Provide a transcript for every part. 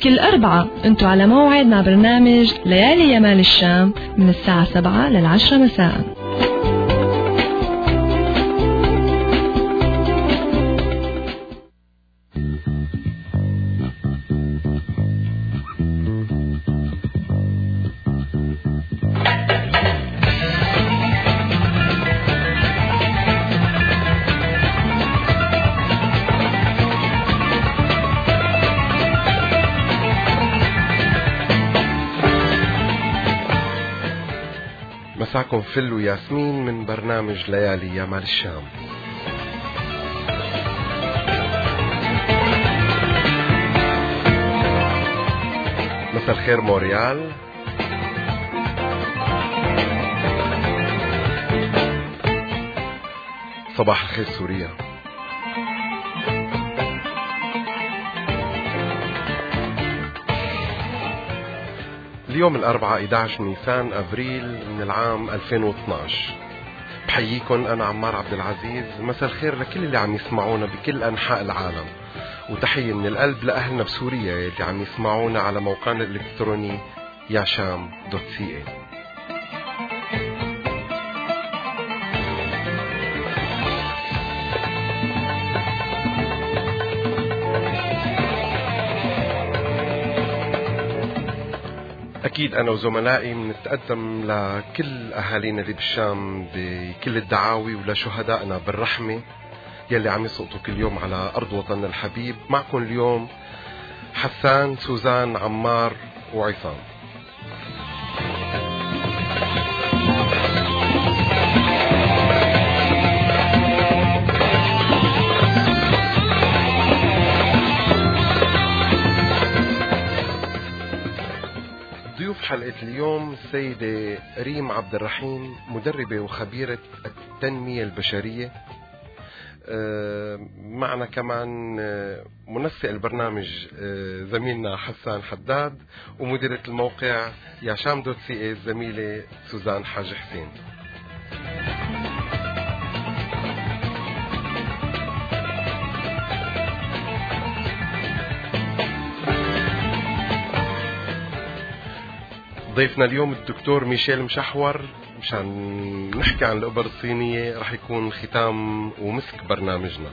كل أربعة انتوا على موعد مع برنامج ليالي يمال الشام من الساعة 7 لل10 مساء. مساكم فل وياسمين من برنامج ليالي يمال الشام. مساء الخير موريال، صباح الخير سوريا. اليوم الأربعاء 11 نيسان أبريل من العام 2012. بحييكم أنا عمار عبد العزيز. مساء الخير لكل اللي عم يسمعونا بكل أنحاء العالم، وتحية من القلب لأهلنا بسوريا اللي عم يسمعونا على موقعنا الإلكتروني yasham.ca. أكيد أنا وزملائي بنتقدم لكل أهالينا اللي بالشام بكل الدعاوي ولشهدائنا بالرحمة يلي عم يسقطوا كل يوم على أرض وطننا الحبيب. معكم اليوم حسان، سوزان، عمار وعصام. حلقة اليوم السيدة ريم عبد الرحيم، مدربة وخبيرة التنمية البشرية. معنا كمان منسق البرنامج زميلنا حسان حداد، ومديرة الموقع yasham.ca الزميلة سوزان حاج حسين. ضيفنا اليوم الدكتور ميشيل مشحور مشان نحكي عن الإبر الصينية. رح يكون ختام ومسك برنامجنا.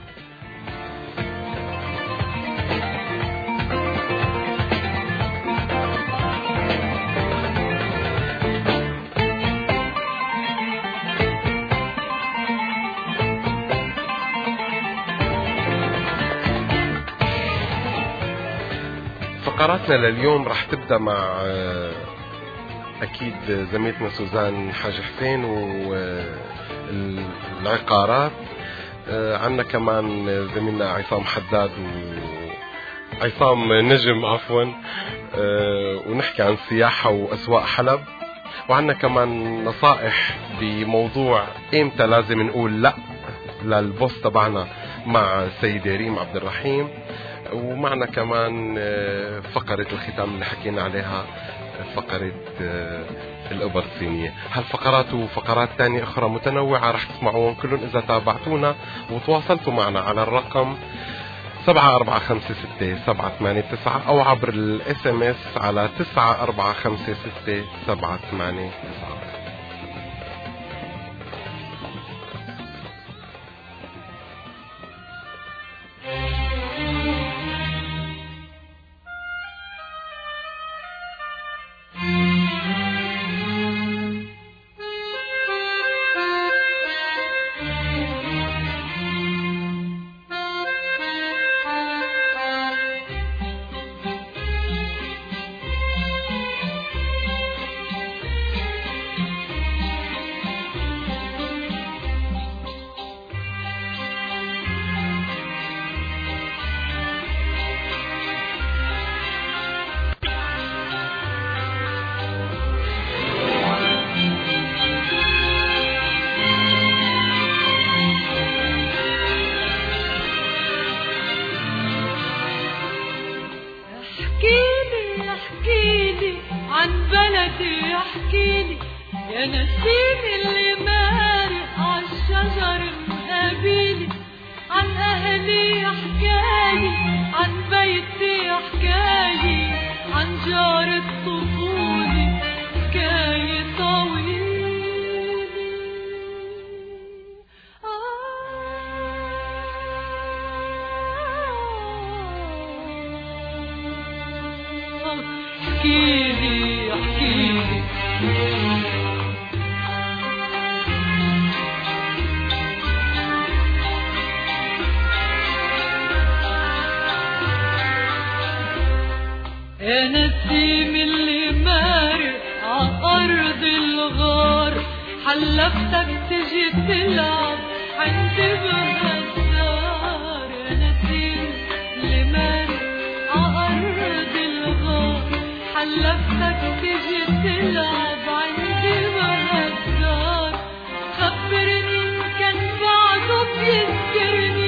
فقراتنا لليوم رح تبدأ مع أكيد زميلتنا سوزان حاج حسين والعقارات. عنا كمان زميلنا عصام حداد عصام نجم عفوا، ونحكي عن السياحة وأسواق حلب. وعنا كمان نصائح بموضوع إمتى لازم نقول لا للبوس تبعنا مع السيدة ريم عبد الرحيم. ومعنا كمان فقرة الختام اللي حكينا عليها، فقرة الإبر الصينية. هالفقرات وفقرات تانية أخرى متنوعة رح تسمعون كلهم إذا تابعتونا وتواصلتوا معنا على الرقم 7456-789 أو عبر الSMS على 9456-789. احكيلي يا نسيم اللي مارق عالشجر مقابلي، عن اهلي احكالي، عن بيتي احكالي، جار الطفولة حكاية طويلة. احكيلي احكيلي يا نسيم اللي مارق عأرض الغار، حلفتك تجي تلعب عند بهالدار. يا نسيم اللي مارق عأرض الغار، حلفتك تجي تلعب عند بهالدار. خبرني إن كان بعده بيذكرني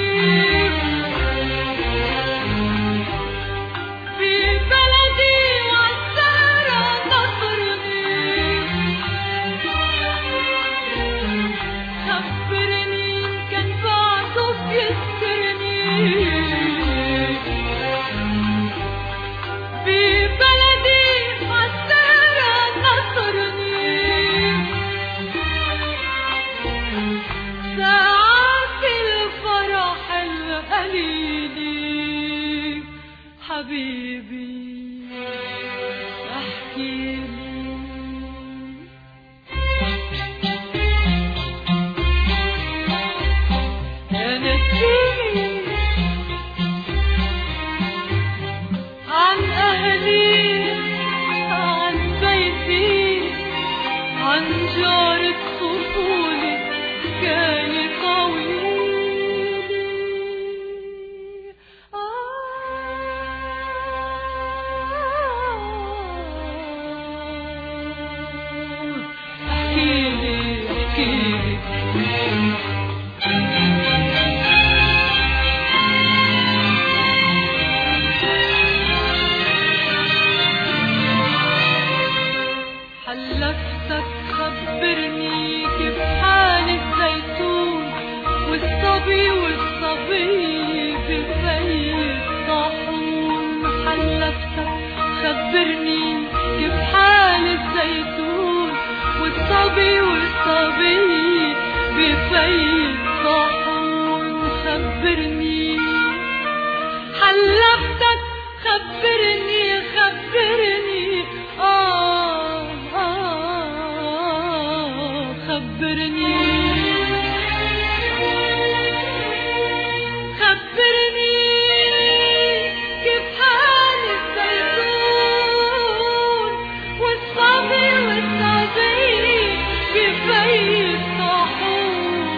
حبيبي احكيلي. يا نسيني عن أهلي، عن بيتي، عن جار الطفولة حكاية طويلة. حلفتك خبرني كيف حال الزيتون والصبي والصبي بفي الطاحون. حلفتك خبرني كيف حال الزيتون والصبي والصبي بفي الطاحون. خبرني حلفتك خبرني خبرني خبرني خبرني كيف حال الزيتون والصبي والصبي بفي الطاحون.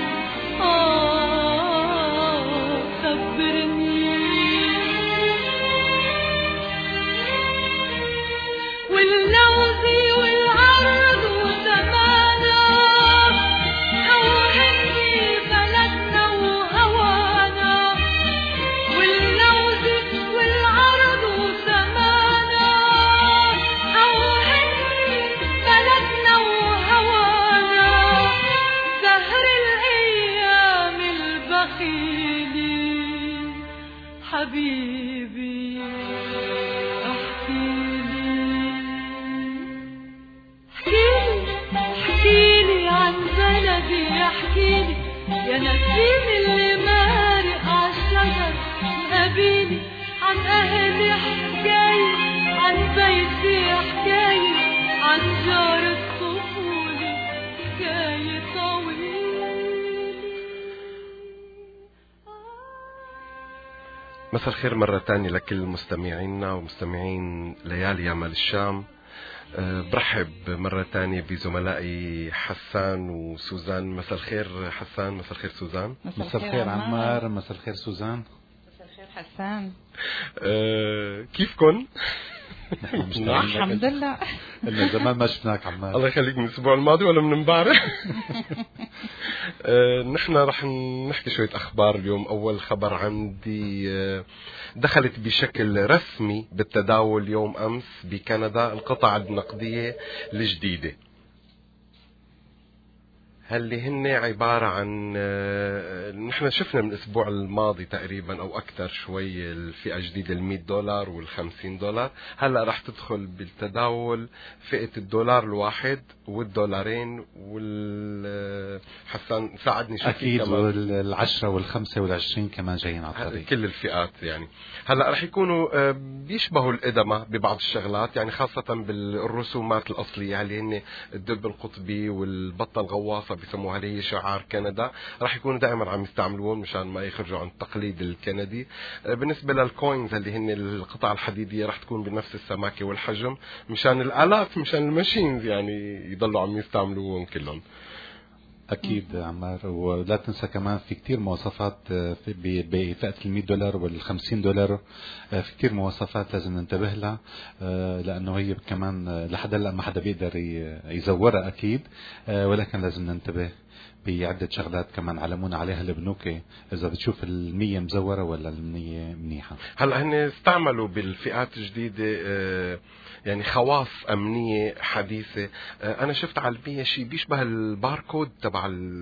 خبرني واللوز والعرض وزمانا، هوهني بلدنا وهوانا. واللوز والعرض وزمانا، هوهني بلدنا وهوانا. زهر الأيام البخيلة حبيبي احكيلي عن بلدي. احكيلي يا نسيم اللي مارق عالشجر قابيلي. عن أهلي حكاية، عن بيتي حكاية، عن جار الطفولة حكاية طويلة. مساء الخير مرة تانية لكل مستمعينا ومستمعين ليالي يامال الشام. برحب مرة تانية بزملائي حسان وسوزان. مساء الخير حسان، مساء الخير سوزان. مساء الخير عمار، مساء الخير سوزان. مساء الخير حسان. كيفكن؟ الحمد لله. إنه زمان ما شفناك عمار. الله يخليك. من الأسبوع الماضي ولا من امبارح؟ نحن رح نحكي شوية أخبار اليوم. أول خبر عندي، دخلت بشكل رسمي بالتداول يوم أمس بكندا القطع النقدية الجديدة. اللي هن عبارة عن نحن شفنا من الأسبوع الماضي تقريبا أو أكثر شوي الفئة الجديدة $100 وال$50. هلأ رح تدخل بالتداول فئة $1 الواحد $2 حسان ساعدني شو أكيد، وال10 وال5 وال20 كمان جايين على الطريق، كل الفئات يعني. هلأ رح يكونوا بيشبهوا القدمة ببعض الشغلات، يعني خاصة بالرسومات الأصلية اللي هن الدب القطبي والبطة الغواصة بيسموها اللي هي شعار كندا، راح يكونوا دائما عم يستعملون مشان ما يخرجوا عن التقليد الكندي. بالنسبة للكوينز اللي هن القطع الحديدية راح تكون بنفس السماكة والحجم مشان الآلاف مشان الماشينز يعني يضلوا عم يستعملوهم كلهم. أكيد عمار، ولا تنسى كمان في كتير مواصفات بفئة $100 وال$50. في كتير مواصفات لازم ننتبه لها، لأنه هي كمان لحد هلا ما حدا بيقدر يزورها أكيد، ولكن لازم ننتبه بعدة شغلات كمان علمونا عليها البنوك إذا بتشوف 100 مزورة ولا 100 منيحة. هلا هن استعملوا بالفئات الجديدة يعني خواص أمنية حديثة. أنا شفت على المية شيء بيشبه الباركود تبع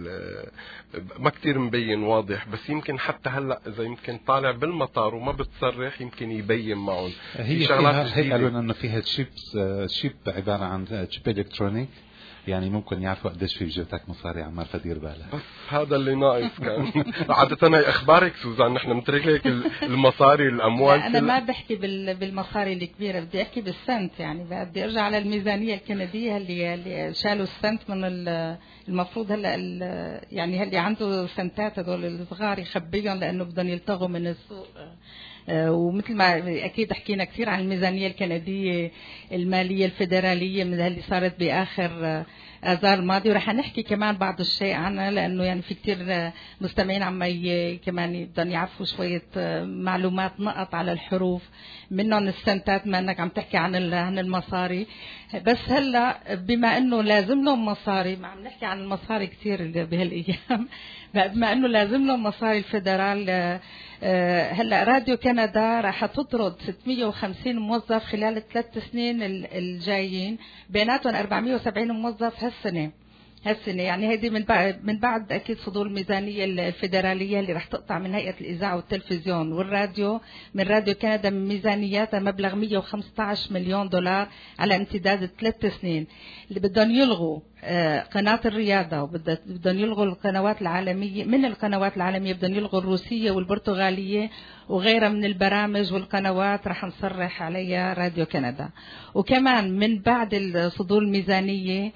ما كتير مبين واضح، بس يمكن حتى هلأ إذا يمكن طالع بالمطار وما بتصرح يمكن يبين معهم. هي شغلات هيك قالوا إنه فيها شيب عبارة عن شيب إلكترونيك، يعني ممكن يعرفوا قديش في بجيبتك مصاري عمار، فدير بالك. بس هذا اللي ناقص كان. عادة هي اخبارك سوزان، نحن بنترك لك المصاري الاموال. انا ما بحكي بالمصاري الكبيره، بدي احكي بالسنت، يعني بدي ارجع على الميزانيه الكنديه اللي شالوا السنت من المفروض هلا يعني اللي عنده سنتات هذول الصغار يخبيهم لانه بدهم يلتغوا من السوق. ومثل ما أكيد حكينا كثير عن الميزانية الكندية المالية الفيدرالية من اللي صارت بآخر آذار الماضي، ورح نحكي كمان بعض الشيء عنها لأنه يعني في كثير مستمعين عم كمان بدهم يعرفوا شوية معلومات نقط على الحروف منهم السنتات، ما أنك عم تحكي عن المصاري. بس هلا بما أنه لازم لهم مصاري، ما عم نحكي عن المصاري كثير بهالأيام، بما أنه لازم لهم مصاري الفيدرال. هلا راديو كندا راح تطرد 650 موظف خلال ال3 سنين الجايين، بيناتهم 470 موظف هالسنة. يعني هذه من بعد اكيد صدور الميزانيه الفيدراليه اللي رح تقطع من هيئه الاذاعه والتلفزيون والراديو من راديو كندا من ميزانياتها مبلغ $115 مليون على امتداد 3 سنين. اللي بدهم يلغوا قناه الرياضه، وبدهم يلغوا القنوات العالميه، من القنوات العالميه بدهم يلغوا الروسيه والبرتغاليه وغيرها من البرامج والقنوات رح نصرح عليها راديو كندا. وكمان من بعد صدور الميزانيه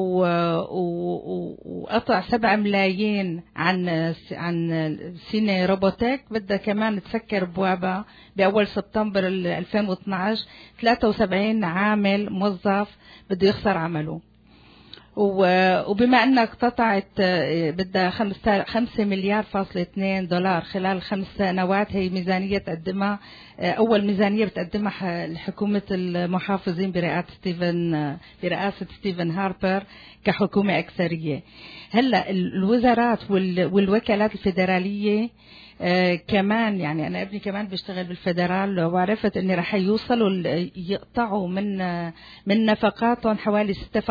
وقطع 7 ملايين عن سيني روبوتيك، بدها كمان تسكر بوابها بأول سبتمبر 2012. 73 عامل موظف بده يخسر عمله. وبما انك قطعت بدها 5 مليار فاصلة $2 خلال 5 سنوات، هي ميزانية تقدمها اول ميزانية بتقدمها لحكومة المحافظين برئاسة ستيفن هاربر كحكومة اكثرية. هلا الوزارات والوكالات الفيدرالية كمان، يعني أنا ابني كمان بيشتغل بالفدرال، وعرفت إن رح يوصلوا يقطعوا من نفقاتهم حوالي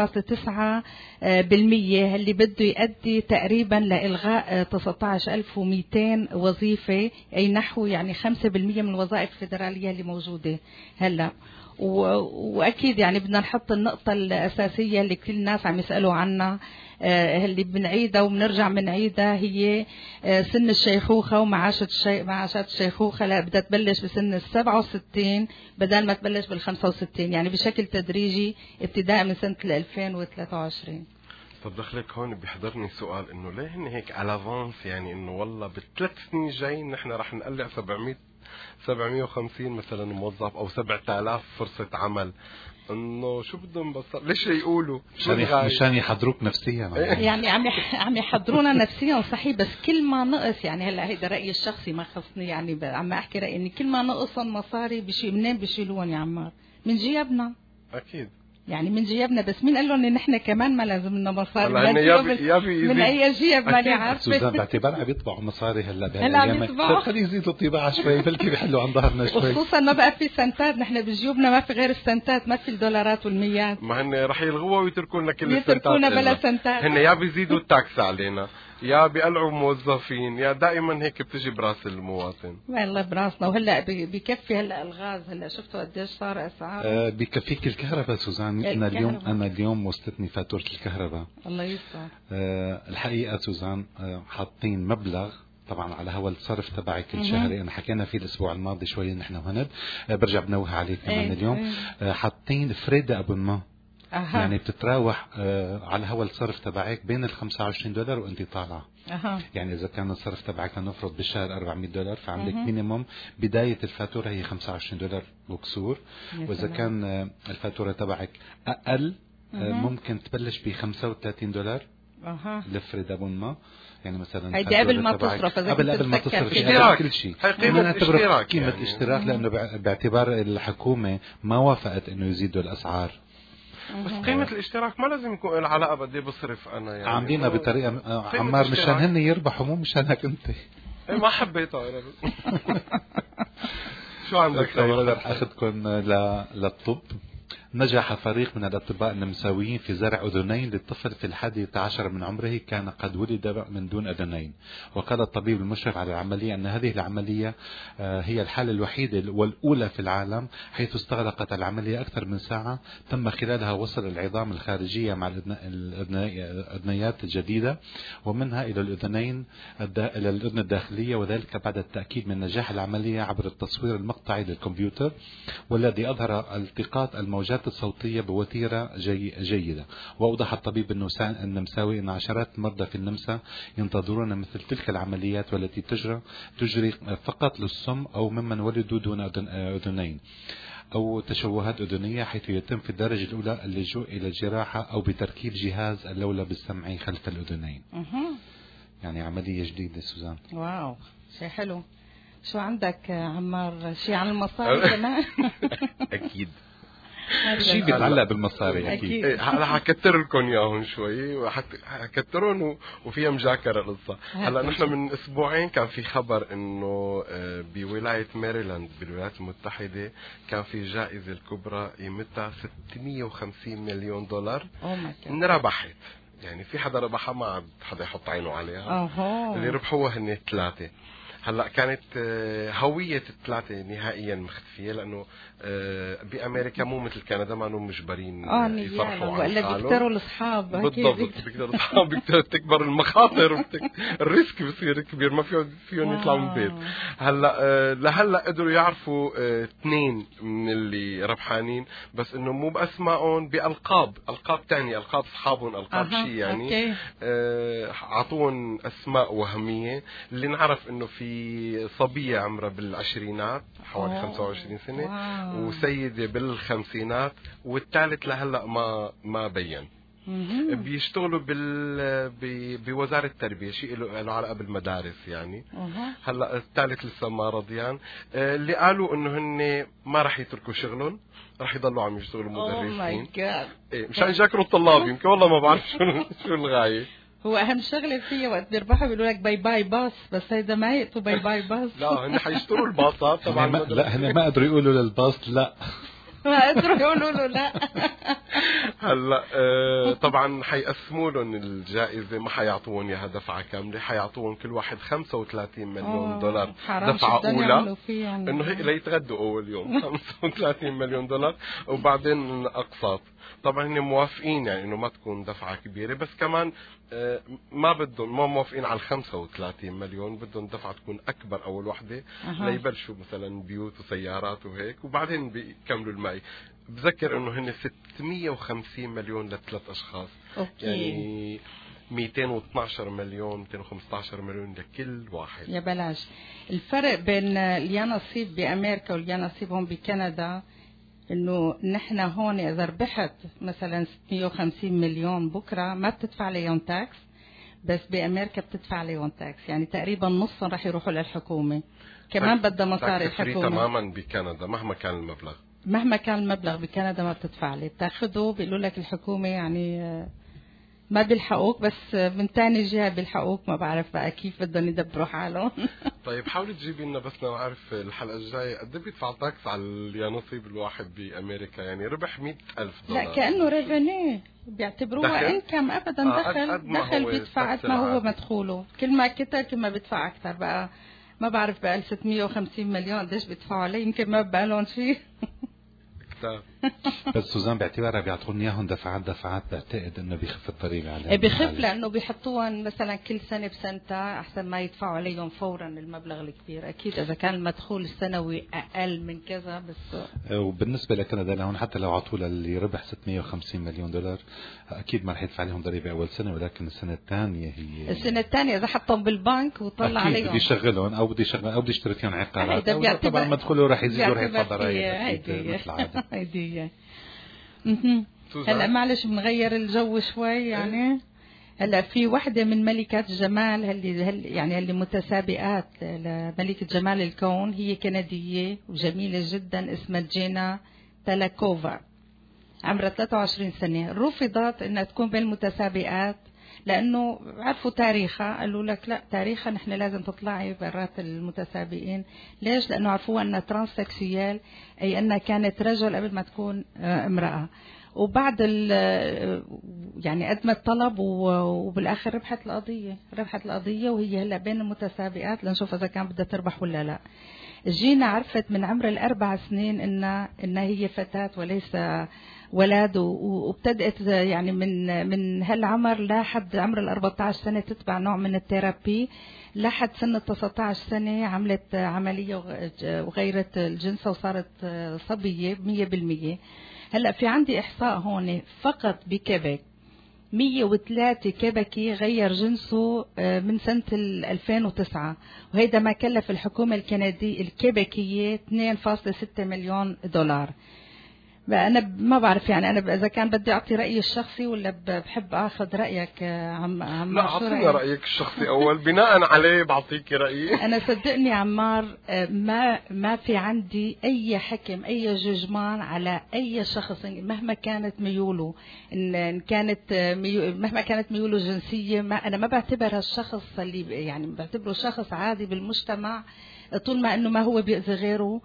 6.9%، اللي بده يؤدي تقريبا لإلغاء 19,200 وظيفة، أي نحو يعني 5% من الوظائف الفيدرالية اللي موجودة هلا. وأكيد يعني بدنا نحط النقطة الأساسية اللي كل الناس عم يسألوا عنها، اللي بنعيدها وبنرجع بنعيدها، هي سن الشيخوخة ومعاشات الشيخوخة. لا، بدها تبلش بسن 67 بدل ما تبلش بال65، يعني بشكل تدريجي ابتداء من سنة 2023. طب دخلك هون بيحضرني سؤال، انه ليه هن هيك على فانس، يعني انه والله ب3 سنين جايين نحن رح نقلع 750 مثلا موظف او 7000 فرصة عمل، انه شو بدهم بس ليش يقولوا مشان يحضروك نفسيا يعني عم يحضرونا نفسيا صحيح، بس كل ما نقص، يعني هلا هيدا رأيي الشخصي ما خصني، يعني عم احكي رأيي ان كل ما نقصن مصاري منين بيشيلون يا عمار؟ من جيبنا. اكيد يعني من جيبنا، بس مين قال لهم ان احنا كمان ما لازم لنا مصاري؟ من اي جيب ماني عارفه. سوزان باعتبار عم يطبعوا مصاري هلا بهالايام، خلي يزيدوا الطباعه شوي بلكي بيحلوا عن ظهرنا شوي، خصوصا ما بقى في سنتات، نحن بجيوبنا ما في غير السنتات، ما في الدولارات والميات. ما هن رح يلغوها ويتركوا لنا كل السنتات، يتركونا بلا سنتات. هن يا بيزيدوا التاكس علينا يا بيقلعوا موظفين، يا دائما هيك بتجي براس المواطن. والله براسنا. وهلا بكفي هلا الغاز، هلا شفتوا قديش صار اسعار. بكفيك الكهرباء سوزان. انا اليوم وصلتني فاتوره الكهرباء. الله يستر. الحقيقه سوزان حاطين مبلغ طبعا على هوا الصرف تبعي كل شهري، انا حكينا فيه الاسبوع الماضي شوي نحن وهند، برجع بنوه عليه كمان اليوم. حاطين فريدة ابونمان، يعني بتتراوح على هوا الصرف تبعك بين $25 وانت طالعه. يعني اذا كان الصرف تبعك لنفرض بالشهر $400 فعندك مينيموم بدايه الفاتوره هي $25 وكسور، واذا كان الفاتوره تبعك اقل ممكن تبلش ب $35 لفريد ابونمان. يعني مثلا هيدي قبل ما تصرف، قبل ما تصرف اشتراك، كل شيء قيمة اشتراك، قيمة يعني اشتراك، لأنه باعتبار الحكومة ما وافقت إنه يزيدوا الأسعار. بس قيمة الاشتراك ما لازم يكون العلاقة بدي بصرف أنا، يعني عاملينها بطريقة عمار مشان هن يربحوا مو مشانك أنت. ما حبيتها. شو عندك خير؟ أخذكم للطب. نجح فريق من الأطباء النمساويين في زرع أذنين للطفل في 11 من عمره كان قد ولد من دون أذنين. وقال الطبيب المشرف على العملية أن هذه العملية هي الحالة الوحيدة والأولى في العالم حيث استغرقت العملية أكثر من ساعة، تم خلالها وصل العظام الخارجية مع الأذنيات الجديدة ومنها إلى الأذن الداخلية، وذلك بعد التأكيد من نجاح العملية عبر التصوير المقطعي للكمبيوتر والذي أظهر التقاط الموجات الصوتية بوتيرة جيدة. وأوضح الطبيب النمساوي أن عشرات المرضى في النمسا ينتظرون مثل تلك العمليات والتي تجري فقط للصم أو ممن ولدوا دون أذنين أو تشوهات أذنية، حيث يتم في الدرجة الأولى اللجوء إلى الجراحة أو بتركيب جهاز اللولب السمعي خلف الأذنين. يعني عملية جديدة سوزان. واو، شيء حلو. شو عندك عمار؟ شيء عن المصاري كمان؟ أكيد شيء بيتعلق بالمصاري. أكيد هلا حكتر لكم إياهم شوي وحكترون وفيها مجاكرة القصة. هلا نحن من أسبوعين كان في خبر إنه بولاية ماريلاند بالولايات المتحدة كان في جائزة الكبرى قيمتها $650 مليون انربحت. يعني في حدا ربحها ما عاد حدا يحط عينه عليها. اللي ربحوها هن 3. هلا كانت هوية الثلاثة نهائيا مختفية، لأنه بأمريكا مو مثل كندا ما انهم مجبرين يصرحوا عن ولا بيكتروا الأصحاب. بالضبط، بيكتروا الأصحاب، تكبر المخاطر الريسك بصير كبير، ما فيهم يطلعوا من البيت. هلا لهلا قدروا يعرفوا 2 من اللي ربحانين، بس انه مو بأسمائهم، بألقاب تانية، ألقاب أصحابهم، ألقاب شيء يعني. عطون أسماء وهمية. اللي نعرف انه في صبية عمرها بالعشرينات حوالي 25 سنة، وسيدة بالخمسينات، والثالث لهلا ما بين. بيشتغلوا بوزارة التربية، شيء له علاقة بالمدارس يعني. هلا الثالث لسه ما رضيان. اللي قالوا انه هن ما راح يتركوا شغلهم، راح يضلوا عم يشتغلوا مدرسين. مشان يذاكروا الطلاب. يمكن والله ما بعرف شو الغاية. هو أهم شغلة فيه وقت بيربحوا بيقولوا لك باي باي باص، بس هيدا ما يقطوا باي باي باص. لا هن حيشتروا الباصات طبعا. لا هن ما قدروا يقولوا للباص لا. ما قدروا يقولوا له لا. هلا طبعا حيقسموا لهم الجائزة، ما حيعطوهم اياها دفعة كاملة، حيعطوهم كل واحد $35 مليون دفعة أولى، إنه هيك ليتغدوا أول يوم. $35 مليون وبعدين أقساط. طبعا هن موافقين يعني إنه ما تكون دفعة كبيرة، بس كمان ما موافقين على 35 مليون، بدهم دفعة تكون أكبر أول وحدة ليبلشوا مثلا بيوت وسيارات وهيك، وبعدين بيكملوا الماء. بذكر إنه هن 650 مليون ل3 أشخاص. يعني 212 مليون 215 مليون لكل واحد. يا بلاش. الفرق بين اليانصيب بأمريكا واليانصيب هون بكندا انه نحن هون اذا ربحت مثلا 650 مليون بكره ما بتدفع عليهم تاكس، بس بامريكا بتدفع عليهم تاكس. يعني تقريبا نص رح يروحوا للحكومه، كمان بدها مصاري الحكومه تماما. بكندا مهما كان المبلغ مهما كان المبلغ بكندا ما بتدفع لي، بتاخده بيقولوا لك الحكومة يعني ما بيلحقوك، بس من تاني جهة بيلحقوك. ما بعرف بقى كيف بدهم يدبروا حالهم. طيب حاولي تجيبي لنا بس نعرف الحلقة الجاية قد بيدفع تاكس على نصيب الواحد بأمريكا، يعني ربح $100,000. لا كأنه ريفينيو بيعتبروها انكم ابدا، دخل بيدفع قد ما هو مدخوله، كل ما كتر كل ما بيدفع اكثر. بقى ما بعرف بقى 650 مليون قديش بيدفعوا عليه، يمكن ما بقالهم شيء. بس سوزان باعتبارها بيعطون اياهم دفعات بعتقد انه بيخف الطريق عليهم. بيخف لانه بيحطوهم مثلا كل سنه بسنتها احسن ما يدفعوا عليهم فورا المبلغ الكبير. اكيد اذا كان المدخول السنوي اقل من كذا بس. وبالنسبه لكندا لهون حتى لو عطوا اللي ربح $650 مليون اكيد ما رح يدفع عليهم ضريبه اول سنه، ولكن السنه الثانيه السنه الثانيه اذا حطهم بالبنك وطلع عليهم بده يشغلهم او بده يشغل او بده يشتري فيهم عقارات، طبعا مدخوله رح يزيد ورح يدفع ضرائب مثل العاده. هيدي هلا معلش بنغير الجو شوي يعني. هلا في وحده من ملكات جمال اللي متسابقات لملكة جمال الكون، هي كندية وجميلة جدا اسمها جينا تالاكوفا، عمرها 23 سنة. رفضت انها تكون بين المتسابقات لانه عرفوا تاريخها، قالوا لك لا تاريخها نحن لازم تطلعي برات المتسابقين. ليش؟ لانه عرفوها انها ترانسكسيال، اي انها كانت رجل قبل ما تكون امرأة. وبعد يعني قدمت طلب وبالاخر ربحت القضية وهي هلا بين المتسابقات لنشوف اذا كان بدها تربح ولا لا. جينا عرفت من عمر ال4 سنين انها هي فتاة وليس ولاد، وابتدأت يعني من هالعمر لحد عمر ال14 سنة تتبع نوع من الثيرابي، لحد سن 19 سنة عملت عملية وغيرت الجنس وصارت صبية 100%. هلأ في عندي إحصاء هون فقط بكيبك 103 كيبكي غير جنسه من سنة 2009، وهيدا ما كلف الحكومة الكيبكية $2.6 مليون. بقى أنا ما بعرف يعني أنا إذا كان بدي أعطي رأيي الشخصي ولا بحب أخذ رأيك عمار. لا أعطينا رأيك الشخصي أول، بناء عليه بعطيك رأيي. أنا صدقني عمار ما في عندي أي حكم أي ججمان على أي شخص مهما كانت ميوله، مهما كانت ميوله جنسية. أنا ما بعتبر هالشخص اللي يعني بعتبره شخص عادي بالمجتمع طول ما إنه ما هو بيأذي غيره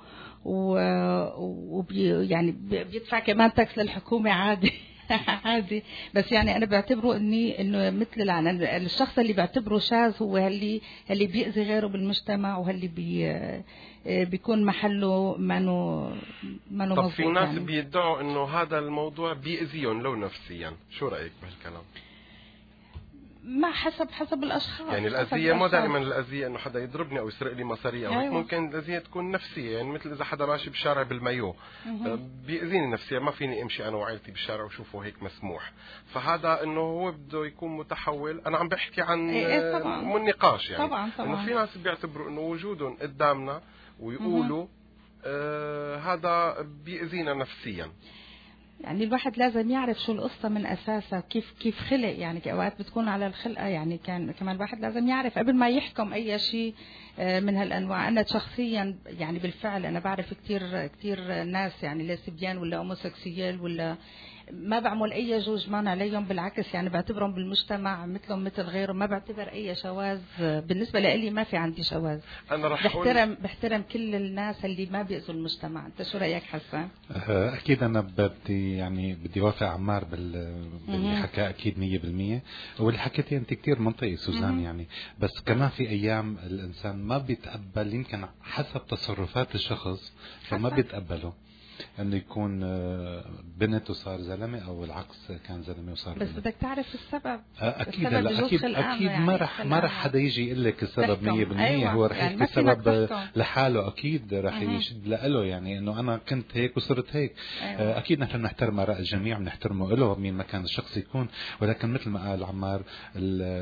يعني بيدفع كمان تاكس للحكومة عادي. عادي. بس يعني أنا بعتبره إنه مثل الشخص اللي بعتبره شاذ هو اللي بيأذي غيره بالمجتمع، وهاللي بيكون محله ما مظبوط. طب في ناس يعني بيدعوا إنه هذا الموضوع بيأذيهم لو نفسيا، شو رأيك بهالكلام؟ ما حسب الاشخاص. يعني الاذيه مو دائما الاذيه انه حدا يضربني او يسرق لي مصاري او أيوة. ممكن الاذيه تكون نفسيه، يعني مثل اذا حدا ماشي بالشارع بالمايو بيأذيني نفسيا، ما فيني امشي انا وعائلتي بالشارع وشوفه هيك مسموح. فهذا انه هو بده يكون متحول. انا عم بحكي عن من نقاش يعني طبعا. انه في ناس بيعتبروا انه وجودهم قدامنا ويقولوا هذا بيأذينا نفسيا. يعني الواحد لازم يعرف شو القصة من أساسها، كيف خلق. يعني أوقات بتكون على الخلقة، يعني كمان الواحد لازم يعرف قبل ما يحكم أي شيء من هالأنواع. أنا شخصيا يعني بالفعل أنا بعرف كتير ناس يعني ليسبيان ولا هوموسيكسيال ولا ما بعمل أي جوجمان عليهم، بالعكس يعني بعتبرهم بالمجتمع مثلهم مثل غيرهم، ما بعتبر أي شواذ. بالنسبة لي ما في عندي شواذ. أنا بحترم كل الناس اللي ما بيأذوا المجتمع. أنت شو رأيك حسن؟ أكيد أنا بدي وافق عمار باللي حكى أكيد 100%، واللي حكيتي أنت كتير منطقي سوزان. يعني بس كمان في أيام الإنسان ما بيتقبل، يمكن حسب تصرفات الشخص فما بيتقبله انه يكون بنت وصار زلمه، او العكس كان زلمه وصار بس بنت. بدك تعرف السبب. اكيد اكيد يعني ما رح حدا يجي يقول لك السبب 100%. أيوة. هو رح يحكي يعني السبب لحاله، اكيد رح يشد له، يعني انه انا كنت هيك وصرت هيك. أيوة. اكيد نحن بنحترم اراء الجميع، بنحترمه له مين ما كان الشخص يكون، ولكن مثل ما قال عمار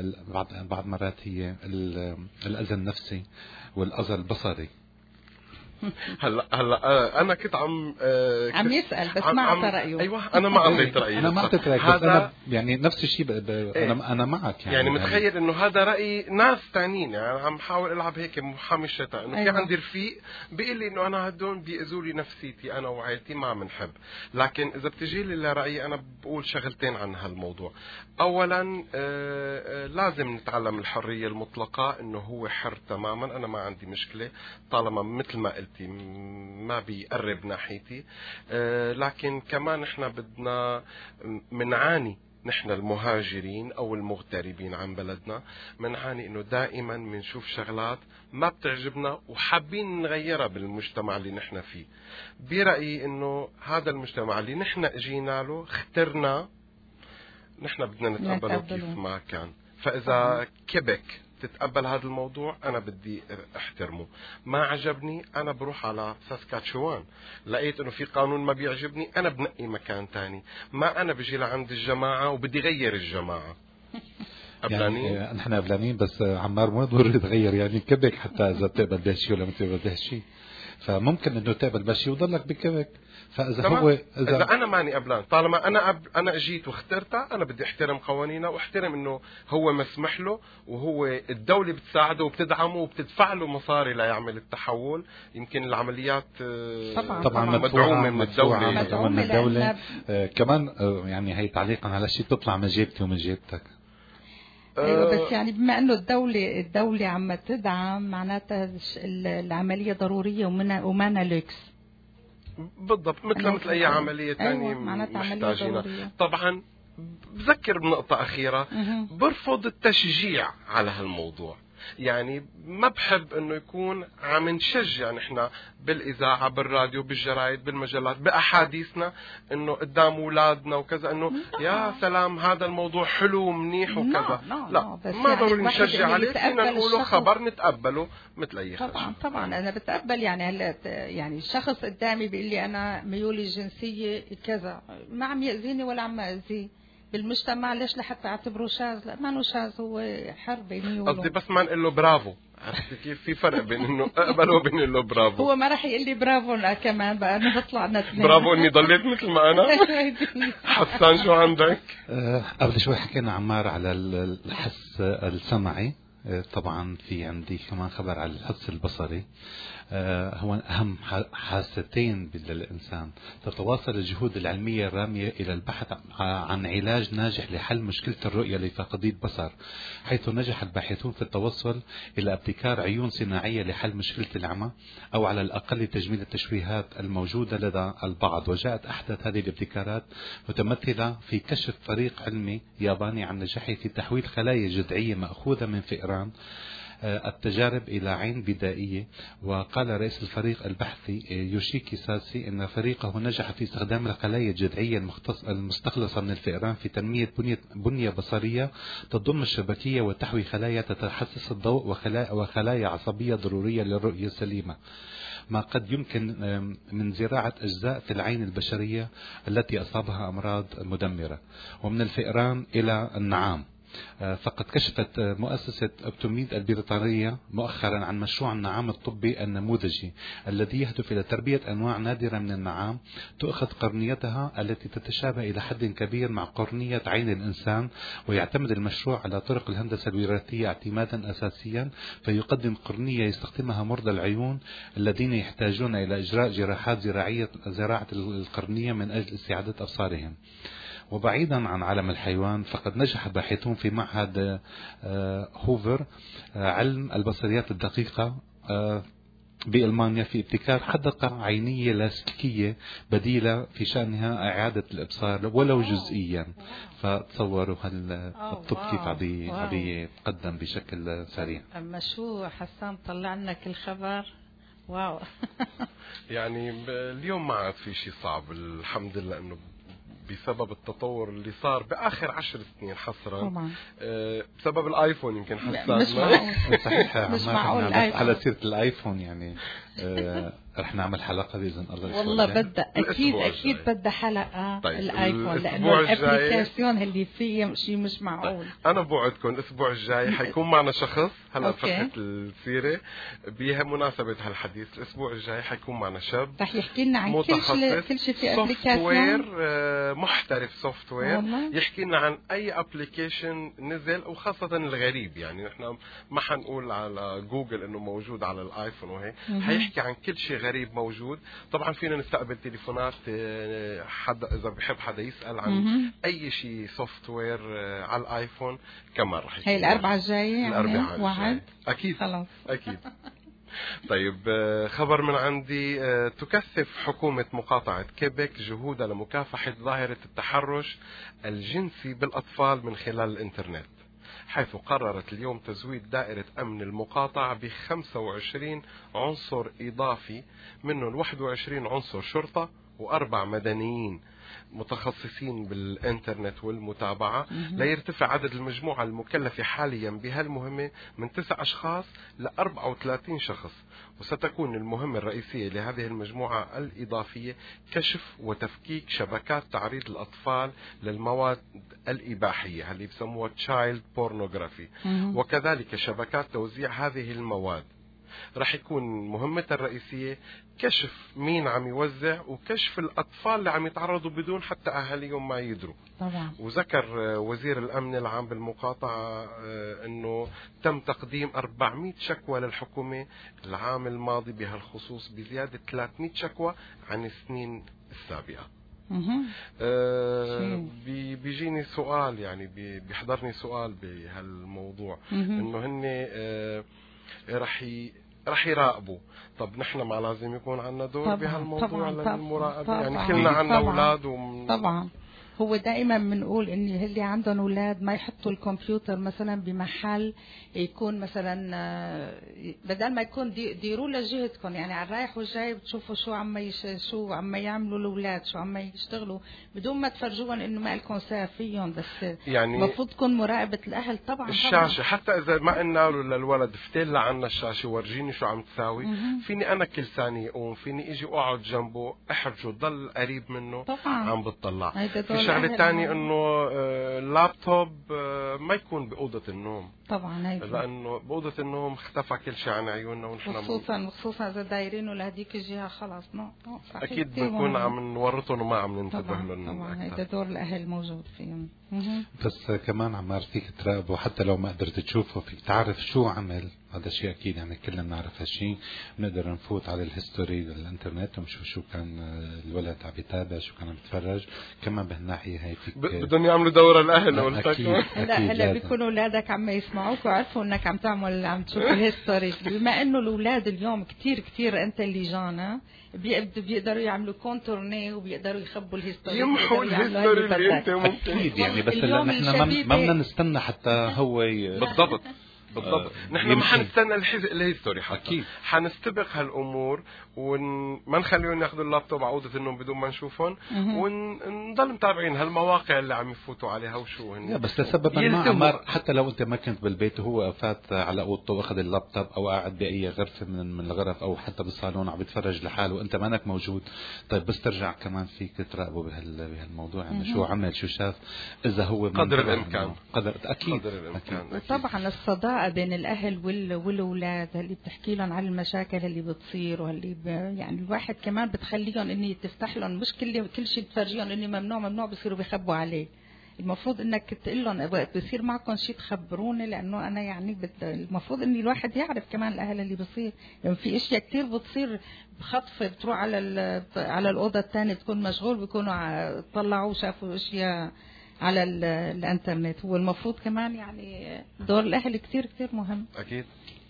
بعض مرات هي الاذى النفسي والاذى البصري هلا انا كنت عم يسأل بس ما اعطى رأيه. ايوه انا ما اعطيت رايي. انا ما اعطيت رايي، بس انا يعني نفس الشيء انا معك يعني متخيل انه هذا راي ناس ثانيين. يعني عم حاول العب هيك محامي الشتاء، انه في عندي رفيق بيقول لي انه انا هدول بيأذوا لي نفسيتي انا وعائلتي ما بنحب. لكن اذا بتجي لي لرايي انا بقول شغلتين عن هالموضوع. اولا لازم نتعلم الحريه المطلقه، انه هو حر تماما، انا ما عندي مشكله طالما مثل ما قلتي ما بيقرب ناحيتي. لكن كمان نحن بدنا منعاني، نحن المهاجرين او المغتربين عن بلدنا منعاني انه دائما منشوف شغلات ما بتعجبنا وحابين نغيرها بالمجتمع اللي نحن فيه. برأيي انه هذا المجتمع اللي نحن اجينا له اخترنا، نحن بدنا نتقبله كيف ما كان. فاذا كيبك تتقبل هذا الموضوع أنا بدي احترمه. ما عجبني أنا بروح على ساسكاتشوان، لقيت إنه في قانون ما بيعجبني أنا بنقي مكان تاني. ما أنا بجي لعند الجماعة وبدي غير الجماعة. قبلانين يعني نحن قبلانين، بس عمار مو ضروري يتغير يعني كبك حتى إذا بتقبل بهالشيء ولا ما بتقبل بهالشيء. فممكن إنه تقبل بهالشيء وضلك بكبك. فإذا هو إذا أنا ماني قبلان، طالما أنا أجيت واخترتها، أنا بدي احترم قوانينه واحترم إنه هو مسمح له وهو الدولة بتساعده وبتدعمه وبتدفع له مصاري ليعمل التحول. يمكن العمليات طبعا مدعومة من الدولة. كمان يعني هي تعليقا على شيء تطلع من جيبتي ومن جيبتك. ايوه بس يعني بما انه الدولة عم تدعم معناتها العملية ضرورية ومانا لوكس. بالضبط مثل اي عملية تانية محتاجينها. طبعا بذكر بنقطة أخيرة، برفض التشجيع على هالموضوع. يعني ما بحب انه يكون عم نشجع نحن بالاذاعه بالراديو بالجرايد بالمجلات باحاديثنا انه قدام اولادنا وكذا انه يا سلام هذا الموضوع حلو ومنيح وكذا. لا ما ضروري نشجع عليه، فينا نقوله خبر نتقبله مثل اي خبر. طبعا انا بتقبل. يعني هلا يعني الشخص قدامي بيقول لي انا ميولي الجنسيه كذا، ما عم ياذيني ولا عم اذيه بالمجتمع. ليش لحتى اعتبره شاذ؟ لا ما هو شاذ، هو حر بيني وبينه. قصدي بس ما نقول له برافو. عرفتي كيف؟ في فرق بين انه اقبل وبين نقول له برافو. هو ما راح يقول لي برافو. لا كمان بقى انا بطلع اثنين. برافو اني ضليت مثل ما انا. حسان شو عندك؟ قبل شوي حكينا عمار على الحس السمعي. طبعا في عندي كمان خبر على الحس البصري. هو أهم حاستين للإنسان. تتواصل الجهود العلمية الرامية إلى البحث عن علاج ناجح لحل مشكلة الرؤية لفاقدي البصر، حيث نجح الباحثون في التوصل إلى ابتكار عيون صناعية لحل مشكلة العمى، أو على الأقل تجميل التشويهات الموجودة لدى البعض. وجاءت أحدث هذه الابتكارات متمثلة في كشف فريق علمي ياباني عن نجاحه في تحويل خلايا جذعية مأخوذة من فئران التجارب إلى عين بدائية. وقال رئيس الفريق البحثي يوشيكي ساسي إن فريقه نجح في استخدام الخلايا الجذعية المستخلصة من الفئران في تنمية بنية بصرية تضم الشبكية وتحوي خلايا تتحسس الضوء وخلايا عصبية ضرورية للرؤية السليمة، ما قد يمكن من زراعة أجزاء في العين البشرية التي أصابها أمراض مدمرة. ومن الفئران إلى النعام. فقد كشفت مؤسسة أوبتوميد البريطانية مؤخرا عن مشروع النعام الطبي النموذجي الذي يهدف إلى تربية أنواع نادرة من النعام تؤخذ قرنيتها التي تتشابه إلى حد كبير مع قرنية عين الإنسان. ويعتمد المشروع على طرق الهندسة الوراثية اعتمادا أساسيا، فيقدم قرنية يستخدمها مرضى العيون الذين يحتاجون إلى إجراء جراحات زراعة القرنية من أجل استعادة أبصارهم. وبعيدا عن عالم الحيوان، فقد نجح باحثون في معهد هوفر علم البصريات الدقيقة بألمانيا في ابتكار حدقة عينية لاسلكية بديلة في شأنها إعادة الإبصار ولو جزئيا. فتصوروا الطب كيف عم يتقدم بشكل سريع. أما شو حسان طلع لنا كل خبر. واو. يعني اليوم ما عاد في شيء صعب الحمد لله، انه بسبب التطور اللي صار بآخر 10 سنين حصرا بسبب الايفون. يمكن حسنا صحيح مش معقول على سيرة الايفون يعني رح نعمل حلقة بإذن الله. والله بدها أكيد بدها حلقة. طيب الآيفون لأنه الأبليكاسيون اللي فيه شيء مش معقول. أنا بوعدكم الأسبوع الجاي حيكون معنا شخص هلا فتحت السيرة بها مناسبة هالحديث. الأسبوع الجاي حيكون معنا شاب رح يحكي لنا عن كل شيء في أبليكاسيون محترف سوفت وير، يحكي لنا عن أي أبليكيشن نزل وخاصة الغريب. يعني نحن ما حنقول على جوجل إنه موجود على الآيفون وهيك، حيحكي عن كل شيء غريب موجود. طبعا فينا نستقبل تليفونات حدا إذا بحب حدا يسأل عن أي شيء سوفت وير على الآيفون كمان رح يكون. هي الأربعة الجاية الأربعاء واحد أكيد خلاص. أكيد. طيب خبر من عندي. تكثف حكومة مقاطعة كيبك جهودها لمكافحة ظاهرة التحرش الجنسي بالأطفال من خلال الإنترنت، حيث قررت اليوم تزويد دائرة أمن المقاطعة ب25 عنصر إضافي، منهم 21 عنصر شرطة و4 مدنيين متخصصين بالإنترنت والمتابعة، ليرتفع عدد المجموعة المكلفة حاليا بهالمهمة من 9 أشخاص ل 34 شخص. وستكون المهمة الرئيسية لهذه المجموعة الإضافية كشف وتفكيك شبكات تعريض الأطفال للمواد الإباحية اللي بسموها child pornography، وكذلك شبكات توزيع هذه المواد. رح يكون مهمتها الرئيسية كشف مين عم يوزع وكشف الأطفال اللي عم يتعرضوا بدون حتى أهاليهم ما يدروا. طبعا. وذكر وزير الأمن العام بالمقاطعة أنه تم تقديم 400 شكوى للحكومة العام الماضي بهالخصوص، بزيادة 300 شكوى عن السنين السابقة. بيجيني سؤال، يعني بيحضرني سؤال بهالموضوع، أنه هن رح يراقبوا. طب نحن ما لازم يكون عنا دور بهالموضوع للمراقبة؟ يعني كلنا عنا أولاد طبعا. هو دائما بنقول ان اللي عندهم اولاد ما يحطوا الكمبيوتر مثلا بمحل يكون مثلا بدل ما يكون ديروا لجهتكم، يعني على الرايح والجاي بتشوفوا شو عم يعملوا الاولاد، شو عم يشتغلوا، بدون ما تفرجوهم انه ما لكم ساعه فيهم. بس يعني المفروض تكون مراقبه الاهل. طبعا الشاشه طبعا. حتى اذا ما قلنا له للولد فتل عنا الشاشه ورجيني شو عم تساوي، فيني انا كل ثانيه اقوم، فيني اجي اقعد جنبه احرجه ضل قريب منه طبعا. عم بتطلع. الشغله الثانيه انه اللابتوب ما يكون باوضه النوم طبعا، لانه باوضه النوم اختفى كل شيء عن عيوننا، ونحن خصوصا اذا دايرينه لهديك الجهه خلاص اكيد بنكون عم نورطهم وما عم ننتبه لهم. طبعا هذا دور الاهل موجود فيهم. بس كمان عمار فيك تراقبه حتى لو ما قدرت تشوفه، فيك تعرف شو عمل. هذا شيء اكيد، يعني كلنا بنعرف هالشيء. بنقدر نفوت على الهيستوري بالانترنت ونشوف شو كان الولد عم يتابع، شو كان عم يتفرج. كمان بهالناحيه هي فيك بدهم يعملوا دوره الاهل. هلا بيكونوا اولادك عم يسمعوك وعرفوا انك عم تشوف الهيستوري. بما انه الاولاد اليوم كتير انتليجانا، بيقدروا يعملوا كونتورني وبيقدروا يخبوا الهيستوري، يمحوا الهيستوري اللي انت ممكن. اكيد يعني، بس نحن ما بدنا نستنى حتى هو بالضبط. نحن ما حنستنى الهيستوري حتى. أكيد حنستبق هالأمور وما نخليهم ياخذوا اللابتوب على أوضة النوم بدون ما نشوفهم، ونضل متابعين هالمواقع اللي عم يفوتوا عليها وشو هن. بس لسبب ما حتى لو أنت ما كنت بالبيت وهو فات على أوضته وأخذ اللابتوب أو قاعد بأي غرفة من الغرف أو حتى بالصالون عم يتفرج لحاله وأنت ما أنك موجود، طيب بس ترجع كمان فيك تراقبه بهالموضوع، يعني شو عمل، شو شاف، إذا هو قدر الإمكان. أكيد. وطبعا الصداقة بين الأهل والأولاد اللي بتحكي لهم عن المشاكل اللي بتصير واللي يعني الواحد كمان بتخليهم إني تفتح لهم، مش كل شيء تفرجيهم إني ممنوع بيصيروا بيخبوا عليه. المفروض إنك تقول لهم وقت بيصير معكم شيء تخبروني، لأنه أنا يعني المفروض إني الواحد يعرف كمان الأهل اللي بيصير، لأن في أشياء كتير بتصير بخطفة بتروح على الأوضة الثانية تكون مشغول، بيكونوا طلعوا شافوا أشياء على الانترنت. والمفروض كمان يعني دور الاهل كتير مهم. اكيد.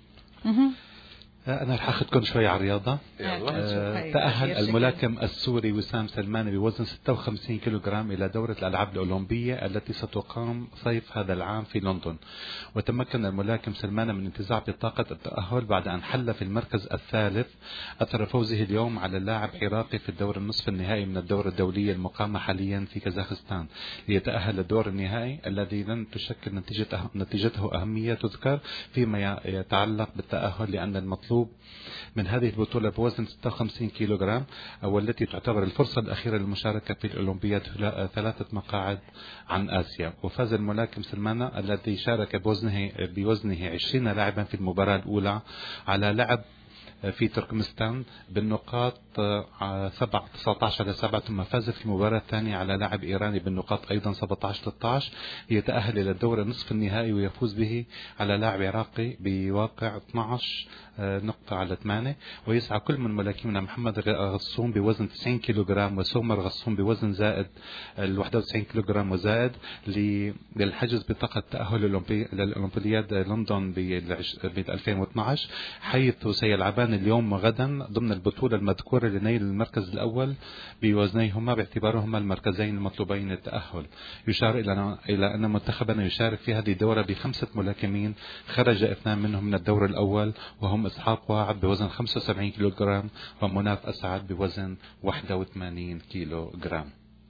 أنا رح أخذكم شوي على الرياضة. تأهل الملاكم السوري وسام سلماني بوزن 56 كيلوغرام إلى دورة الألعاب الأولمبية التي ستقام صيف هذا العام في لندن. وتمكن الملاكم سلماني من انتزاع بطاقة التأهل بعد أن حل في المركز الثالث أثر فوزه اليوم على اللاعب عراقي في الدور النصف النهائي من الدورة الدولية المقامة حاليا في كازاخستان، ليتأهل للدور النهائي الذي لن تشكل نتيجته أهمية تذكر فيما يتعلق بالتأهل، لأن المطلوب المطلوب من هذه البطولة بوزن 56 كيلوغرام، والتي تعتبر الفرصة الأخيرة للمشاركة في الأولمبياد 3 مقاعد عن آسيا. وفاز الملاكم سلمان الذي شارك بوزنه 20 لاعبا في المباراة الأولى على لعب في تركمستان بالنقاط 19-7، ثم فاز في المباراة الثانية على لاعب إيراني بالنقاط أيضا 17-13 ليتأهل إلى الدور نصف النهائي ويفوز به على لاعب عراقي بواقع 12 نقطة على 8. ويسعى كل من ملاكمنا محمد غصون بوزن 90 كيلوغرام وسومر غصون بوزن زائد 91 كيلوغرام وزائد للحجز بطاقة التأهل للأولمبياد لندن ب 2012، حيث سيلعبان اليوم وغدا ضمن البطولة المذكورة لنيل المركز الأول بوزنيهما باعتبارهما المركزين المطلوبين للتأهل. يشار إلى أن منتخبنا يشارك في هذه الدورة ب5 ملاكمين، خرج 2 منهم من الدور الأول وهم إسحاق واعب بوزن 75 كيلوغرام ومناف أسعد بوزن 81 كيلوغرام.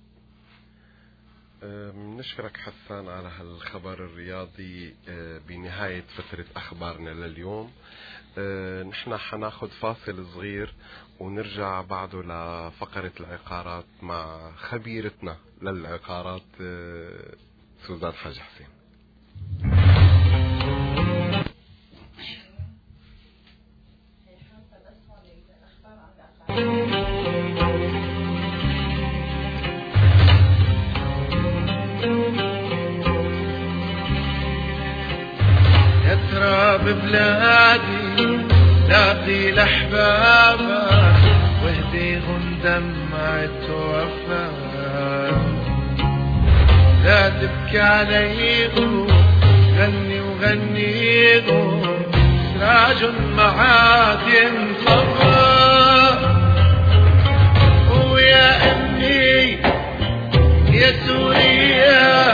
نشكرك حسان على هالخبر الرياضي بنهاية فترة أخبارنا لليوم. نحن حناخد فاصل صغير ونرجع بعده لفقرة العقارات مع خبيرتنا للعقارات سوزان حاج حسين. يترى ببلادي لاقي لأحبابك واهديهم دمعة وفاء، لا تبكي عليهم غني وغنيهم سراج معاد ينصفى. ويا أمي يا سوريا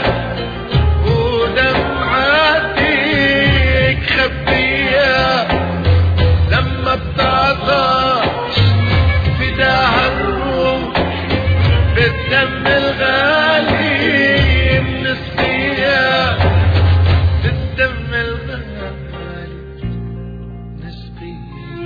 ودمعاتك خبية لما بتعطش فداها الروح بالدم الغالي من السقيا، بالدم الغالي نسقيها.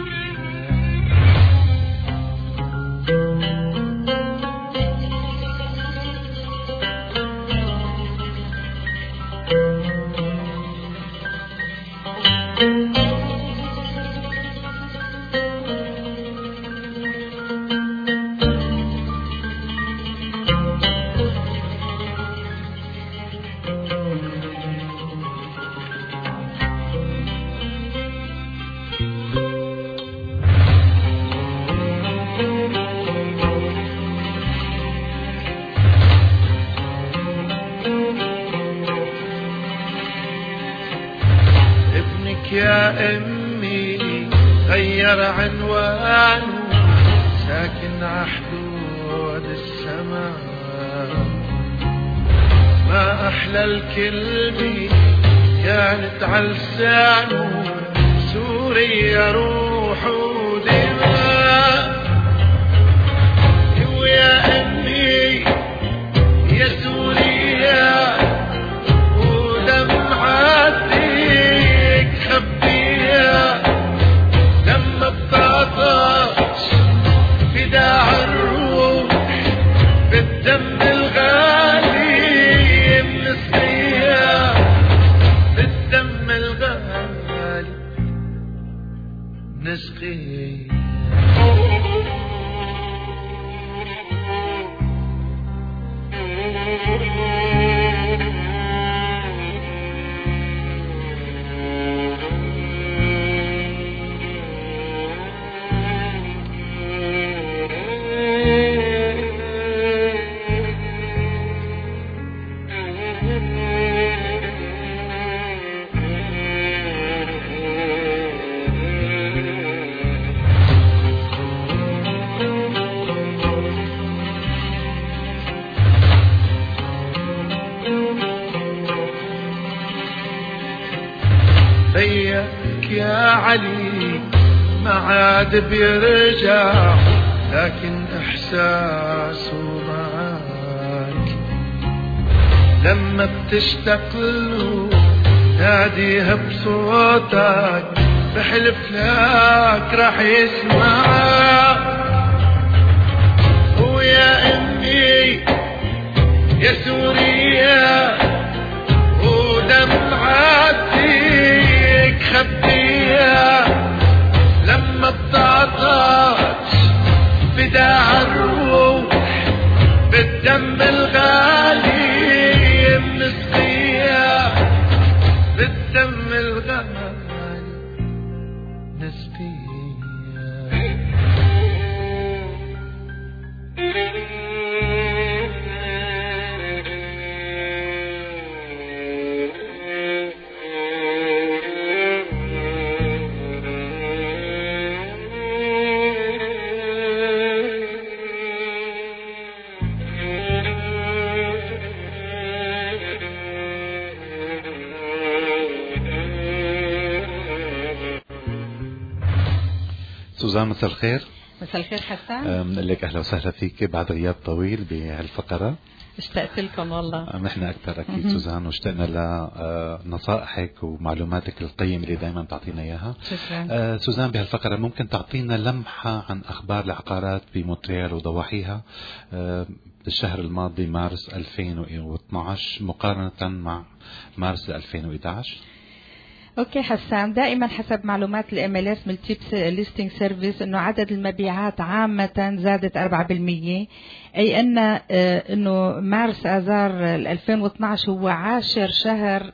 يا أمي غير عنوانه ساكن عحدود السماء، ما أحلى الكلمة كانت عالسانه سوريا روح ودماء. ويا أمي يا سوريا ودمعاتك خبيها لما بتعطش فداها الروح بالدم الغالي من السقيا، بالدم الغالي نسقيها. بيك يا علي ما عاد بيرجع، لكن إحساسه معاك لما بتشتاق له ناديها بصوتك بحلف لك راح يسمع. ويا امي يا سوريا ودمعتك خبيها لما بتعطش بداع الروح بالدم الغالي مسقيها بالدم الغالي نسقيها. سوزان مساء الخير. مساء الخير حسان. بنقول لك اهلا وسهلا فيك بعد غياب طويل بهالفقره. اشتقت لكم والله. نحن اكثر اكيد سوزان، واشتقنا لنصائحك ومعلوماتك القيمه اللي دائما تعطينا اياها. شكرا. سوزان، بهالفقره ممكن تعطينا لمحه عن اخبار العقارات بمونتريال وضواحيها بالشهر الماضي مارس 2012 مقارنه مع مارس 2011؟ اوكي حسان، دائما حسب معلومات الMLS ملتيبس ليستنج سيرفيس انه عدد المبيعات عامة زادت 4%، اي انه مارس اذار 2012 هو 10 شهر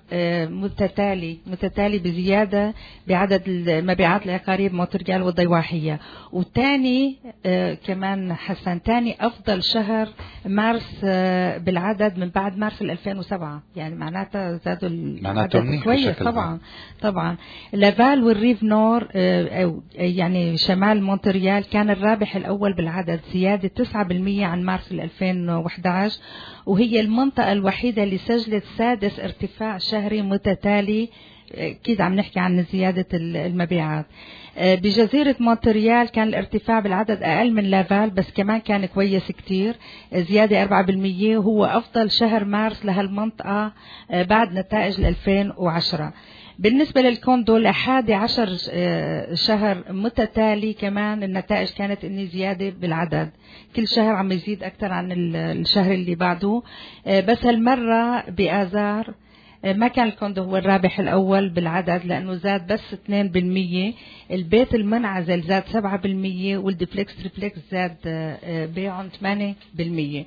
متتالي بزيادة بعدد المبيعات العقارية بمونتريال والضواحية. وثاني كمان حسان ثاني افضل شهر مارس بالعدد من بعد مارس 2007، يعني معناتها زادوا العدد كويس. طبعا لافال والريف نور يعني شمال مونتريال كان الرابح الأول بالعدد، زيادة 9% عن مارس 2011، وهي المنطقة الوحيدة اللي سجلت سادس ارتفاع شهري متتالي. أكيد عم نحكي عن زيادة المبيعات. بجزيرة مونتريال كان الارتفاع بالعدد أقل من لافال، بس كمان كان كويس كتير، زيادة 4%، وهو أفضل شهر مارس لهالمنطقة بعد نتائج 2010. بالنسبة للكوندو ل11 شهر متتالي كمان النتائج كانت اني زيادة بالعدد، كل شهر عم يزيد اكثر عن الشهر اللي بعده. بس هالمرة بآذار ما كان الكوندو هو الرابح الأول بالعدد لأنه زاد بس 2%، البيت المنعزل زاد 7%، والديفليكس تريبليكس زاد بيعهم 8%.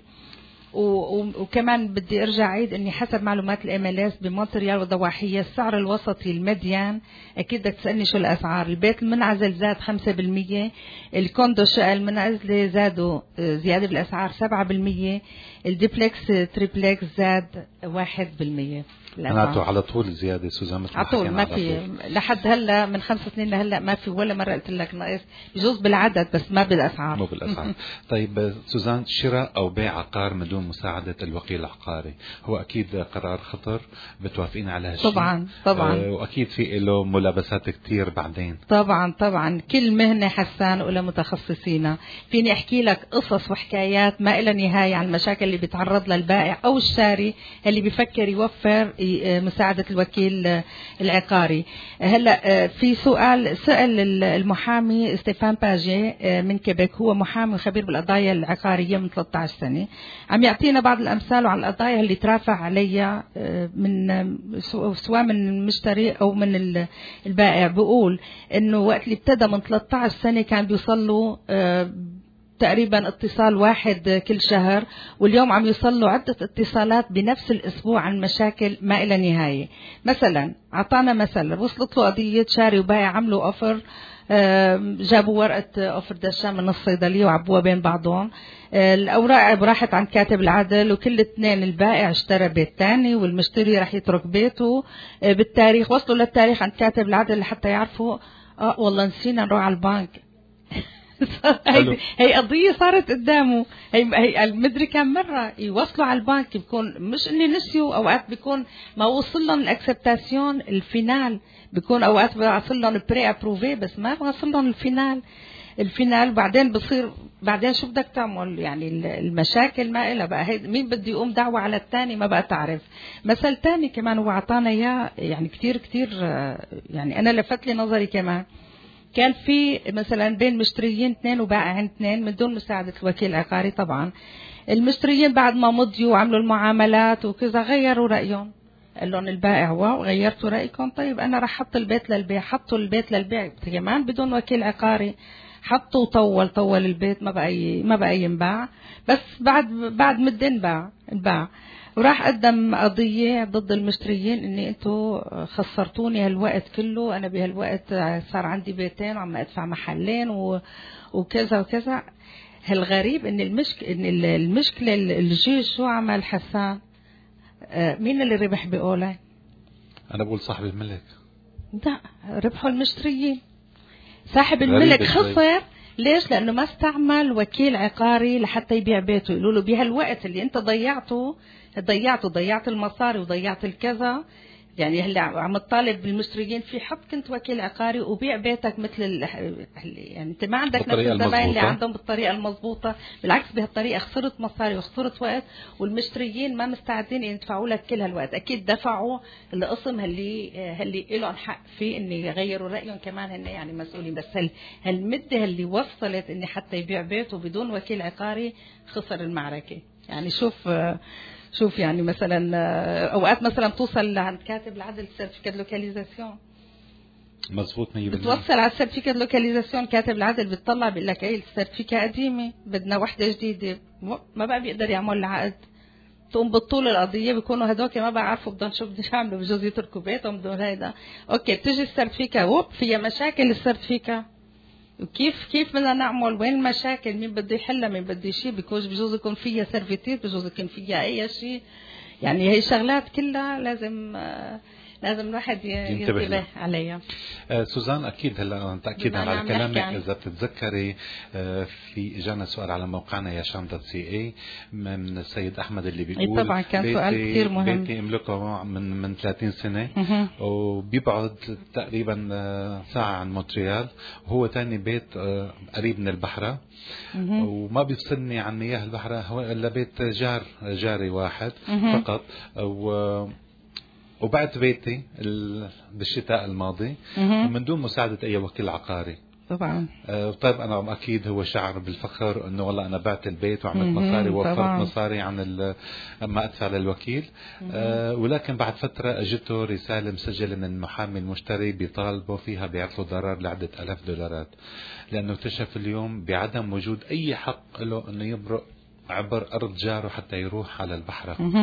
وكمان بدي ارجع عيد اني حسب معلومات الMLS بمونتريال وضواحية السعر الوسطي المديان، اكيد بدك تسألني شو الاسعار، البيت المنعزل زاد 5%، الكوندو الشقة المنعزلة زادوا زيادة بالاسعار 7%، الديبلكس تريبلكس زاد 1%. معناته على طول زيادة سوزان، على طول ما في لحد هلا من 5 سنين لهلا ما في ولا مرة قلت لك ناقص، بجوز بالعدد بس ما بالاسعار. مو بالاسعار. طيب سوزان، شراء او بيع عقار من دون مساعدة الوكيل العقاري هو اكيد قرار خطر، بتوافقين على هالشيء؟ طبعا. واكيد في له ملابسات كتير بعدين. طبعا كل مهنة حسان ولا متخصصين. فيني احكي لك قصص وحكايات ما إلها نهاية عن المشاكل اللي بيتعرض لها البائع او الشاري اللي بيفكر يوفر مساعدة الوكيل العقاري. هلا في سأل المحامي ستيفان باجي من كيبيك، هو محامي خبير بالقضايا العقارية من 13 سنة، عم يعطينا بعض الأمثال عن القضايا اللي ترافع عليها من سواء من المشتري أو من البائع. بقول إنه وقت اللي ابتدى من 13 سنة كان بيوصلوا تقريبا اتصال واحد كل شهر، واليوم عم يوصلوا عدة اتصالات بنفس الأسبوع عن مشاكل ما إلى نهاية. مثلا عطانا مثل، وصلت له قضية شاري وبائع عملوا أوفر، جابوا ورقة أوفر دشا من الصيدلية وعبوها بين بعضهم، الأوراق راحت عند كاتب العدل، وكل اثنين البائع اشترى بيت تاني والمشتري راح يترك بيته بالتاريخ. وصلوا للتاريخ عند كاتب العدل لحتى يعرفوا والله نسينا نروح على البنك. هي قضية صارت قدامه، هي المدري كم مرة يوصلوا على البنك، بيكون مش اني نسيوا، اوقات بيكون ما وصل لهم الاكسبتاسيون الفينال، بيكون اوقات وصل لهم بري ابروفي بس ما وصل لهم الفينال. الفينال، وبعدين بصير بعدين شو بدك تعمل؟ يعني المشاكل ما إلها بقى، مين بده يقوم دعوة على الثاني ما بقى تعرف. مثل تاني كمان هو عطانا اياه يعني كتير يعني انا لفت لي نظري كمان، كان في مثلا بين مشتريين 2 وبائعين 2 من دون مساعدة الوكيل العقاري. طبعا المشتريين بعد ما مضيوا وعملوا المعاملات وكذا غيروا رأيهم، قال لهم البائع واو غيرتوا رأيكم، طيب أنا رح حط البيت للبيع. حطوا البيت للبيع كمان بدون وكيل عقاري، حطوا طول البيت ما بقى ينباع، بس بعد مدين انباع. وراح قدم قضية ضد المشتريين اني انتوا خسرتوني هالوقت كله، انا بهالوقت صار عندي بيتين وعم ادفع محلين وكذا وكذا. هالغريب ان المشكلة الجيش شو عمل حسان؟ مين اللي ربح بقوله؟ انا بقول صاحب الملك. لا، ربحوا المشتريين. صاحب الملك خسر. ليش؟ لأنه ما استعمل وكيل عقاري لحتى يبيع بيته. يقولوا له بهالوقت اللي انت ضيعت المصاري وضيعت الكذا، يعني هلا عم تطالب بالمشتريين في حط كنت وكيل عقاري وبيع بيتك مثل يعني انت ما عندك نفس الزباين اللي عندهم بالطريقه المضبوطه، بالعكس بهالطريقه خسرت مصاري وخسرت وقت، والمشتريين ما مستعدين يدفعوا لك كل هالوقت. اكيد دفعوا القسم اللي لهم حق فيه ان يغيروا رايهم، كمان هن يعني مسؤولين. بس هالمده اللي وصلت اني حتى يبيع بيته بدون وكيل عقاري خسر المعركه. يعني شوف يعني مثلا اوقات مثلا بتوصل لعند كاتب العدل سيرتيفيكات لوكاليزاسيون، مظبوط 100%. بتوصل على السيرتيفيكات لوكاليزاسيون، كاتب العدل بيطلع بيقول لك ايه السيرتيفيكات قديمه بدنا وحده جديده، ما بقى بيقدر يعمل العقد. تقوم بالطول القضيه بيكونوا هدوك ما بقى عارفوا بدهم شو بدهم يعملوا، بجوز يتركوا بيتهم بدون هيدا. اوكي بتجي السيرتيفيكات فيها مشاكل السيرتيفيكات، وكيف بدنا نعمل؟ وين المشاكل؟ مين بده يحلها؟ مين بده يشيل؟ بجوز يكون فيها سيرفيتير، بجوز يكون فيها اي شيء. يعني هي شغلات كلها لازم الواحد ينتبه عليها. سوزان اكيد هلا تاكيدا على كلامك اذا بتتذكري في اجانا سؤال على موقعنا يا شام.ca من السيد احمد اللي بيقول طبعا كان سؤال كثير مهم. بيتي املكه من 30 سنه وبيبعد تقريبا ساعه عن مونتريال، وهو تاني بيت قريب من البحره وما بيفصلني عن مياه البحره الا بيت جاري واحد فقط. وبعت بيتي بالشتاء الماضي ومن دون مساعدة أي وكيل عقاري. طبعا طيب أنا أكيد هو شعر بالفخر أنه والله أنا بعت البيت وعملت مصاري ووفرت مصاري عن ما أدفع للوكيل. ولكن بعد فترة أجته رسالة مسجلة من المحامي المشتري بيطالبه فيها بيعطله ضرر لعدة $1000 لأنه اكتشف اليوم بعدم وجود أي حق له أنه يمرق عبر أرض جاره حتى يروح على البحرة.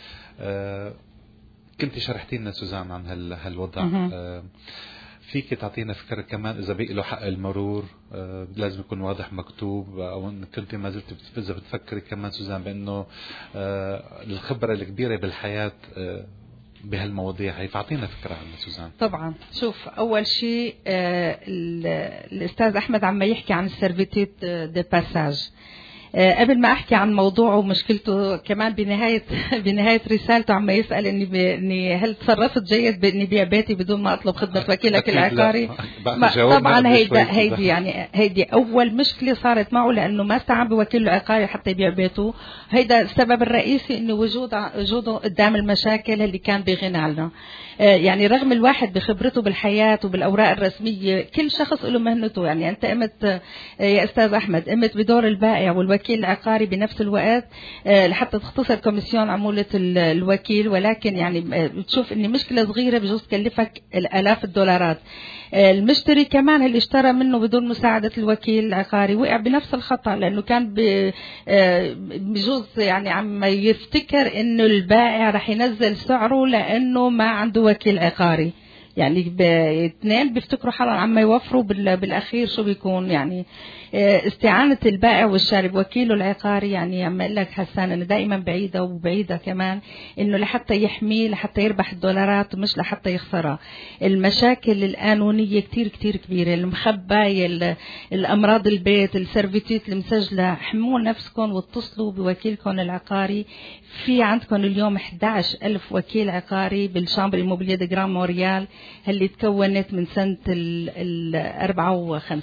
كنت شرحتي لنا سوزان عن هالوضع. فيك تعطينا فكرة كمان إذا بقي له حق المرور لازم يكون واضح مكتوب، أو كنت ما زلت إذا بتفكري كمان سوزان بأنه الخبرة الكبيرة بالحياة بهالمواضيع هي، فاعطينا فكرة عنها سوزان. طبعا شوف، أول شيء الأستاذ أحمد عم يحكي عن السيرفيتيت دي باساج. قبل ما احكي عن موضوعه ومشكلته كمان بنهايه رسالته عم يسال اني هل تصرفت جيد باني بيع بيتي بدون ما اطلب خدمه وكيلك العقاري؟ طبعا هيدي اول مشكله صارت معه، لانه ما استعان بوكيله العقاري حتى يبيع بيته. هيدا السبب الرئيسي انه وجوده قدام المشاكل اللي كان بغنى عنه. يعني رغم الواحد بخبرته بالحياه وبالاوراق الرسميه، كل شخص له مهنته. يعني انت قمت يا استاذ احمد قمت بدور البائع والوكيل العقاري بنفس الوقت لحتى تختصر كوميسيون عمولة الوكيل، ولكن يعني بتشوف ان مشكلة صغيرة بجوز تكلفك $1000. المشتري كمان اللي اشترى منه بدون مساعدة الوكيل العقاري وقع بنفس الخطأ، لانه كان بجوز يعني عم يفتكر انه البائع رح ينزل سعره لانه ما عنده وكيل عقاري. يعني اثنين بيفتكروا حالهم عم يوفروا، بالاخير شو بيكون؟ يعني استعانة البائع والشاري بوكيله العقاري. يعني عم اقول لك حسان انه دائما بعيدة، وبعيدة كمان انه لحتى يحميه، لحتى يربح الدولارات مش لحتى يخسرها. المشاكل القانونية كتير كتير كبيرة، المخباية، الامراض البيت، السيرفيتيت المسجلة. حموا نفسكم واتصلوا بوكيلكم العقاري. في عندكم اليوم 11,000 وكيل عقاري بالشامبر الموبيلية دي جران موريال اللي تكونت من سنة 54.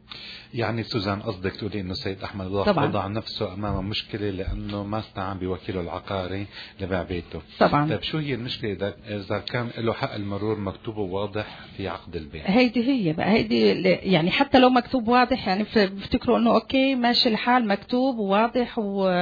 يعني سوزان قصدك تقولي انه السيد احمد وضع نفسه امام مشكله لانه ما استعان بوكيله العقاري لبيع بيته. طبعا. طيب شو هي المشكله اذا كان له حق المرور مكتوب واضح في عقد البيع؟ هي بقى يعني حتى لو مكتوب واضح، يعني بفتكروا انه اوكي ماشي الحال، مكتوب وواضح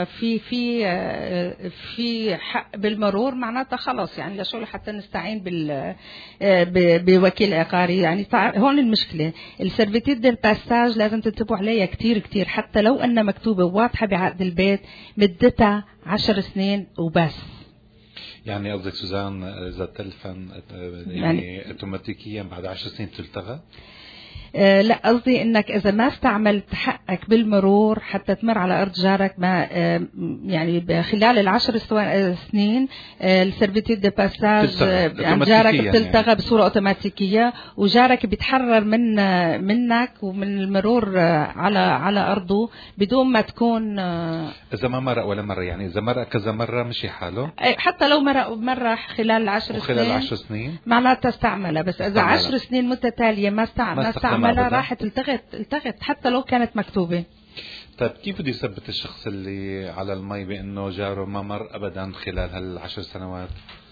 وفي حق بالمرور، معناتها خلاص يعني لشو حتى نستعين بوكيل عقاري. يعني هون المشكله، السيرفيتيت ديل باساج لازم تنتبهوا عليها كتير كتير، حتى لو أنها مكتوبة واضحة بعقد البيت مدتها 10 سنين وبس. يعني قصدك سوزان إذا تلفن يعني اوتوماتيكيا بعد 10 سنين تلتغى؟ لا، قصدي انك اذا ما استعملت حقك بالمرور حتى تمر على ارض جارك، ما يعني خلال ال10 سنين السيرفيتيت دي باساج عند جارك بتلتغى يعني بصوره اوتوماتيكيه، وجارك بيتحرر منك ومن المرور على ارضه بدون ما تكون اذا ما مرق ولا مره. يعني اذا مرق كذا مره مشي حاله، حتى لو مرق خلال 10 سنين معناتها استعملها. بس اذا 10 سنين متتاليه ما استعملها راحت التغت حتى لو كانت مكتوبة. طيب كيف بده يثبت الشخص اللي على المي بأنه جاره ما مر أبدا خلال هال10 سنوات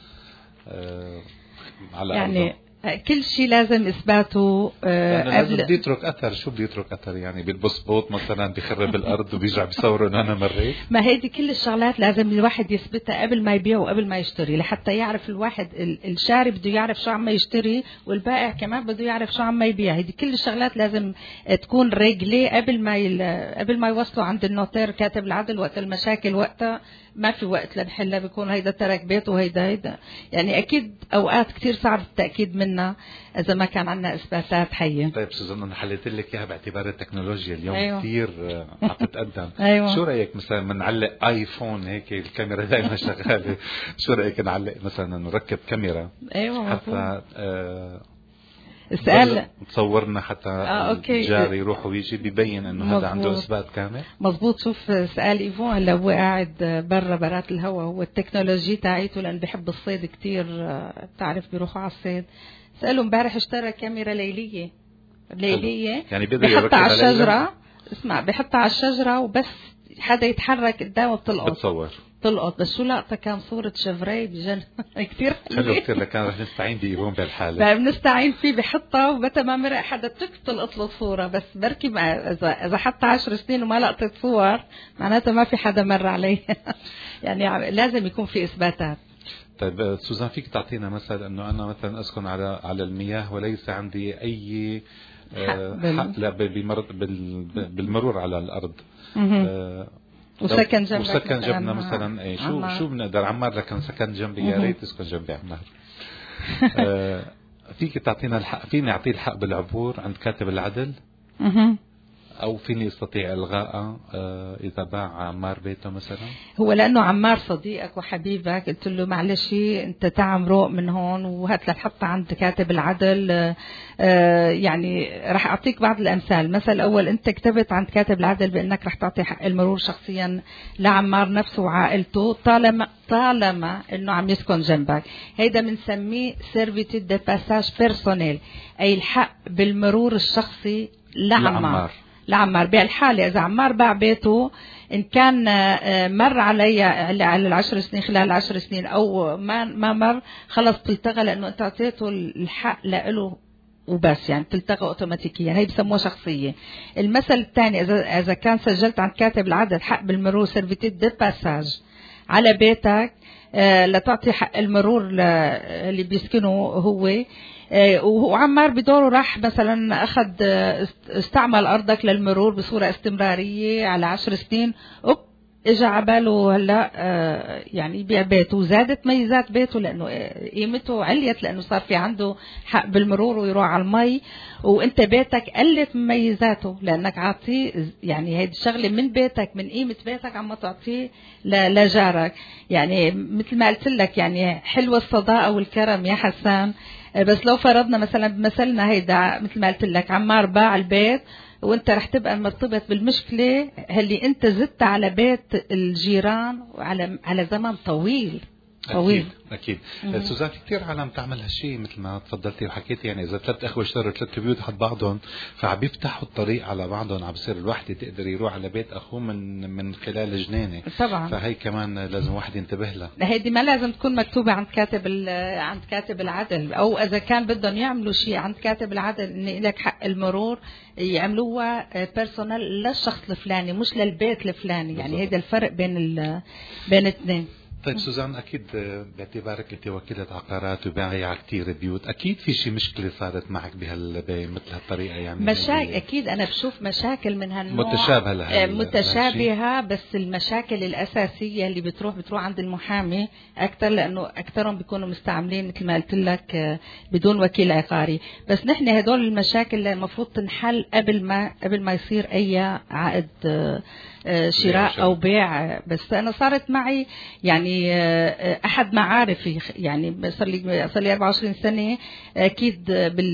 على يعني أرضه؟ كل شيء لازم إثباته لازم بده يترك أثر. شو بده يترك أثر؟ يعني بيلبس بوت مثلا بيخرب الأرض وبيرجع بيصور إنه أنا مريت. ما هيدي كل الشغلات لازم الواحد يثبتها قبل ما يبيع وقبل ما يشتري، لحتى يعرف الواحد الشاري بده يعرف شو عم يشتري، والبائع كمان بده يعرف شو عم يبيع. هيدي كل الشغلات لازم تكون ريجلي قبل ما يوصلوا عند النوتير كاتب العدل. وقت المشاكل وقتها ما في وقت لنحلها، بيكون هيدا ترك بيته وهيدا يعني أكيد أوقات كتير صعب التأكيد منها إذا ما كان عنا إثباتات حية. طيب سوزان، أنا حليت لك إياها باعتبار التكنولوجيا اليوم أيوة. كتير عم تتقدم. أيوة. شو رأيك مثلا منعلق آيفون هيك الكاميرا دائما شغالة، شو رأيك نعلق مثلا نركب كاميرا؟ أيوة حتى السؤال تصورنا حتى الجاري يروح ويجي بيبين انه هذا عنده اثبات كامل. مظبوط. شوف سؤال ايفون هلا هو قاعد برات الهواء، هو التكنولوجيا تاعيته لانه بحب الصيد كتير، بتعرف بيروحوا على الصيد. سأله امبارح اشترى كاميرا ليلية يعني بيحطها على الشجرة. اسمع، بيحطها على الشجرة وبس حدا يتحرك قدامه بتلقط. بس شو لقطة كان صورة شفري بجن كتير حلو كتير. لكان رح نستعين بإيفون بهالحالة، بنستعين فيه بحطها ومتى ما مرق حدا تلقط له صورة. بس بركي إذا حتى 10 سنين وما لقطت صور معناتها ما في حدا مر عليه. يعني لازم يكون في إثباتات. طيب سوزان، فيك تعطينا مثل انه انا مثلا اسكن على المياه وليس عندي اي حق بالمرور على الارض، وسكن جنبنا مثلا شو بنقدر؟ عمار لكن سكن جنبي، يا ريت تسكن جنبي عمار. فيك تعطينا الحق، فيني اعطيه الحق بالعبور عند كاتب العدل، أو فيني استطيع إلغاء إذا باع عمار بيته مثلا؟ هو لأنه عمار صديقك وحبيبك، قلت له معلش أنت تعم روق من هون وهات لتحطها عند كاتب العدل. يعني رح أعطيك بعض الأمثال. مثل أول، أنت كتبت عند كاتب العدل بأنك رح تعطي حق المرور شخصيا لعمار نفسه وعائلته طالما أنه عم يسكن جنبك. هيدا بنسميه سيرفيتيت دي باساج بيرسونيل، أي الحق بالمرور الشخصي لعمار. بهالحالة إذا عمار باع بيته، إن كان مر علي على 10 سنين، خلال 10 سنين أو ما مر، خلص تلتغى، لأنه أنت أعطيته الحق لإله وبس، يعني تلتغى أوتوماتيكيا. هي بسموها شخصية. المثل الثاني، إذا كان سجلت عند كاتب العدل حق بالمرور سيرفيتيت دي باساج على بيتك، لتعطي حق المرور اللي بيسكنه هو، وعمار بدوره راح مثلا استعمل أرضك للمرور بصورة استمرارية على 10 سنين، اجى عباله هلا يعني يبيع بيته، وزادت ميزات بيته لانه قيمته عليت، لانه صار في عنده حق بالمرور ويروح على المي، وانت بيتك قلت من ميزاته لانك عاطيه. يعني هيدي الشغله من بيتك، من قيمه بيتك عم تعطيه لجارك. يعني مثل ما قلت لك، يعني حلوه الصداقه والكرم يا حسان. بس لو فرضنا مثلا بمثلنا هيدا، مثل ما قلت لك، عمار باع البيت وانت رح تبقى مرتبط بالمشكلة اللي انت زدت على بيت الجيران على زمن طويل. طويل. اكيد سوزان، في كثير عالم تعمل هالشيء مثل ما تفضلتي وحكيتي، يعني اذا 3 اخوه اشتروا 3 بيوت حد بعضهم فعبيفتحوا الطريق على بعضهم، عم بصير الوحده تقدر يروح على بيت اخوه من خلال جنينه. طبعا فهي كمان لازم واحد ينتبه لها. هيدي ما لازم تكون مكتوبه عند كاتب العدل، او اذا كان بدهم يعملوا شيء عند كاتب العدل ان لك حق المرور يعملوها بيرسونال للشخص الفلاني مش للبيت الفلاني. يعني هذا الفرق بين اثنين. طيب سوزان، اكيد باعتبارك انت وكيلة عقارات وبايعة كثير بيوت، اكيد في شيء مشكله صارت معك مثل هالطريقه؟ يعني مشاكل اكيد انا بشوف مشاكل من هالنوع متشابهه بس المشاكل الاساسيه اللي بتروح عند المحامي اكثر، لانه اكثرهم بيكونوا مستعملين مثل ما قلت لك بدون وكيل عقاري. بس نحن هدول المشاكل المفروض تنحل قبل ما يصير اي عقد شراء او بيع. بس انا صارت معي يعني احد معارفي، يعني صار لي 24 سنه اكيد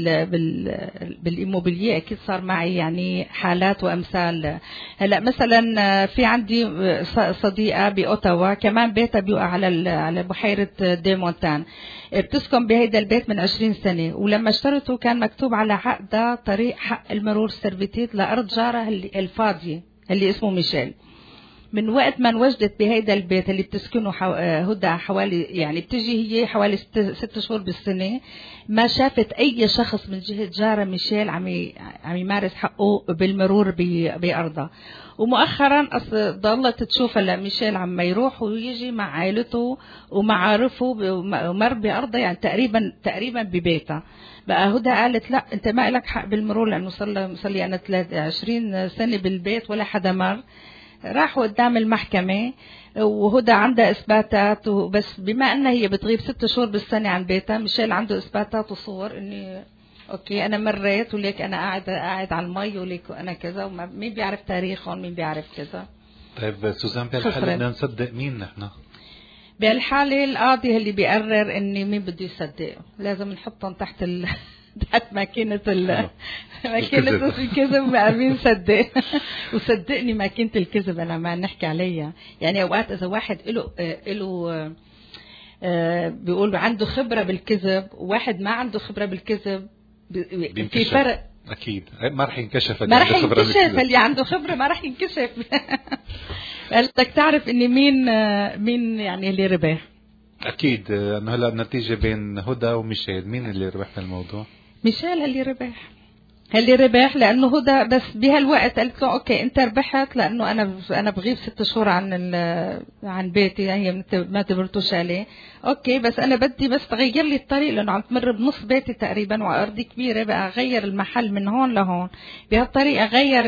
بالإيموبيلية اكيد صار معي يعني حالات وامثال. هلا مثلا في عندي صديقه باوتاوا كمان بيتها بيقع على بحيره دي مونتان، بتسكن بهيدا البيت من 20 سنه، ولما اشترته كان مكتوب على عقدها طريق حق المرور سيرفيتيت لارض جارها الفاضيه اللي اسمه ميشيل. من وقت ما انوجدت بهيدا البيت اللي بتسكنه هدى حوالي يعني بتجي هي حوالي 6 شهور بالسنة، ما شافت أي شخص من جهة جارة ميشيل عم يمارس حقه بالمرور بأرضها. ومؤخرا ضلت تشوف هلا ميشيل عم يروح ويجي مع عائلته ومعارفه ومر بأرضها، يعني تقريبا ببيتها. بقى هدى قالت لا انت ما لك حق بالمرور، لانه صار لي انا 23 سنه بالبيت ولا حدا مر. راحوا قدام المحكمه وهدى عندها اثباتات، بس بما انها هي بتغيب 6 شهور بالسنه عن بيتها، ميشيل عنده اثباتات وصور اني اوكي انا مريت وليك انا قاعد على المي وليك انا كذا، ومين بيعرف تاريخهم مين بيعرف كذا. طيب سوزان، بهالحاله بدنا نصدق مين نحن؟ بهالحالة القاضي اللي بيقرر اني مين بده يصدق، لازم نحطهم تحت ماكينة الكذب مين صدق. وصدقني ماكينة الكذب انا ما نحكي عليها، يعني اوقات اذا واحد له بيقول عنده خبرة بالكذب وواحد ما عنده خبرة بالكذب في فرق اكيد. ما رح ينكشف اللي عنده خبرة ما رح ينكشف. بدك تعرف اني مين يعني اللي ربح. اكيد انه هلا النتيجة بين هدى وميشيل، مين اللي ربح في الموضوع؟ ميشيل اللي ربح لانه هدى بس بهالوقت قلت له اوكي انت ربحت، لانه انا بغيب 6 شهور عن بيتي، هي ما تبرتوش عليه. اوكي بس انا بدي بس تغير لي الطريق، لانه عم تمر بنص بيتي تقريبا وارضي كبيره، بقى اغير المحل من هون لهون. بهالطريقه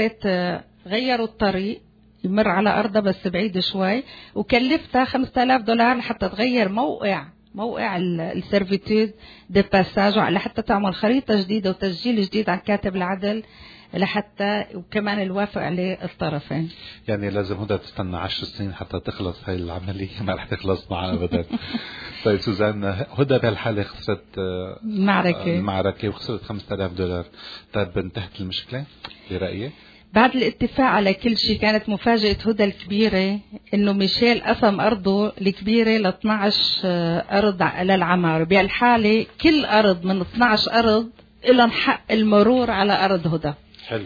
غيروا الطريق يمر على أرضها بس بعيد شوي، وكلفتها $5000 لحتى تغير موقع السيرفيتود دي باساج، لحتى تعمل خريطة جديدة وتسجيل جديد عن كاتب العدل لحتى وكمان الوافق عليه الطرفين. يعني لازم هدى تستنى 10 سنين حتى تخلص هاي العملية، ما رح تخلص معها أبدا. طيب سوزان، هدى بهالحالة خسرت المعركة وخسرت $5000. طيب انتهت المشكلة برأيك؟ بعد الاتفاق على كل شيء كانت مفاجأة هدى الكبيرة انه ميشيل قسم ارضه الكبيرة ل 12 ارض للعمار. بهالحالة كل ارض من 12 ارض لهم حق المرور على ارض هدى. حلو،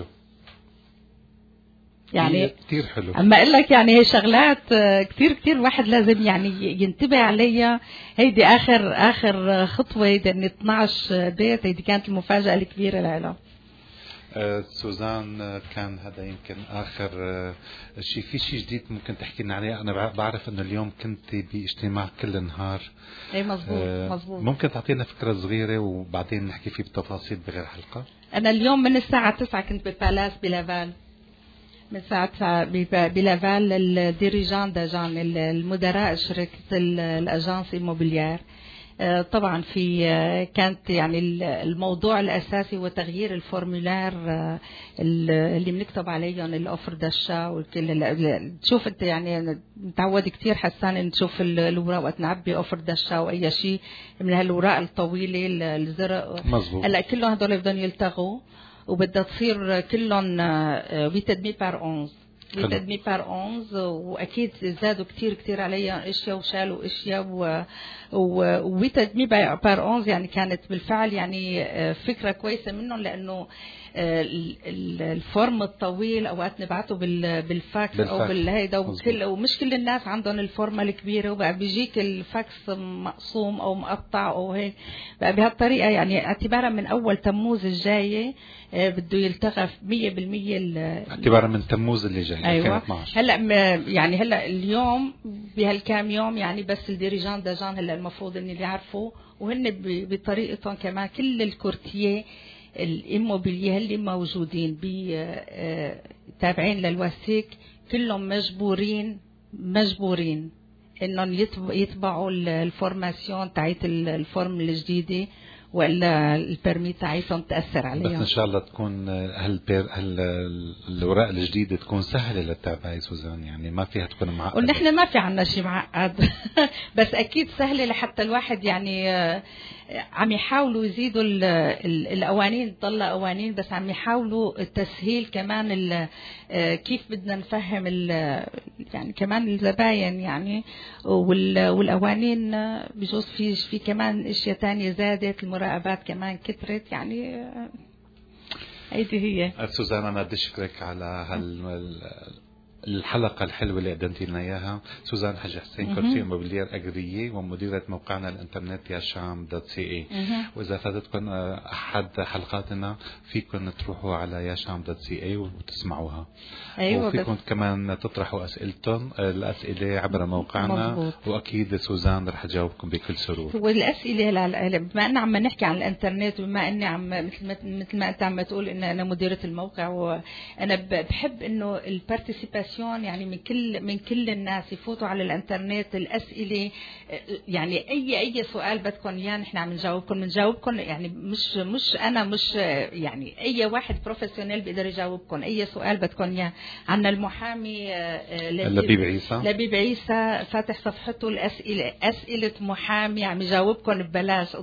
يعني كتير حلو. اما اقول لك يعني هي شغلات كتير الواحد لازم يعني ينتبه عليها. هيدي اخر خطوة، هيدي 12 بيت، هيدي كانت المفاجأة الكبيرة لها. سوزان، كان هذا يمكن آخر شيء. في شيء جديد ممكن تحكي لنا عليه؟ أنا بعرف أنه اليوم كنت باجتماع كل النهار. أي مزبوط. ممكن تعطينا فكرة صغيرة وبعدين نحكي فيه بتفاصيل بغير حلقة؟ أنا اليوم من الساعة 9 كنت ببالاس بلافال، من الساعة 9 بلافال. الديريجان داجان المدراء شركة الأجانس إيموبيليار طبعا كانت يعني الموضوع الأساسي هو تغيير الفورمولار اللي بنكتب عليهم الأوفر داشا والكل. تشوف انت يعني متعود كتير حسان ان تشوف الوراق وقت نعبي أوفر داشا واي شيء من هالوراق الطويلة الزرق. مظبوط. هلا كلهم هدول بدهم يلتغوا وبدها تصير كلهم 8 بار 11 بتدمي بار 11 واكيد زادوا كتير عليها اشياء وشالوا اشياء وتدمي بار 11 يعني كانت بالفعل يعني فكره كويسه منهم، لانه الفورم الطويل اوقات نبعته بالفاكس او بالهيدا، ومش كل الناس عندهم الفورمه الكبيره، وبقى بيجيك الفاكس مقسوم او مقطع او هيك. بقى بهالطريقه يعني اعتبارا من اول تموز الجايه بده يلتغى 100% اعتبارا من تموز اللي جاي. أيوة. هلا يعني هلا اليوم بهالكام يوم يعني بس الديريجان داجان هلا المفروض ان اللي يعرفوا، وهن بطريقتهم كمان كل الكورتيه الإيموبيلية اللي موجودين تابعين للوثيق كلهم مجبورين انهم يطبعوا الفورماسيون تاعت الفورم الجديدة، ولا البرمي تاعتهم تأثر عليهم. بس ان شاء الله تكون الوراق الجديدة تكون سهلة للتابعي سوزان، يعني ما فيها تكون معقدة. ونحن ما في عنا شيء معقد بس اكيد سهلة لحتى الواحد يعني عم يحاولوا يزيدوا القوانين، تضل قوانين بس عم يحاولوا التسهيل كمان كيف بدنا نفهم يعني كمان الزباين يعني، والقوانين بجوز في كمان اشياء تانية زادت، المراقبات كمان كترت يعني. هيدي هي سوزان. انا بدي اشكرك على الحلقة الحلوة اللي قدمتي لنا إياها. سوزان حاج حسين، كرسي موبيلير أجرية ومديرة موقعنا الإنترنت ياشام.ca. وإذا فاتتكم أحد حلقاتنا فيكم تروحوا على yasham.ca وتسمعوها. أيوة. وفيكم كمان تطرحوا الأسئلة عبر موقعنا. مزبوط. وأكيد سوزان رح تجاوبكم بكل سرور. والأسئلة بما أن عم نحكي عن الإنترنت، وبما أني مثل ما أنت عم تقول إن أنا مديرة الموقع، وأنا بحب إنه البارتيسيباسيون يعني من كل الناس يفوتوا على الانترنت. الاسئله يعني اي سؤال بدكم اياه نحن عم نجاوبكم يعني مش انا مش يعني اي واحد بروفيسيونيل بيقدر يجاوبكم اي سؤال بدكم اياه. عندنا المحامي لبيب عيسى فاتح صفحته اسئله محامي عم يجاوبكم ببلاش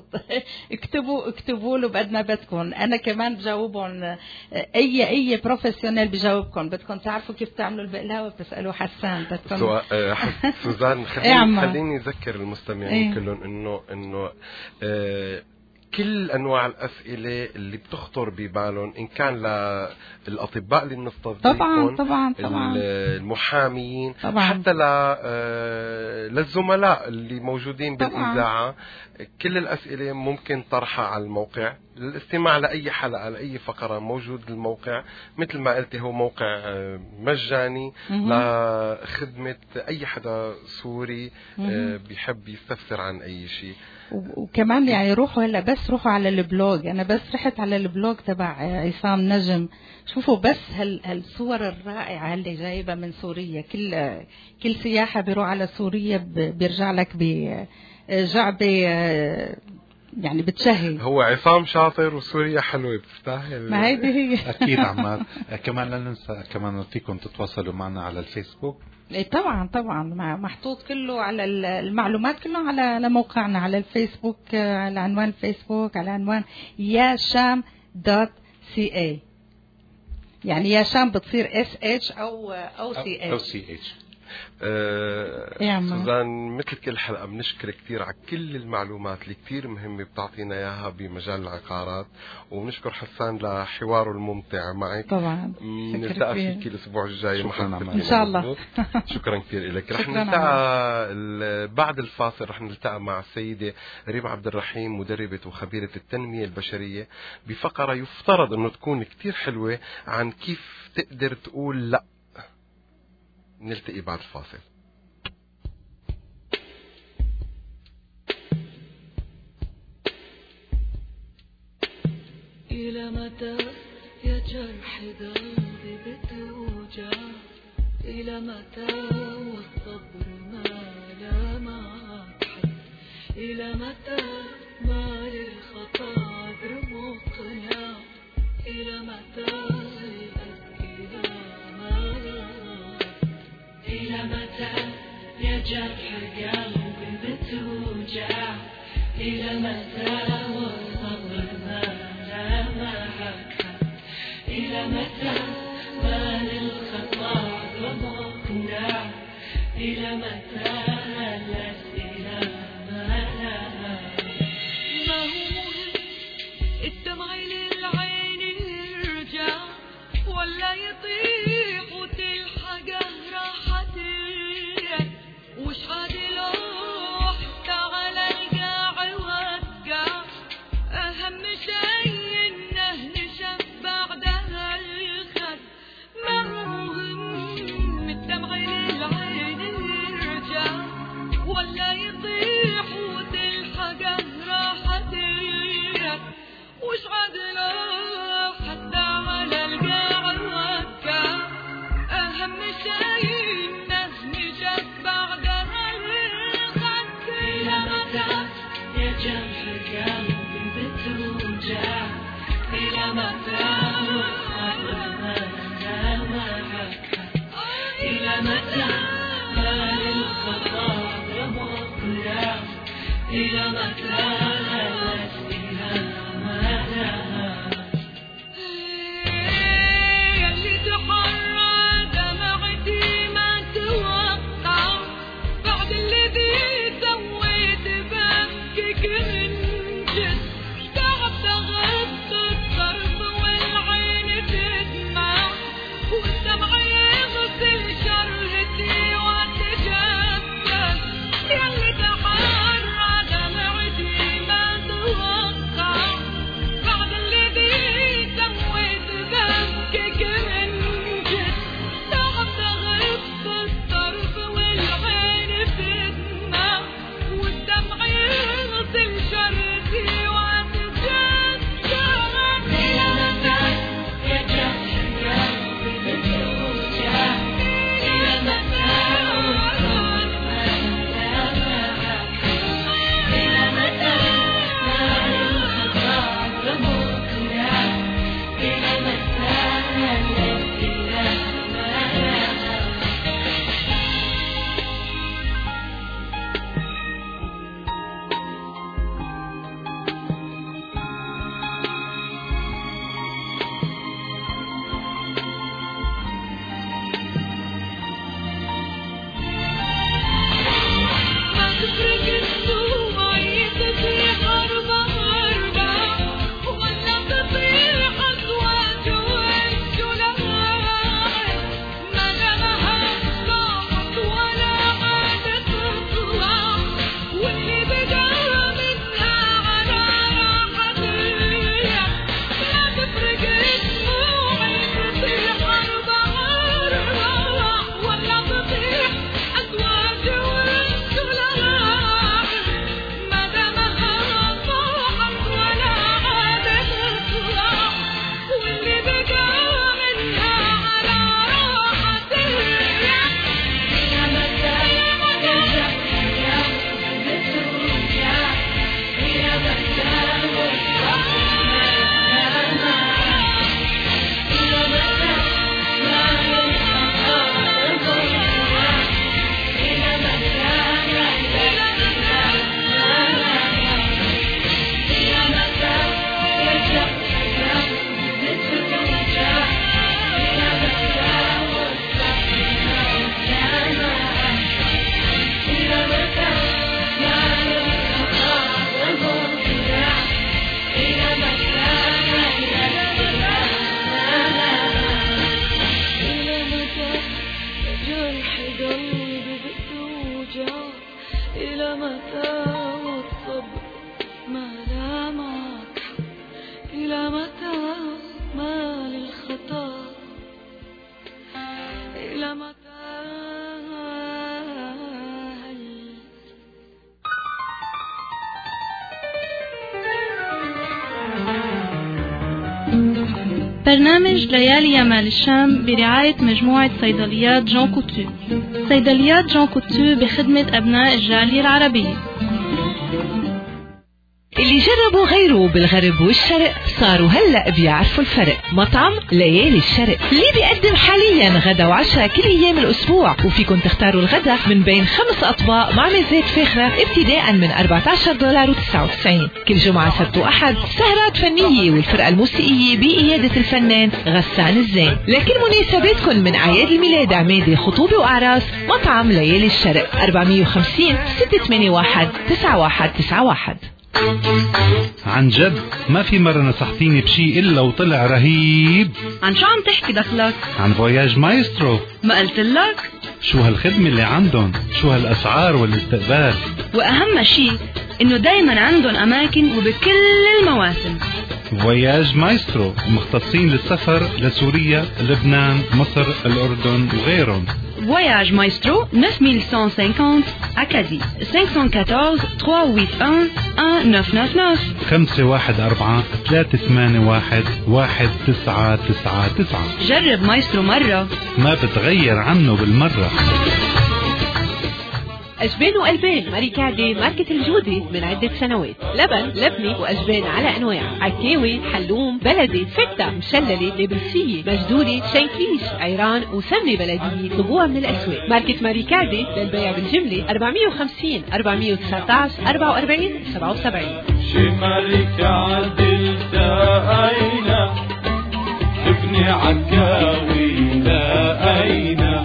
اكتبوا له بقد ما بدكم. انا كمان بجاوبهم، اي بروفيسيونيل بجاوبكم. بدكم تعرفوا كيف تعملوا الهوا بتسألوا حسان. سوزان خليني أذكر المستمعين كلهم إنه كل أنواع الأسئلة اللي بتخطر ببالهم، إن كان للأطباء اللي بنستضيفهم، طبعا المحامين، حتى للزملاء اللي موجودين بالإذاعة، كل الأسئلة ممكن طرحها على الموقع. للاستماع لأي حلقة لأي فقرة موجود الموقع، مثل ما قلت هو موقع مجاني لخدمة أي حدا سوري بيحب يستفسر عن أي شيء. وكمان يعني روحوا على البلوج. أنا بس رحت على البلوج تبع عصام نجم، شوفوا بس هالصور الرائعة اللي جايبة من سوريا. كل سياحة بيروح على سوريا بيرجع لك بجعبة يعني بتشهي. هو عصام شاطر وسوريا حلوة بتستاهل. ما هيدي هي. أكيد عمار. كمان لا ننسى كمان فيكم تتواصلوا معنا على الفيسبوك. طبعا محطوط كله على المعلومات كله على موقعنا على الفيسبوك، على عنوان الفيسبوك على عنوان yasham.ca. يعني ياشام بتصير SH أو CH. سوزان مثل كل حلقة بنشكر كثير على كل المعلومات اللي كثير مهمة بتعطينا إياها بمجال العقارات، ونشكر حسان لحواره الممتع معك. طبعا نلتقى فيك الأسبوع الجاي إن شاء الله. شكرا كثير لك. رح نلتقى بعد الفاصل، رح نلتقى مع السيدة ريم عبد الرحيم، مدربة وخبيرة التنمية البشرية، بفقرة يفترض أنه تكون كثير حلوة عن كيف تقدر تقول لا. نلتقي بعد الفاصل. إلى متى يا جرح قلبي بتوجع؟ إلى متى والصبر ما لا معك حد؟ إلى متى ما للخطا عذر مقنع؟ إلى متى الأسئلة ما إلى متى يا جرح قلبي بتوجع؟ إلى متى والصبر ما لا معك حد؟ إلى متى ما للخطا عذر الدمع للعين يرجع ولا يطيح وتلحق راحتك وش عاد لوح تعالى القاع وقع أهم شيء إنه نشف بعدها الخد ما مهم الدمع للعين يرجع ولا يطيح وتلحق راحتك وش عاد لوح حتى على القاع وقع أهم شيء إنه نشف بعدها الخد إلى متى يا جرح قلبي بتوجع إلى متى إلى متى ما للخطاب مقرع إلى متى اللي تحرى دمعتي ما توقع بعد الذي سويت بمكك من جد تعبت غض الطرف والعين تدمع والدمع يغسل شرهتي وتجدد ياللي تحرى دمعتي ما توقع بعد الذي سويت بمكك من جد تعبت غض الطرف والعين تدمع والدمع يغسل شرهتي وتجدد إلى متى يا جرح قلبي بتوجع إلى متى إلى متى ما للخطاب مقنع إلى متى ما تفرق الدموع تطيح أربع ولا تطيح أزواج والجلال ما دامها صاحت ولا عادت تطلع واللي بدا منها على راحتك ما تفرق الدموع تطيح أربع ولا تطيح أزواج والجلال ما دامها صاحت ولا عادت تطلع واللي بقى منها على راحتك إلى متى يا جرح قلبي بتوجع إلى متى إلى متى ما للخطاب مقنع إلى متى إلى متى يا جرح قلبي بتوجع إلى متى وصفنا الجماعة إلى متى ما للخطاب مقنع إلى متى إلى متى جرح قلبي بتوجع إلى متى والصبر ما لامك إلى متى ما للخطا إلى متى برنامج ليالي يمال الشام برعاية مجموعة صيدليات جون كوتو. صيدليات جون كوتو بخدمة أبناء الجالية العربية. اللي جربوا غيره بالغرب والشرق صاروا هلأ بيعرفوا الفرق. مطعم ليالي الشرق اللي بيقدم حاليا غدا وعشاء كل ايام الاسبوع، وفيكم تختاروا الغدا من بين 5 اطباق مع ميزات فاخرة ابتداء من $14.99. كل جمعة سبت واحد سهرات فنية والفرقة الموسيقية بقيادة الفنان غسان الزين. لكن مناسباتكم من اعياد الميلاد، عمادة، خطوبة واعراس، مطعم ليالي الشرق 450 681 9191. عن جد ما في مرة نصحتيني بشي إلا وطلع رهيب. عن شو عم تحكي دخلك؟ عن فواياج مايسترو. ما قلت لك؟ شو هالخدمة اللي عندهم، شو هالأسعار والاستقبال، وأهم شي إنه دايما عندهم أماكن وبكل المواسم. فواياج مايسترو مختصين للسفر لسوريا، لبنان، مصر، الأردن وغيرهم. Voyage Maestro 9150 Acadie 514 381 1999 514-381-1999. جرب مايسترو مرة ما بتغير عنه بالمرة. أجبان وقلبان ماريكاردي ماركة الجودة من عدة سنوات. لبن، لبنة وأجبان على أنواع، عكاوي، حلوم، بلدي، فتة، مشللة، نابلسية، مجدولة، شنكيش، عيران وسمنة بلدية. طبوها من الأسواق. ماركة ماريكاردي للبيع بالجملة 450 419 44 77. شي ماريكاردي التقينا، ابني عكاوي لقينا.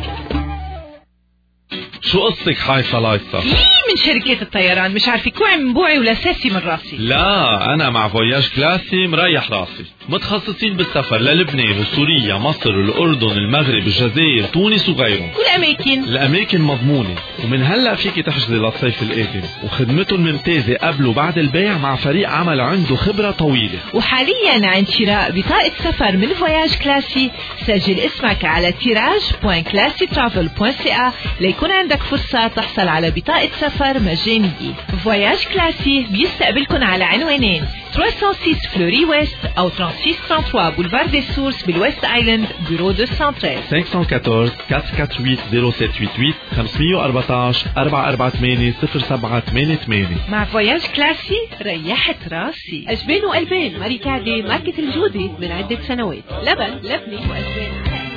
شو قصتك حايصة لايصة؟ من شركات الطيران مش عارفة كوعي من بوعي ولا ساسي من راسي. لا أنا مع فواياج كلاسي مريح راسي. متخصصين بالسفر للبنان وسوريا، مصر، الأردن، المغرب، الجزائر، تونس وغيرهم. الأماكن مضمونة، ومن هلأ فيك تحجزي للصيف القادم، وخدمتهم ممتازة قبل وبعد البيع مع فريق عمل عنده خبرة طويلة. وحاليا عند شراء بطاقة سفر من فواياج كلاسي سجل اسمك على tirage.classytravel.ca ليكون عندك فرصة تحصل على بطاقة سفر مجانية. فواياج كلاسي بيستقبلكن على عنوانين 306 فلوري ويست أو 3633 بولفار دي سورس بالويست آيلاند بيرو 213 514 448 0788 514 448 0788. مع فواياج كلاسي ريحت راسي. أجبان وقلبان ماريكاردي ماركة الجودة من عدة سنوات. لبن، لبنة وأجبان على أنواع.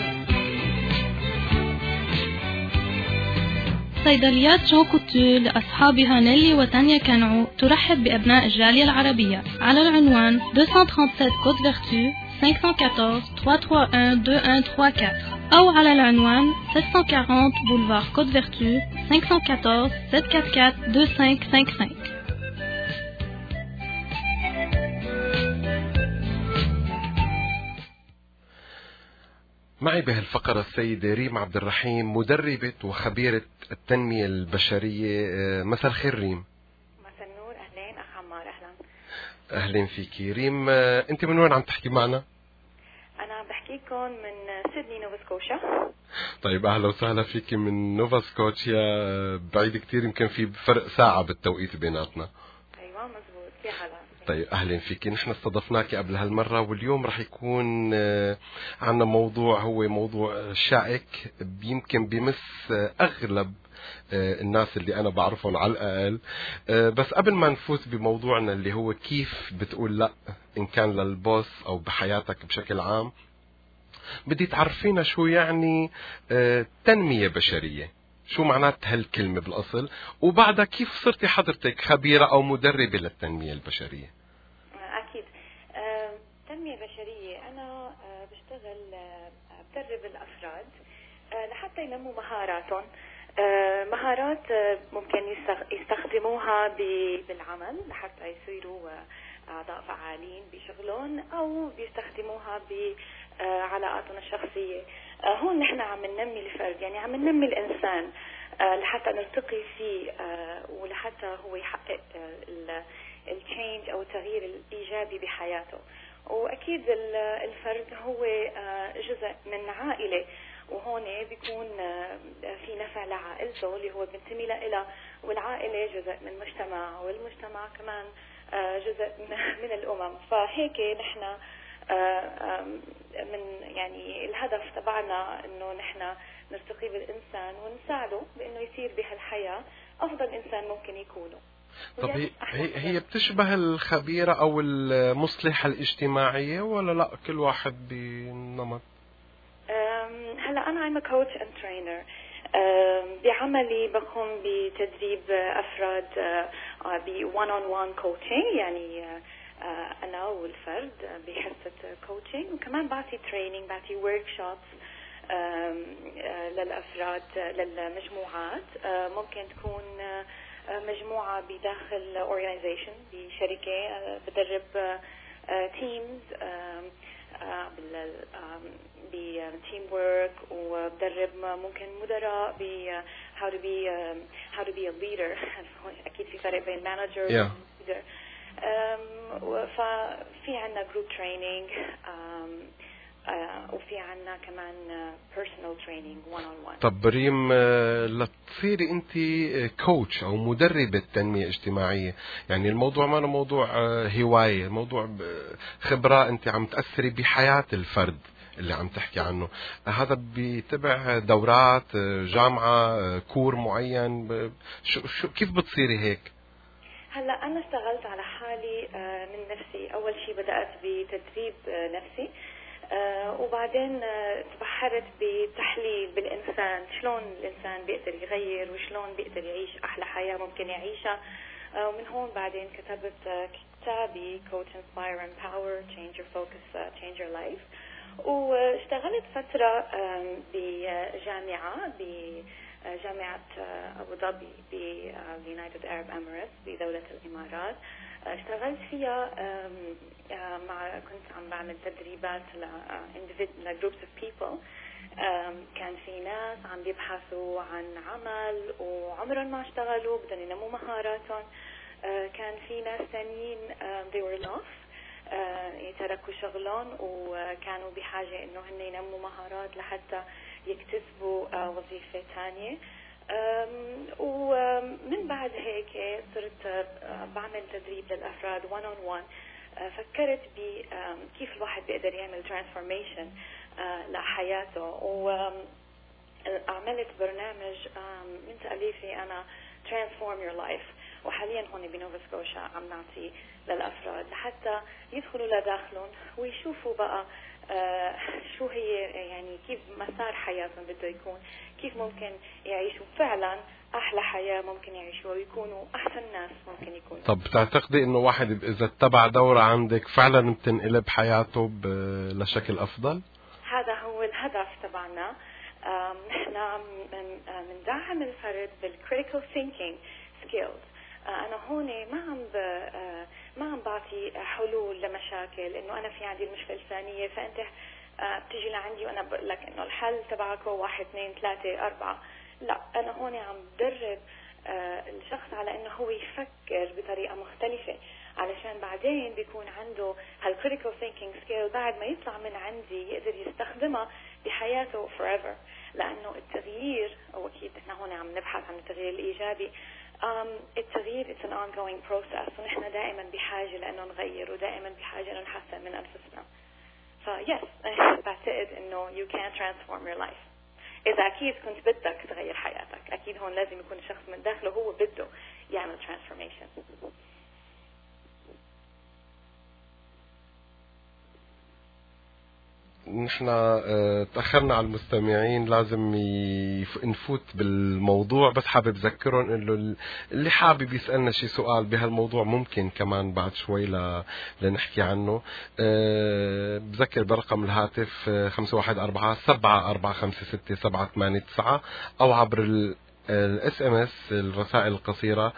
صيدليات جون كوتو لأصحابها نيلي وتانيا كانعو ترحب بأبناء الجالية العربية على العنوان 237 كوت فيرتو 514 331 2134 أو على العنوان 740 بولفار كوت فيرتو 514 744 2555. معي بهالفقرة السيدة ريم عبد الرحيم، مدربة وخبيرة التنمية البشرية. مساء الخير ريم. مساء النور. أهلين أخ عمار. أهلين فيكي ريم. أنت من وين عم تحكي معنا؟ أنا عم بحكيكم من سيدني نوفا سكوشيا. طيب أهلا وسهلا فيكي من نوفا سكوشيا. بعيد كتير، يمكن في فرق ساعة بالتوقيت بيناتنا. أيوة مزبوط. يا هلا. طيب أهلا فيكي. نحن استضفناكي قبل هالمرة، واليوم رح يكون عنا موضوع هو موضوع شائك، يمكن بمس أغلب الناس اللي أنا بعرفهم على الأقل. بس قبل ما نفوت بموضوعنا اللي هو كيف بتقول لا إن كان للبوس أو بحياتك بشكل عام، بدي تعرفينا شو يعني تنمية بشرية، شو معنات هالكلمة بالأصل، وبعدها كيف صرتي حضرتك خبيرة أو مدربة للتنمية البشرية. أكيد. تنمية بشرية أنا بشتغل بدرب الأفراد لحتى ينموا مهاراتهم، مهارات ممكن يستخدموها بالعمل لحتى يصيروا أعضاء فعالين بشغلهم، أو بيستخدموها بعلاقاتهم الشخصية. هون نحن عم ننمي الفرد، يعني عم ننمي الإنسان لحتى نرتقي فيه ولحتى هو يحقق التشينج أو التغيير الإيجابي بحياته. وأكيد الفرد هو جزء من عائلة، وهون بيكون في نفع لعائلته اللي هو بينتمي لها، والعائلة جزء من مجتمع، والمجتمع كمان جزء من الأمم. فهيك نحن من يعني الهدف تبعنا إنه نحن نرتقي بالإنسان ونساعده بإنه يصير بهالحياة أفضل إنسان ممكن يكونه. طب هي بتشبه الخبيرة أو المصلحة الاجتماعية ولا لا؟ كل واحد بنمط. هلا أنا I'm a coach and trainer. بعملي بقوم بتدريب أفراد ب one-on-one coaching، يعني أنا والفرد بحصة coaching، وكمان بعطي training، بعطي workshops للأفراد للمجموعات. ممكن تكون مجموعة بداخل organization بشركة بدرب teams بتيم ورك وبدرب ممكن مدراء ب how to be a leader. أكيد في فرق بين manager و leader. ففي عنا group training وفي عنا كمان personal training one on one. طب ريم، لتصيري انت كوتش او مدربة تنمية اجتماعية، يعني الموضوع ما موضوع هواية، موضوع خبرة انت عم تأثري بحياة الفرد اللي عم تحكي عنه. هذا بيتبع دورات جامعة كور معين؟ كيف بتصيري هيك؟ هلا انا اشتغلت على حالي من نفسي. اول شيء بدأت بتدريب نفسي، وبعدين تبحرت بتحليل بالإنسان، شلون الإنسان بيقدر يغير وشلون بيقدر يعيش أحلى حياة ممكن يعيشها. ومن هون بعدين كتبت كتابي Coach Inspire Empower Change Your Focus Change Your Life. واشتغلت فترة بجامعة أبو ظبي United Arab Emirates بدولة الإمارات. اشتغلت فيها كنت عم بعمل تدريبات ل groups of people. كان في ناس عم بيبحثوا عن عمل وعمرهم ما اشتغلوا، بدهم ينموا مهاراتهم. كان في ناس ثانيين they were lost، تركوا شغلهم وكانوا بحاجة انه هن ينموا مهارات لحتى يكتسبوا وظيفة ثانية. ومن بعد هيك صرت بعمل تدريب للأفراد one on one. فكرت بكيف الواحد بيقدر يعمل transformation لحياته، وعملت برنامج من تأليفي أنا transform your life. وحاليا هون بنوفا سكوشا عم نعطي للأفراد لحتى يدخلوا لداخلهم ويشوفوا بقى شو هي يعني كيف مسار حياتهم بده يكون، كيف ممكن يعيشوا فعلا أحلى حياة ممكن يعيشوا ويكونوا أحسن ناس ممكن يكونوا. طب بتعتقدي إنه واحد إذا اتبع دورة عندك فعلا بتنقلب حياته لشكل أفضل؟ هذا هو الهدف تبعنا. نحن بندعم الفرد بالcritical thinking skills. أنا هون ما عم بعطي حلول لمشاكل، إنه أنا في عندي المشكلة الفلانية فأنت بتيجي لعندي وأنا بقول لك إنه الحل تبعك 1 2 3 4. لا، أنا هون عم بدرب الشخص على إنه هو يفكر بطريقة مختلفة، علشان بعدين بيكون عنده هالcritical thinking skill بعد ما يطلع من عندي يقدر يستخدمها بحياته forever. لأنه التغيير، أو أكيد إحنا هون عم نبحث عن التغيير الإيجابي. التغيير it's an ongoing process، ونحن دائما بحاجة لأنه نغير، ودائما بحاجة أنه نحسن من أنفسنا. yes بعتقد إنه you can transform your life. إذا أكيد كنت بدك تغير حياتك، أكيد هون لازم يكون الشخص من داخله هو بده يعمل transformation. نحن تأخرنا على المستمعين، لازم نفوت بالموضوع، بس حابب أذكرهم إنه اللي حابب يسألنا شي سؤال بهالموضوع ممكن كمان بعد شوي لنحكي عنه. بذكر برقم الهاتف 514-7456789 أو عبر SMS الرسائل القصيرة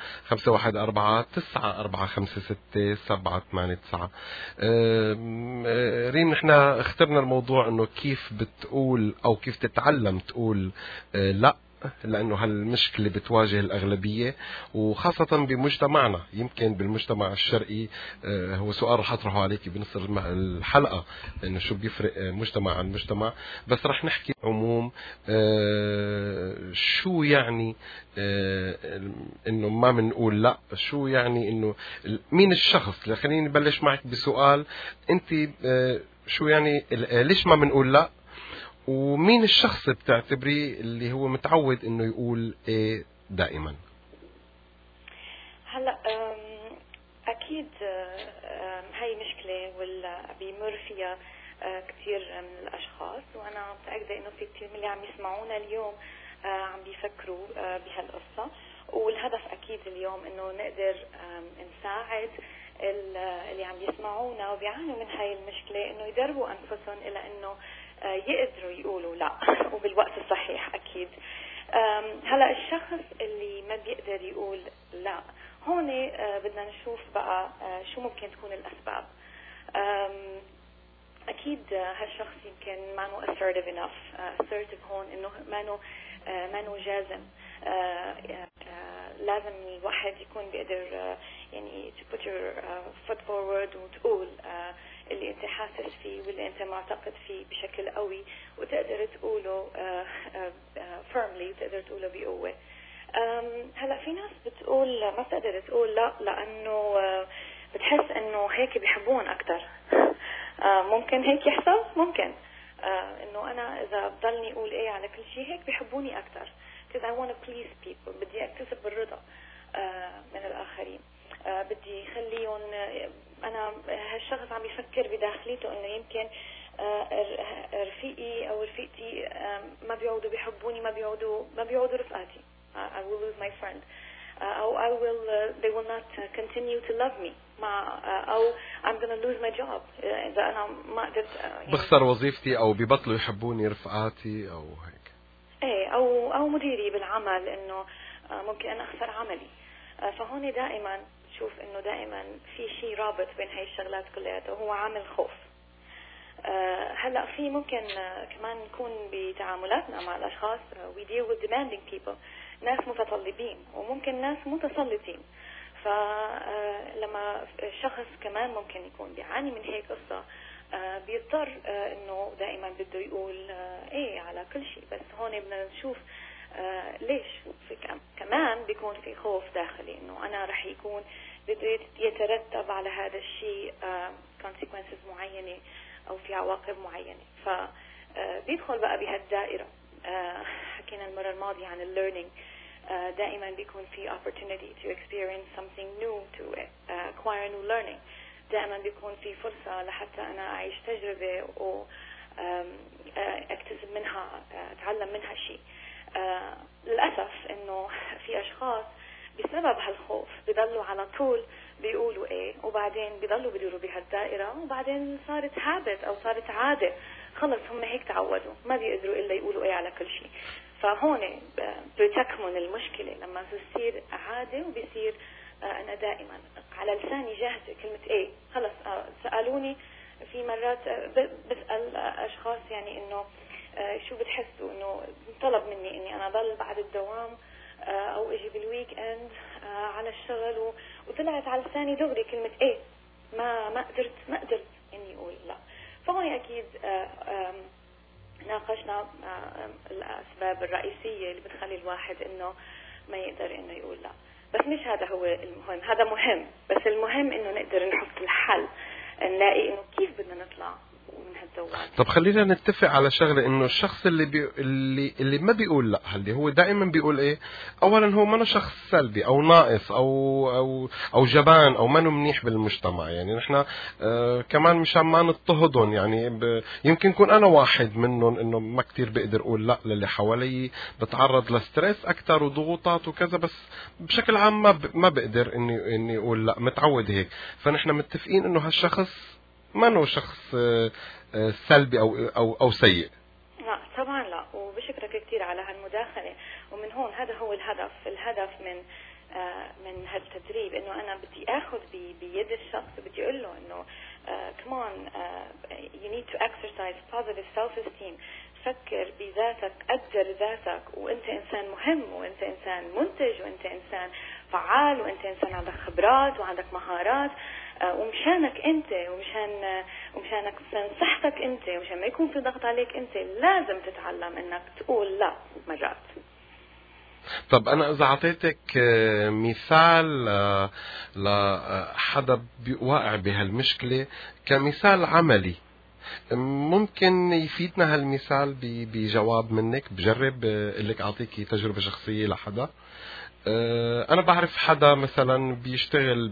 514-9456789. ريم، نحن اخترنا الموضوع انه كيف بتقول او كيف تتعلم تقول لا، لأنه هالمشكلة بتواجه الأغلبية، وخاصة بمجتمعنا. يمكن بالمجتمع الشرقي هو سؤال رح أطرحه عليك بنص الحلقة، إنه شو بيفرق مجتمع عن مجتمع، بس رح نحكي عموم شو يعني إنه ما بنقول لا، شو يعني إنه مين الشخص. خليني نبلش معك بسؤال، أنت شو يعني ليش ما بنقول لا، ومين الشخص بتعتبريه اللي هو متعود انه يقول ايه دائما؟ هلا اكيد هاي مشكله بيمر فيها كثير من الاشخاص، وانا متاكده انه في كثير من اللي عم يسمعونا اليوم عم بيفكروا بهالقصه. والهدف اكيد اليوم انه نقدر نساعد اللي عم يسمعونا وبيعانوا من هاي المشكله، انه يدربوا انفسهم الى انه يقدروا يقولوا لا وبالوقت الصحيح. أكيد هلا الشخص اللي ما بيقدر يقول لا، هون بدنا نشوف بقى شو ممكن تكون الأسباب. أكيد هالشخص يمكن ما نو assertive enough. assertive هون إنه ما نو جازم. لازم الواحد يكون بيقدر يعني to put your foot forward وتقول اللي انت حاسس فيه واللي انت معتقد فيه بشكل قوي، وتقدر تقوله firmly، وتقدر تقوله بقوة. هلا في ناس بتقول ما بتقدر تقول لا لأنه بتحس انه هيك بيحبون اكتر. ممكن هيك يحصل، ممكن انه انا اذا بضلني اقول ايه على كل شيء هيك بيحبوني اكتر because I want to please people. بدي اكتسب الرضا من الاخرين. بدي خليهم انا هالشخص عم يفكر بداخليته انه يمكن رفيقي او رفيقتي ما بيعودوا بيحبوني، ما بيعودوا رفقاتي. I will lose my friend. أو they will not continue to love me. أو I'm going to lose my job. إذا أنا ما قدرت بخسر وظيفتي أو ببطلوا يحبوني رفقاتي أو هيك. إيه أو مديري بالعمل إنه ممكن أنا أخسر عملي. فهون دائما شوف إنه دائما في شيء رابط بين هاي الشغلات كلها وهو عامل خوف. هلا في ممكن كمان نكون بتعاملاتنا مع الأشخاص we deal with demanding people. ناس متطلبين وممكن ناس متسلطين. فلما الشخص كمان ممكن يكون بيعاني من هيك قصة بيضطر انه دائما بده يقول ايه على كل شيء. بس هون بدنا نشوف ليش. في كمان بيكون في خوف داخلي انه انا رح يكون بده يترتب على هذا الشيء consequences معينة او في عواقب معينة. فبيدخل بقى بهالدائرة. حكينا المرة الماضية عن learning. دائما بيكون في opportunity to experience something new, to acquire new learning. دائما بيكون في فرصة لحتى أنا أعيش تجربة وأكتسب منها، أتعلم منها شيء. للأسف إنه في أشخاص بسبب هالخوف بيضلوا على طول بيقولوا إيه، وبعدين بيضلوا بدوروا بهالدائرة، وبعدين صارت habit أو صارت عادة. خلص هم هيك تعودوا، ما بيقدروا إلا يقولوا إيه على كل شيء. فهون بتكمن المشكلة لما تصير عادة وبيصير أنا دائما على لساني جاهزة كلمة إيه. خلص سألوني في مرات بسأل أشخاص يعني إنه شو بتحسوا إنه طلب مني إني أنا ضل بعد الدوام أو أجي بالويك إند على الشغل وطلعت على لساني دغري كلمة إيه. ما قدرت إني أقول لا. فهون أكيد ناقشنا الأسباب الرئيسية اللي بتخلي الواحد إنه ما يقدر إنه يقول لا. بس مش هذا هو المهم. هذا مهم، بس المهم إنه نقدر نحط الحل، نلاقي إنه كيف بدنا نطلع من هالدوام. طب خلينا نتفق على شغلة، إنه الشخص اللي ما بيقول لا، اللي هو دائما بيقول إيه، أولا هو منه شخص سلبي أو ناقص أو جبان أو منه منيح بالمجتمع. يعني نحن كمان مشان ما نضطهدهم، يعني يمكن يكون أنا واحد منهم إنه ما كتير بقدر أقول لا للي حوالي، بتعرض لستريس أكتر وضغوطات وكذا، بس بشكل عام ما بقدر إني أقول لا، متعود هيك. فنحن متفقين إنه هالشخص ما انه شخص سلبي او سيء. لا طبعا لا. وبشكرك كثير على هالمداخله. ومن هون هذا هو الهدف من هالتدريب، انه انا بدي اخذ بيد الشخص وبدي اقول له انه come on you need to exercise positive self-esteem. فكر بذاتك، قدر ذاتك، وانت انسان مهم، وانت انسان منتج، وانت انسان فعال، وانت انسان عندك خبرات وعندك مهارات. ومشانك انت ومشانك صحتك انت، ومشان ما يكون في ضغط عليك انت، لازم تتعلم انك تقول لا مرات. طب انا اذا اعطيتك مثال لحدا واقع بهالمشكلة كمثال عملي، ممكن يفيدنا هالمثال بجواب منك؟ بجرب لك اعطيكي تجربة شخصية لحدا. انا بعرف حدا مثلا بيشتغل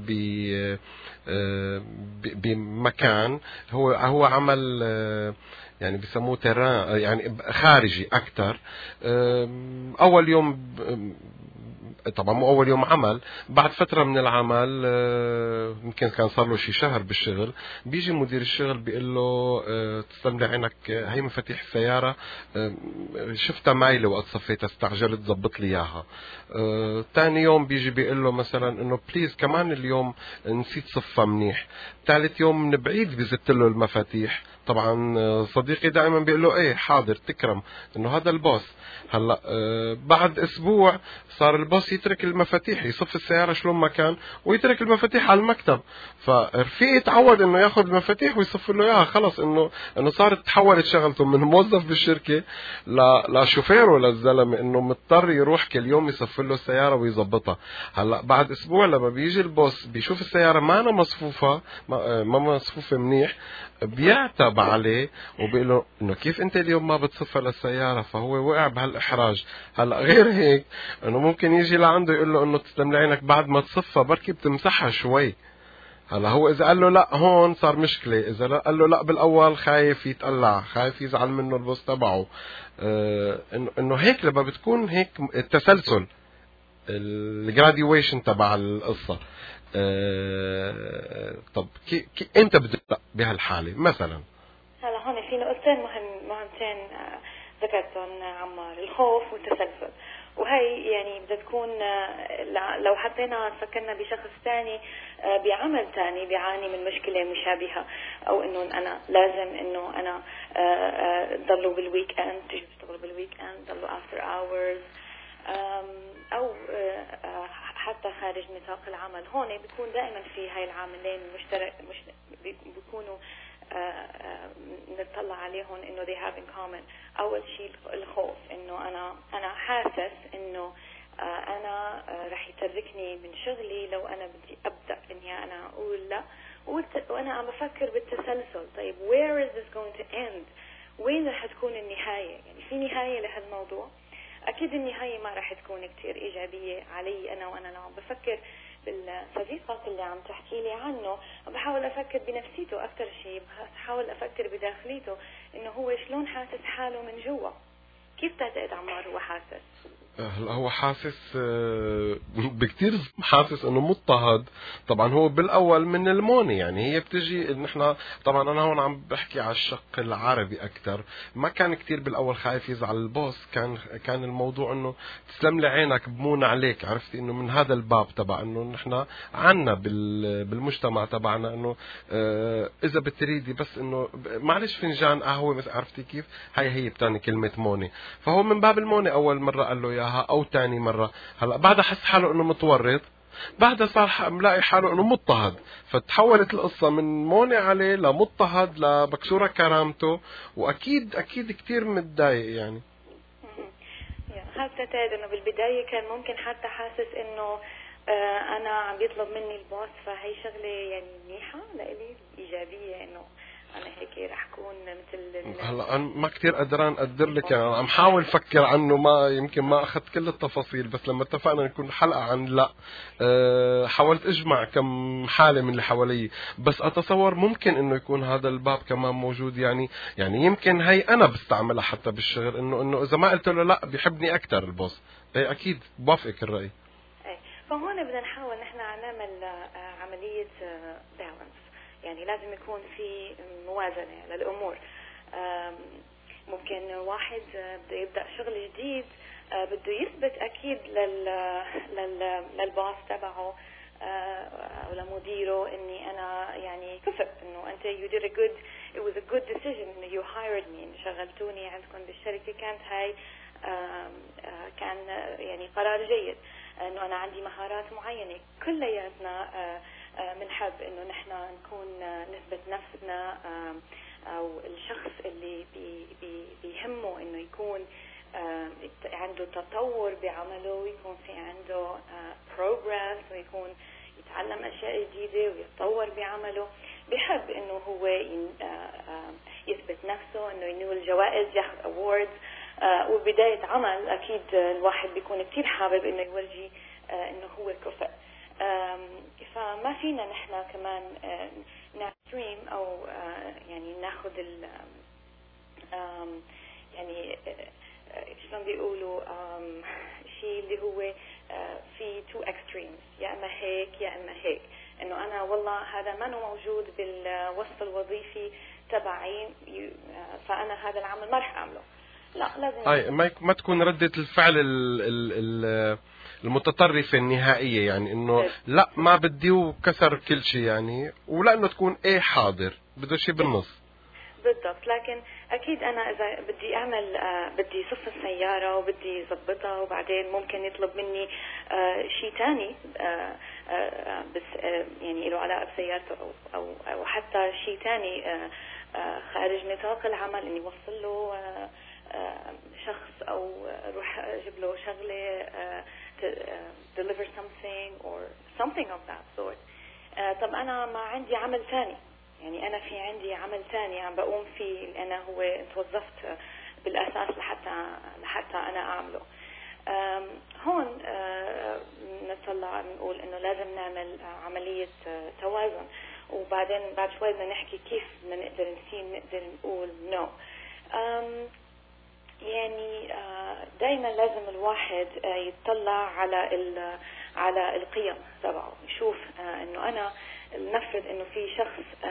بمكان هو عمل يعني بيسموه تيران، يعني خارجي اكثر. اول يوم طبعا مو اول يوم عمل، بعد فتره من العمل يمكن كان صار له شي شهر بالشغل، بيجي مدير الشغل بيقول له تسلم لي عينك، هي مفاتيح السياره شفتها مايله وقت صفيتها، استعجلت ضبط لي اياها. ثاني يوم بيجي بيقول له مثلا انه بليز كمان اليوم نسيت صفها منيح. ثالث يوم من بعيد بيزت له المفاتيح. طبعا صديقي دائما بيقول له ايه حاضر تكرم، انه هذا البوس. هلا بعد اسبوع صار البوس يترك المفاتيح، يصف السياره شلون ما كان ويترك المفاتيح على المكتب. فرفيق تعود انه ياخذ المفاتيح ويصف له اياها، خلص انه صارت تحولت شغلته من موظف بالشركه لشوفيره للزلمه، انه مضطر يروح كل يوم يصف له السياره ويظبطها. هلا بعد اسبوع لما بيجي البوس بيشوف السياره ما أنا مصفوفه، ما مصفوفه منيح، بيعتب عليه وبيقول له انه كيف انت اليوم ما بتصفها للسياره. فهو وقع بهالاحراج. هلا غير هيك انه ممكن يجي لعنده يقول له انه تسلم لي عينك بعد ما تصفها بركي بتمسحها شوي. هلا هو اذا قال له لا هون صار مشكله، اذا قال له لا بالاول خايف يتقلع، خايف يزعل منه البوس تبعه. انه هيك لما بتكون هيك التسلسل الجراديويشن تبع القصه. طب انت بدك بهالحاله مثلا؟ هلا هون في نقطتين مهمتين ذكرتهم عمار، الخوف والتسلسل. وهي يعني بدها تكون لو حطينا فكرنا بشخص ثاني بعمل ثاني بيعاني من مشكله مشابهه، او انه انا لازم انه انا ضلوا بالويك اند، تيجي تشتغلوا بالويك اند، ضلوا افتر اورز، او حتى خارج نطاق العمل. هون بيكون دائما في هاي العاملين بيكونوا نطلع عليهم انه they have in common. اول شيء الخوف، انه انا حاسس انه انا رح يتركني من شغلي لو انا بدي ابدا اني انا اقول لا، وانا عم بفكر بالتسلسل. طيب where is this going to end؟ وين رح تكون النهايه؟ يعني في نهايه لهالموضوع؟ اكيد النهايه ما رح تكون كتير ايجابيه علي انا، وانا عم بفكر بالصديقات اللي عم تحكي لي عنه، بحاول افكر بنفسيته اكثر شيء، بحاول افكر بداخليته انه هو شلون حاسس حاله من جوا. كيف تعتقد عمار هو حاسس؟ هلا هو حاسس بكتير، حاسس انه مضطهد. طبعا هو بالاول من الموني، يعني هي بتجي نحن طبعا انا هون عم بحكي على الشق العربي اكثر. ما كان كتير بالاول خايف يزعل البوس، كان الموضوع انه تسلم لي عينك بمون عليك، عرفتي انه من هذا الباب تبع انه نحن عنا بالمجتمع تبعنا انه اذا بتريدي بس انه معلش فنجان قهوه، عرفتي كيف؟ هي بتعني كلمه موني. فهو من باب الموني اول مره قال له اياها او تاني مرة. هلا بعدها حس حاله انه متورط، بعدها صار ملاقي حاله انه مضطهد، فتحولت القصة من موني عليه لمضطهد لبكسورة كرامته، واكيد كتير متضايق. يعني هل تعتقد انه بالبداية كان ممكن حتى حاسس انه انا عم بيطلب مني البوس، فهي شغلة يعني منيحة لإلي ايجابية، انه أنا هيك رح أكون مثل هلا أنا ما كتير قدران أقدر لك، يعني عم حاول أفكر عنه، ما يمكن ما أخذت كل التفاصيل، بس لما اتفقنا نكون حلقة عن لا حاولت أجمع كم حالة من اللي حوالي، بس أتصور ممكن إنه يكون هذا الباب كمان موجود. يعني يمكن هي أنا بستعملها حتى بالشغل، إنه إذا ما قلت له لا بيحبني أكتر البوس. إيه أكيد بوافقك الرأي. فهون بدنا نحاول نحن نعمل عملية بالانس، يعني لازم يكون في موازنة للأمور. ممكن واحد بده يبدأ شغل جديد، بده يثبت أكيد للباص تبعه أو لمديره إني أنا يعني كفء، إنه أنت you did a good, it was a good decision إنه you hired me، إنه شغلتوني عندكم بالشركة. كانت هاي كان يعني قرار جيد، إنه أنا عندي مهارات معينة. كلياتنا بنحب انه نحن نكون نثبت نفسنا، او الشخص اللي بيهمه انه يكون عنده تطور بعمله، ويكون في عنده progress، ويكون يتعلم اشياء جديده ويتطور بعمله. بيحب انه هو يثبت نفسه، انه ينول جوائز، ياخذ awards. وبداية عمل اكيد الواحد بيكون كتير حابب انه يورجي انه هو كفء. فما فينا نحن كمان نستريم او يعني ناخذ يعني شلون بيقولوا شيء اللي هو في تو اكستريمز، يا اما هيك يا اما هيك، انه انا والله هذا ما موجود بالوصف الوظيفي تبعي فانا هذا العمل ما رح اعمله. لا لازم ما تكون ردة الفعل المتطرفة النهائية، يعني انه لا ما بدي وكسر كل شيء يعني، ولا انه تكون ايه حاضر بده شيء بالنص. بالضبط. لكن اكيد انا اذا بدي اعمل بدي صف السيارة وبدي ظبطها وبعدين ممكن يطلب مني شيء ثاني بس يعني له علاقة بسيارته او حتى شيء ثاني خارج نطاق العمل، اني وصل له شخص او اروح اجيب له شغله deliver something or something of that sort. طب انا ما عندي عمل ثاني، يعني انا في عندي عمل ثاني عم بقوم فيه، انا هو توظفت بالاساس لحتى انا اعمله. هون نطلع نقول انه لازم نعمل عملية توازن، وبعدين بعد شوي بدنا نحكي كيف بدنا نقدر نقول نو. يعني دايما لازم الواحد يتطلع على القيم تبعه، يشوف انه انا نفرض انه في شخص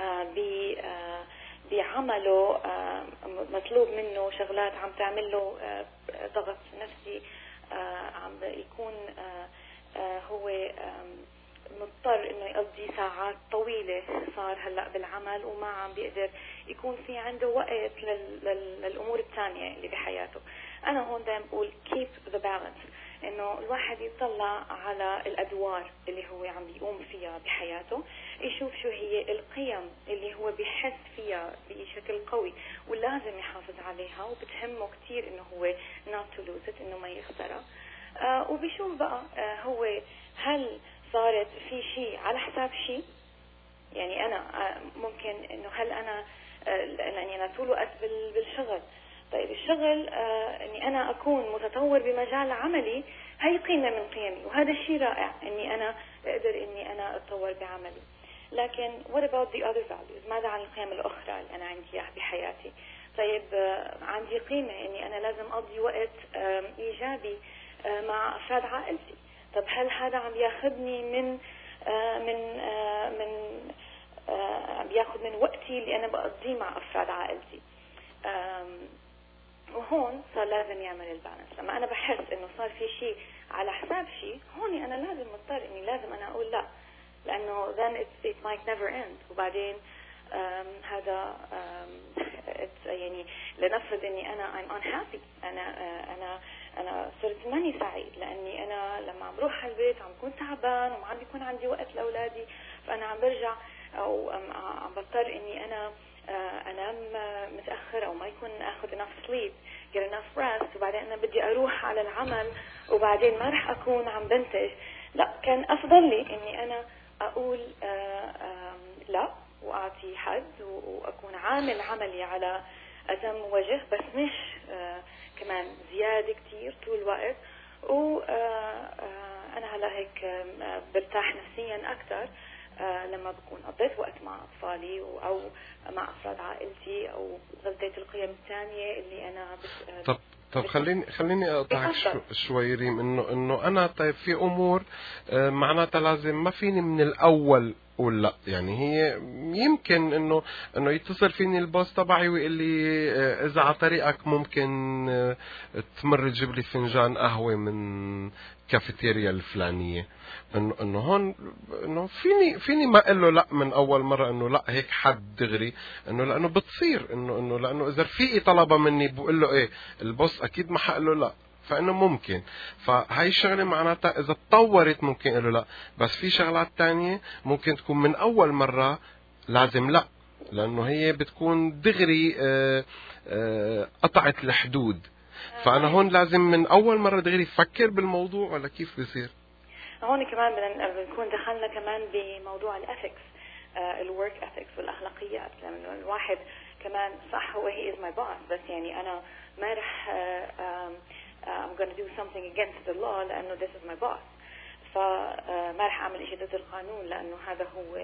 بعمله مطلوب منه شغلات عم تعمل له ضغط نفسي، عم يكون هو مضطر انه يقضي ساعات طويلة صار هلأ بالعمل وما عم بيقدر يكون في عنده وقت للأمور الثانية اللي بحياته. أنا هون دايما بقول keep the balance، إنه الواحد يطلع على الأدوار اللي هو عم بيقوم فيها بحياته، يشوف شو هي القيم اللي هو بيحس فيها بشكل قوي ولازم يحافظ عليها وبتهمه كتير إنه هو not to lose it، إنه ما يخسرها. وبيشوف بقى هو هل صارت في شيء على حساب شيء، يعني أنا ممكن إنه هل أنا لأني أنا طول وقت بالشغل، طيب الشغل إني أنا أكون متطور بمجال عملي، هي قيمة من قيمي وهذا الشيء رائع إني أنا أقدر إني أنا أتطور بعملي. لكن what about the other values؟ ماذا عن القيم الأخرى اللي أنا عندي إياها بحياتي؟ طيب عندي قيمة إني أنا لازم أقضي وقت إيجابي مع أفراد عائلتي. طب هل هذا عم ياخذني من بياخذ من وقتي اللي أنا بقضيه مع أفراد عائلتي؟ وهون صار لازم يعمل البالانس. لما أنا بحس إنه صار في شيء على حساب شيء، هوني أنا لازم مضطر إني لازم أنا أقول لا، لأنه then it might never end. وبعدين هذا يعني لنفرض إني أنا I'm unhappy، أنا صرت ماني سعيد لأني أنا لما عم بروح على البيت عم بكون تعبان وما عم بيكون عندي وقت لأولادي، فأنا عم برجع أو عم بضطر إني أنا أنام متأخر أو ما يكون أخذ enough sleep get enough rest، وبعدين أنا بدي أروح على العمل وبعدين ما رح أكون عم بنتج. لا، كان أفضل لي إني أنا أقول لا وأعطي حد وأكون عامل عملي على أتم وجه، بس مش كمان زيادة كتير طول الوقت. وأنا هلا هيك برتاح نفسيا أكتر لما بكون قضيت وقت مع أطفالي أو مع أفراد عائلتي أو غذيت القيم الثانية اللي أنا طب خليني اقطعك شوي ريم، انه انا طيب في امور معناتها لازم ما فيني من الاول اقول لا. يعني هي يمكن انه يتصل فيني البوس تبعي ويقول لي اذا على طريقك ممكن تمر تجيب لي فنجان قهوه من كافيتيريا الفلانيه، انه هون انه فيني ما اقول له لا من اول مره، انه لا هيك حد دغري، انه لانه بتصير انه لانه اذا رفيقي طلبها مني بقول له ايه البوس اكيد ما حقول له لا، فانه ممكن. فهي الشغله معناتها اذا تطورت ممكن اقول له لا، بس في شغلات تانية ممكن تكون من اول مره لازم لا، لانه هي بتكون دغري قطعت الحدود. فانا هون لازم من اول مره دغري افكر بالموضوع، ولا كيف بيصير؟ هون كمان بنكون دخلنا كمان بموضوع الأثكس، الورك أثكس والأخلاقيات، لأنه الواحد كمان صح هو he is my boss، بس يعني أنا ما رح I'm going to do something against the law لأنه this is my boss، فما رح أعمل شيء ضد القانون لأنه هذا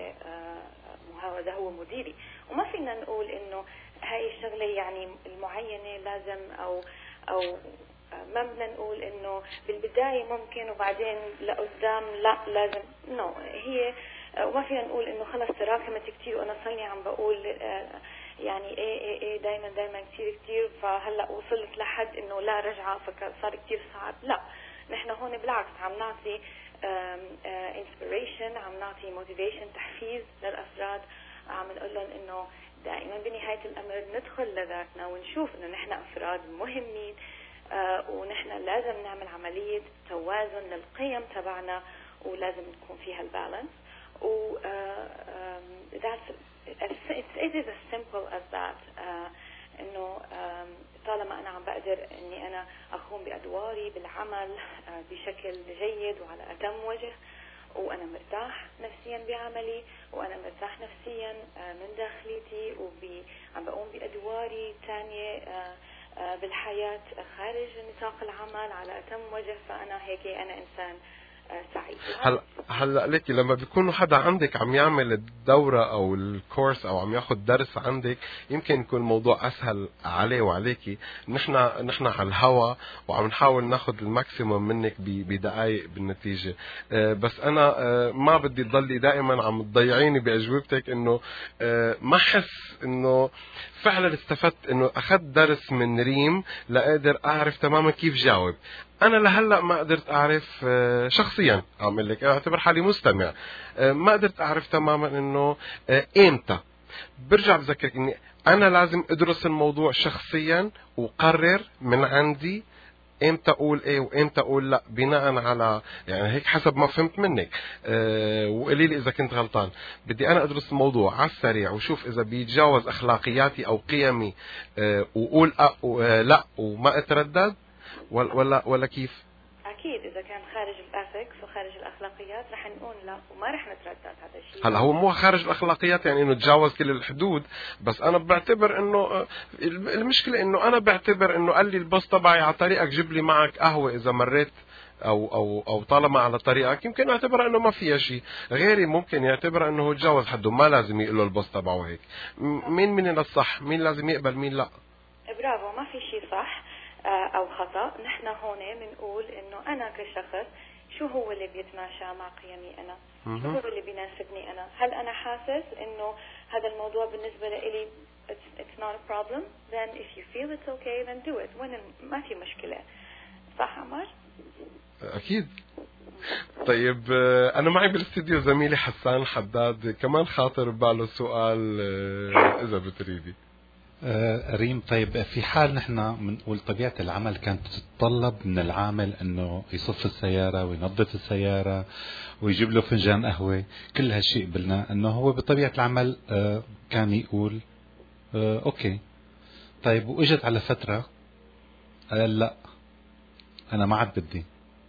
هو مديري. وما فينا نقول إنه هاي الشغلة يعني المعينة لازم أو ما بدنا نقول إنه بالبداية ممكن وبعدين لقدام لا لازم هي وما فينا نقول إنه خلص تراكمت كتير وأنا صلني عم بقول يعني إيه دايما كتير فهلأ وصلت لحد إنه لا رجعة فصار كتير صعب. لا، نحن هون بالعكس عم نعطي inspiration، عم نعطي motivation، تحفيز للأفراد، عم نقول لهم إنه دائما بنهاية الأمر ندخل لذاتنا ونشوف إنه نحن أفراد مهمين، ونحن لازم نعمل عملية توازن للقيم تبعنا ولازم نكون فيها البالانس. و it is as simple as that. إنه طالما أنا عم بقدر إني أنا أقوم بأدواري بالعمل بشكل جيد وعلى أتم وجه، وأنا مرتاح نفسيا بعملي، وأنا مرتاح نفسيا من داخليتي، وعم بقوم بأدواري تانية بالحياة خارج نطاق العمل على أتم وجه، فأنا هيك أنا إنسان سعيد. هلا ليكي لما بيكونوا حدا عندك عم يعمل الدورة أو الكورس أو عم ياخد درس عندك، يمكن يكون الموضوع أسهل عليه وعليكي. نحن على الهوا وعم نحاول ناخد الماكسيموم منك بدقائق بالنتيجة. بس أنا ما بدي تضلي دائما عم تضيعيني بأجوبتك، إنه ما حس إنه فعلا استفدت، إنه أخذت درس من ريم لأقدر أعرف تماما كيف جاوب. أنا لهلأ ما قدرت أعرف شخصيا، أعمل لك أعتبر حالي مستمع، ما قدرت أعرف تماما إنه إمتى. برجع بذكرك إني أنا لازم أدرس الموضوع شخصيا وقرر من عندي إمتى أقول إيه وإمتى أقول لا، بناء على يعني هيك حسب ما فهمت منك. وقولي لي إذا كنت غلطان. بدي أنا أدرس الموضوع على السريع وشوف إذا بيتجاوز أخلاقياتي أو قيمي، وقول لا وما أتردد، ولا كيف؟ أكيد إذا كان خارج الأثكس وخارج الأخلاقيات رح نقول لا وما رح نتردد. هذا الشيء هلا هو مو خارج الأخلاقيات يعني إنه تجاوز كل الحدود، بس أنا بعتبر إنه المشكلة إنه أنا بعتبر إنه قال لي الباص تبعي على طريقك جيب لي معك قهوة إذا مريت أو طالما على طريقك، يمكن أعتبر إنه ما فيها شيء. غيري ممكن يعتبر إنه هو تجاوز حده، ما لازم يقول له الباص تبعه هيك. مين مننا الصح؟ مين لازم يقبل مين لا؟ برافو، ما في شيء صح أو خطأ. نحن هون بنقول إنه أنا كشخص شو هو اللي بيتماشى مع قيمي أنا، شو هو اللي بيناسبني أنا. هل أنا حاسس إنه هذا الموضوع بالنسبة لي it's not a problem, then if you feel it's okay then do it. وين ما في مشكلة. صح عمر؟ أكيد. طيب أنا معي بالاستديو زميلي حسان حداد، كمان خاطر بباله سؤال إذا بتريدي. ريم، طيب في حال نحن بنقول طبيعة العمل كانت تتطلب من العامل انه يصف السيارة وينظف السيارة ويجيب له فنجان قهوة، كل هالشيء قبلنا انه هو بطبيعة العمل كان يقول اوكي. طيب واجت على فترة قال لا انا ما عاد بدي.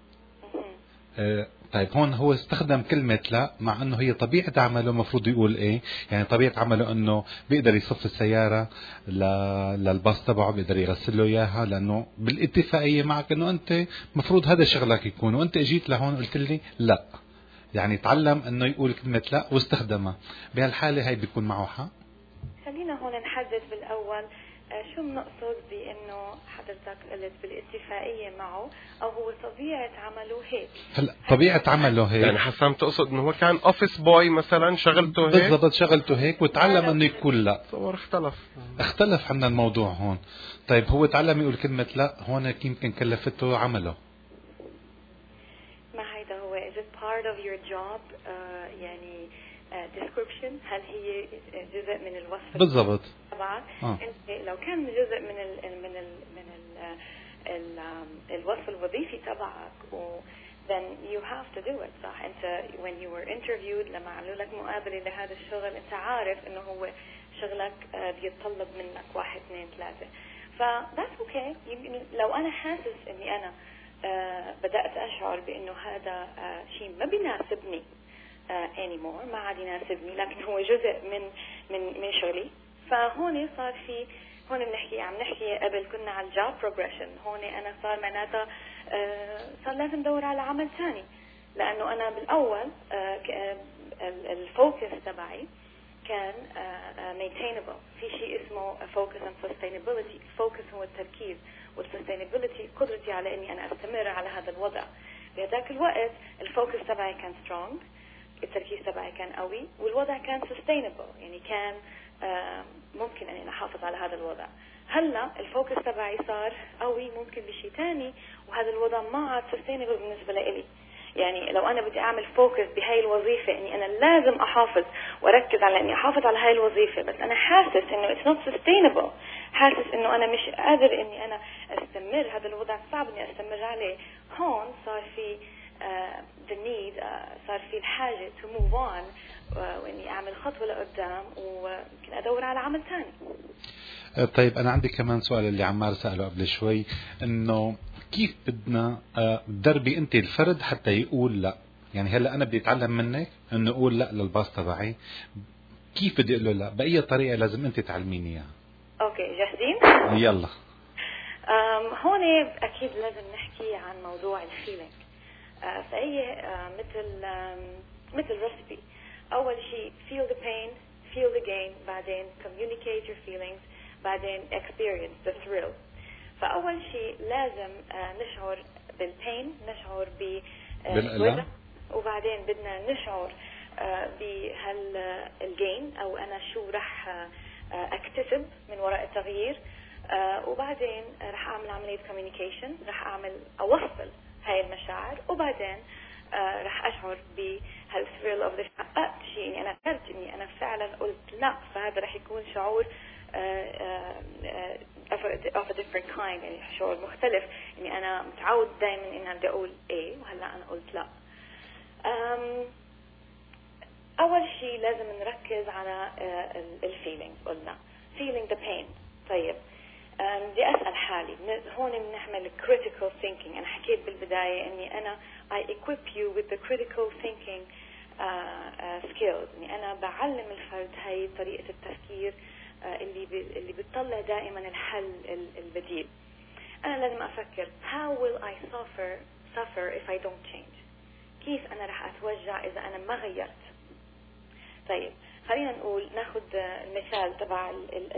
طيب هون هو استخدم كلمة لا، مع انه هي طبيعة عمله مفروض يقول ايه. يعني طبيعة عمله انه بيقدر يصف السيارة للباص تبعه، بيقدر يغسل له اياها، لانه بالاتفاقية معك انه انت مفروض هذا شغلك يكون، وانت اجيت لهون قلت لي لا. يعني تعلم انه يقول كلمة لا واستخدمها. بهالحالة هاي بيكون معه حق. خلينا هون نحدد بالاول شو بنقصد بانه حضرتك قلت بالاتفاقيه معه، او هو طبيعه عمله هيك. هلا طبيعه عمله هيك، يعني حسام تقصد انه هو كان اوفيس بوي مثلا، شغلته هيك بالضبط، شغلته هيك وتعلم انه يقول لا. تصور اختلف عنا الموضوع هون. طيب هو تعلم يقول كلمه لا، هون يمكن كلفته عمله. ما هيدا هو is it part of your job يعني description؟ هل هي جزء من الوصف بالضبط طبعا؟ انت لو كان جزء من الوصف الوظيفي تبعك then you have to do it. صح، انت when you were interviewed لما عملوا لك مقابله لهذا الشغل انت عارف انه هو شغلك بيتطلب منك 1 2 3. ف that's okay. لو انا حاسس اني انا بدأت اشعر بانه هذا شيء ما بيناسبني anymore، ما عاد يناسبني، لكن هو جزء من شغلي، فهون صار في هون عم نحكي قبل كنا على الجوب بروجريشن. هون انا صار معناتها صار لازم ادور على عمل ثاني، لانه انا بالاول الفوكس تبعي كان maintainable، في شيء اسمه focus and sustainability. focus هو التركيز، والsustainability قدرتي على إني أنا أستمر على هذا الوضع. بهذاك الوقت الفوكس تبعي كان strong، التركيز تبعي كان قوي، والوضع كان sustainable، يعني كان ممكن أن أنا أحافظ على هذا الوضع. هلا الفوكس تبعي صار قوي ممكن بشيء تاني، وهذا الوضع ما عاد sustainable بالنسبة لإلي. يعني لو أنا بدي أعمل فوكس بهاي الوظيفة إني أنا لازم أحافظ وأركز على إني أحافظ على هاي الوظيفة، بس أنا حاسس إنه it's not sustainable، حاسس إنه أنا مش قادر إني أنا أستمر، هذا الوضع صعب إني أستمر عليه. هون صار في the need، صار في الحاجة to move on، وإني أعمل خطوة لقدام ويمكن أدور على عمل ثاني. طيب أنا عندي كمان سؤال اللي عمار سأله قبل شوي، إنه كيف بدنا تدربي أنت الفرد حتى يقول لا؟ يعني هلا أنا بدي أتعلم منك إنه أقول لا للباص تبعي، كيف بدي أقول له لا؟ بأي طريقة لازم أنت تعلميني إياها؟ أوكي جاهزين؟ يلا. هون أكيد لازم نحكي عن موضوع الفيلينج. فهي مثل ريسبي. أول شيء feel the pain, feel the gain، بعدين communicate your feelings، بعدين experience the thrill. فأول شيء لازم نشعر بالبين، نشعر بالوجع، وبعدين بدنا نشعر بهالجين أو أنا شو رح أكتسب من وراء التغيير، وبعدين رح أعمل عملية communication، رح أوصل هاي المشاعر، وبعدين رح أشعر بهالثريل أوف ذا شيء إني أنا قدرت إني أنا فعلا قلت لا، فهذا رح يكون شعور of a different kind، يعني شعور مختلف، إني أنا متعود دائما إني بدي أقول إيه وهلا أنا قلت لا. أول شيء لازم نركز على الفيلينغز. قلنا feeling the pain. طيب بدي أسأل حالي، هون بنعمل critical thinking. أنا حكيت بالبداية إني أنا I equip you with the critical thinking skills، إني أنا بعلم الفرد هاي طريقة التفكير اللي بتطلع دائما الحل البديل. أنا لازم أفكر how will I suffer if I don't change؟ كيف أنا رح أتوجع إذا أنا ما غيرت؟ طيب خلينا نقول ناخد المثال تبع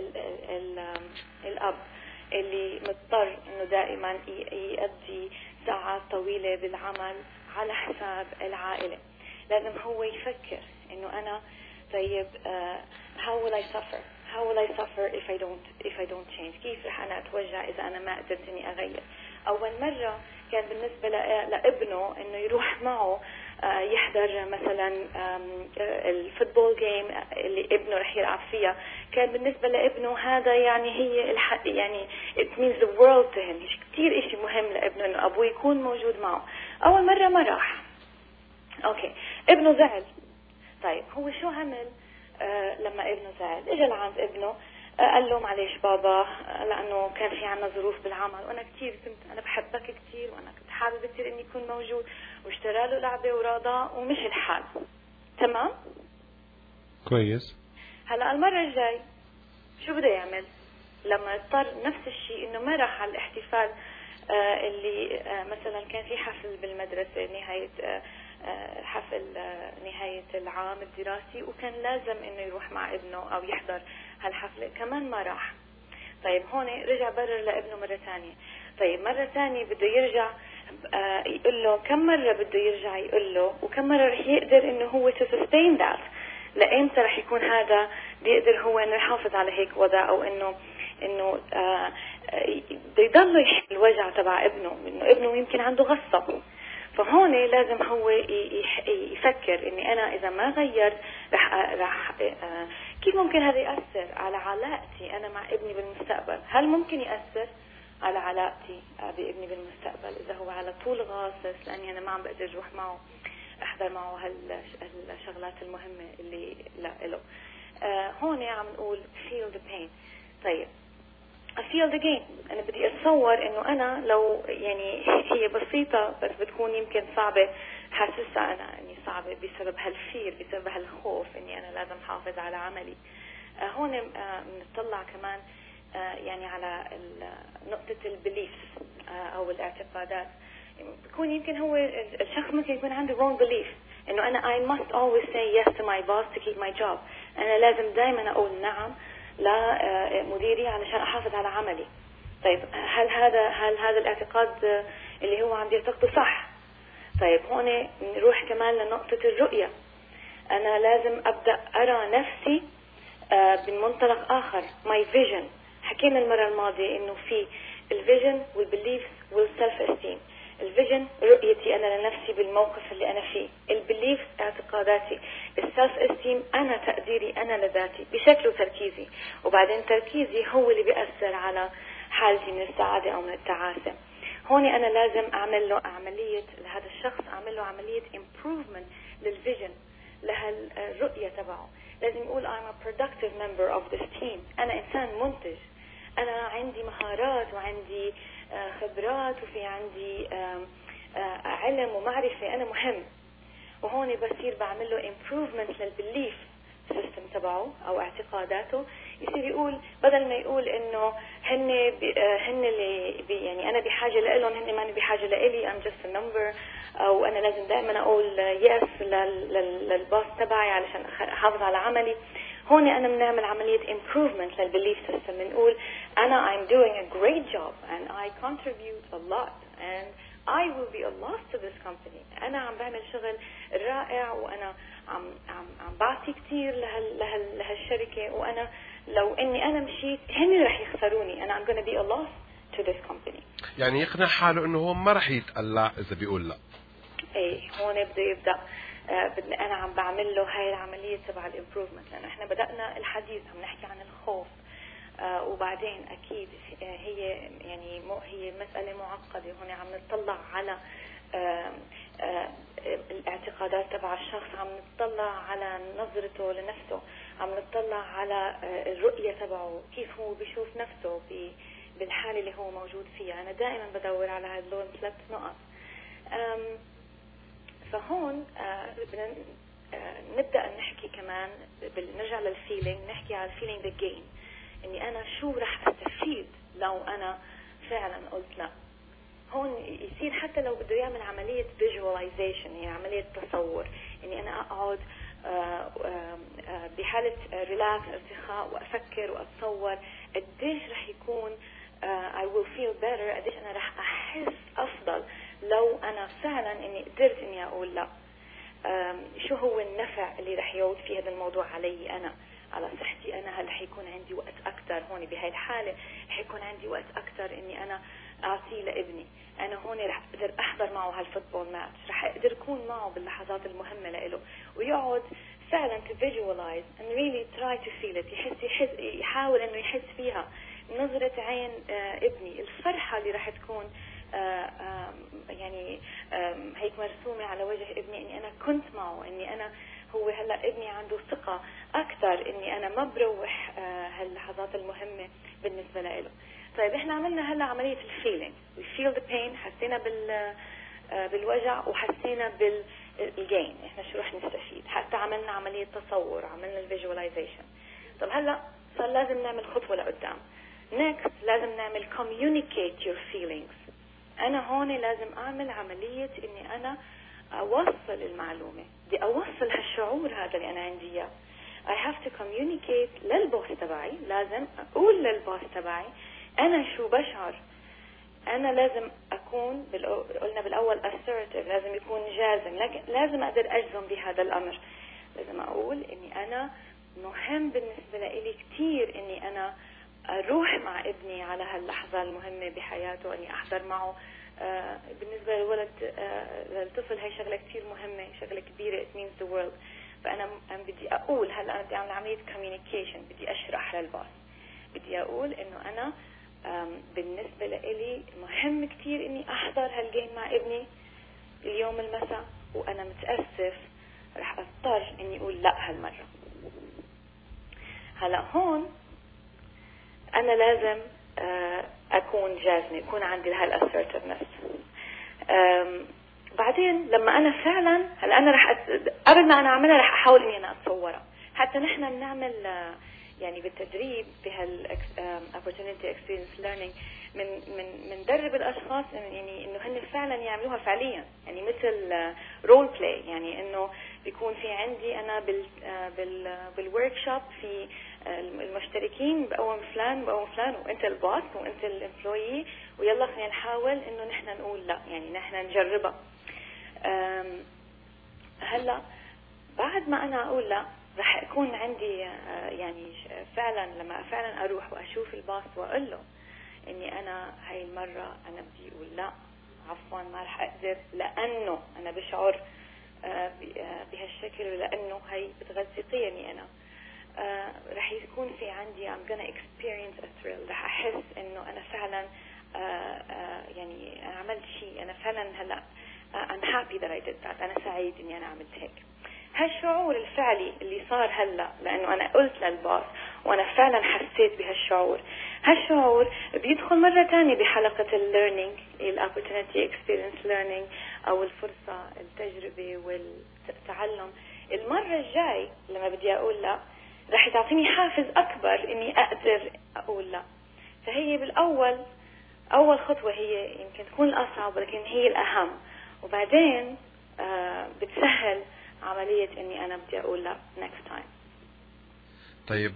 الأب اللي مضطر إنه دائما يقضي ساعات طويلة بالعمل على حساب العائلة. لازم هو يفكر إنه أنا طيب how will I suffer if I don't change؟ كيف رح أنا أتوجع إذا أنا ما قدرت إني أغير؟ أول مرة كان بالنسبة لابنه إنه يروح معه يحضر مثلا الفوتبول جيم اللي ابنه رح يلعب فيها، كان بالنسبة لابنه هذا يعني هي يعني it means the world to him، كتير إشي مهم لابنه إنه أبوه يكون موجود معه. أول مرة ما راح، أوكي ابنه زعل. طيب هو شو عمل لما ابنه زعل؟ اجى لعند ابنه قال له معلش بابا، لأنه كان في عنا ظروف بالعمل وأنا أنا بحبك كتير وأنا كنت حابب كتير إني أكون موجود، واشترى له لعبة وراضى ومشي الحال. تمام؟ كويس. هلا المرة الجاي شو بده يعمل؟ لما اضطر نفس الشيء إنه ما راح على الاحتفال اللي مثلا كان في حفل بالمدرسة نهاية حفل نهاية العام الدراسي، وكان لازم إنه يروح مع ابنه أو يحضر هالحفلة، كمان ما راح. طيب هون رجع برر لابنه مرة ثانية. طيب مرة ثانية بده يرجع يقول له كم مرة بده يرجع يقول له، وكم مرة رح يقدر إنه هو to sustain that؟ لأمتى رح يكون هذا بيقدر هو إنه يحافظ على هيك وضع، أو إنه بده يضل يحل الوجع تبع ابنه، إنه ابنه يمكن عنده غصة. فهون لازم هو يفكر إني أنا إذا ما غير رح كيف ممكن هذا يأثر على علاقتي أنا مع ابني بالمستقبل؟ هل ممكن يأثر على علاقتي بابني بالمستقبل إذا هو على طول غاصص لأني أنا ما عم بقدر أروح معه أحضر معه هالشغلات المهمة اللي له؟ هون عم نقول feel the pain. طيب feel the gain. أنا بدي أتصور إنه أنا لو يعني هي بسيطة بس بتكون يمكن صعبة، حاسسها أنا إني صعبة بسبب هالفير، بسبب هالخوف إني أنا لازم حافظ على عملي. هون بنطلع كمان يعني على نقطة البيليفز أو الاعتقادات. بيكون يمكن هو الشخص ممكن يكون عنده wrong belief إنه أنا I must always say yes to my boss to keep my job. أنا لازم دائما أقول نعم لمديري علشان احافظ على عملي. طيب هل هذا الاعتقاد اللي هو عم يعتقده صح؟ طيب هون نروح كمان لنقطة الرؤية. انا لازم ابدأ ارى نفسي من منطلق اخر. my vision. حكينا المرة الماضية انه في الفيجن والبليفز والسلف استيم. الفيجن رؤيتي انا لنفسي بالموقف اللي انا فيه، البليفز اعتقاداتي، السلف استيم انا تقديري انا لذاتي بشكل وتركيزي، وبعدين تركيزي هو اللي بيأثر على حالتي من السعادة او من التعاسة. هون انا لازم اعمل له عملية لهذا الشخص، اعمل له عملية improvement للفيجن، لهالرؤية تبعه. لازم يقول I'm a productive member of this team. انا انسان منتج، انا عندي مهارات وعندي خبرات وفي عندي علم ومعرفة، انا مهم. وهون بصير بعمل له improvement للبليف سيستم تبعه او اعتقاداته. يصير يقول بدل ما يقول انه هن اللي يعني انا بحاجة لهم، هن ما بحاجة لإلي، I'm just a number، او انا لازم دائما اقول يس للباص تبعي علشان احافظ على عملي. هون أنا بنعمل عملية improvement للبelief system. بنقول أنا I'm doing a great job and I contribute a lot and I will be a loss to this company. أنا عم بعمل شغل رائع وأنا عم بعطي كتير لهالشركة، وأنا لو إني أنا مشيت هن رح يخسروني. أنا I'm gonna be a loss to this company. يعني يقنع حاله إنه هو ما رح يتقلع إذا بيقول لا. إيه هون بده يبدأ. أنا عم بعمل له هاي العملية تبع الإمبروفمنت، لأن إحنا بدأنا الحديث عم نحكي عن الخوف، وبعدين أكيد هي يعني هي مسألة معقدة. هون عم نطلع على الاعتقادات تبع الشخص، عم نطلع على نظرته لنفسه، عم نطلع على الرؤية تبعه، كيف هو بيشوف نفسه بالحالة اللي هو موجود فيها. أنا دائما بدور على هذول 3 نقط. فهون بدنا نبدأ نحكي كمان، نرجع للفيلينج، نحكي على الفيلينج ذا جين، اني انا شو رح استفيد لو انا فعلا قلت لا. هون يصير حتى لو بده يعمل عملية visualization، يعني عملية تصور، اني انا اقعد بحالة ريلاكس ارتخاء وافكر واتصور قديش رح يكون I will feel better، قديش انا رح احس افضل لو أنا فعلا إني قدرت إني أقول لا. شو هو النفع اللي رح يعود في هذا الموضوع علي أنا، على صحتي أنا؟ هل حيكون عندي وقت أكتر هون بهاي الحالة؟ حيكون عندي وقت أكتر إني أنا أعطيه لابني. أنا هون رح أقدر أحضر معه هالفوتبول ماتش، رح أقدر أكون معه باللحظات المهمة لإله، ويقعد فعلا to visualize and really try to feel it. يحاول إنه يحس فيها نظرة عين ابني، الفرحة اللي رح تكون يعني هيك مرسومة على وجه ابني، اني انا كنت معه، اني انا هو هلا ابني عنده ثقة اكثر، اني انا ما بروح هاللحظات المهمة بالنسبة له. طيب احنا عملنا هلا عملية الفيلينج، we feel the pain، حسينا بالوجع وحسينا بالجين، احنا شو رح نستفيد؟ حتى عملنا عملية تصور، عملنا الفيجواليزيشن. طب هلا صار لازم نعمل خطوة لقدام. next لازم نعمل communicate your feelings. أنا هون لازم أعمل عملية إني أنا أوصل المعلومة، بدي أوصل هالشعور هذا اللي أنا عندي إياه. I have to communicate للبوس تبعي، لازم أقول للبوس تبعي أنا شو بشعر. أنا لازم أكون قلنا بالأول assertive، لازم يكون جازم، لكن لازم أقدر أجزم بهذا الأمر. لازم أقول إني أنا مهم بالنسبة لي كتير إني أنا أروح مع ابني على هاللحظة المهمة بحياته، أني أحضر معه. بالنسبة للولد للطفل هاي شغلة كتير مهمة، شغلة كبيرة، it means the world. فأنا بدي أقول هلأ أنا بدي أعمل عملية communication، بدي أشرح للباص، بدي أقول إنه أنا بالنسبة لي مهم كتير إني أحضر هالجيم مع ابني اليوم المساء، وأنا متأسف رح أضطر إني أقول لا هالمرة. هلأ هون أنا لازم أكون جازمة، يكون عندي هالassertiveness. بعدين لما أنا فعلا هلا أنا رح قبل ما أنا أعملها رح أحاول إني أنا أتصورها. حتى نحن بنعمل يعني بالتدريب opportunity experience learning من درب الأشخاص يعني إنه هن فعلا يعملوها فعليا، يعني مثل role play، يعني إنه بيكون في عندي أنا بالworkshop في المشتركين بقوم فلان وانت الباص وانت الامبلويي، ويلا خلينا نحاول انه نحن نقول لا، يعني نحن نجربها. هلا بعد ما انا اقول لا رح يكون عندي يعني فعلا لما فعلا اروح واشوف الباص واقول له اني انا هاي المره انا بدي اقول لا عفوا ما رح اقدر، لانه انا بشعر بهالشكل، ولانه هي بتغذي قيمي انا. رح يكون في عندي I'm gonna experience a thrill، رح احس انه انا فعلا يعني انا عملت شيء، انا فعلا هلا I'm happy that I did that، انا سعيد اني انا عملت هيك. هالشعور الفعلي اللي صار هلا لانه انا قلت للباص وانا فعلا حسيت بهالشعور، هالشعور بيدخل مرة تانية بحلقة الليرنينج، الopportunity experience learning او الفرصة التجربة والتعلم. المرة الجاي لما بدي اقول لا رح تعطيني حافز اكبر اني اقدر اقول لا. فهي بالاول اول خطوة هي يمكن تكون الاصعب ولكن هي الاهم، وبعدين بتسهل عملية اني انا بدي اقول لا next time. طيب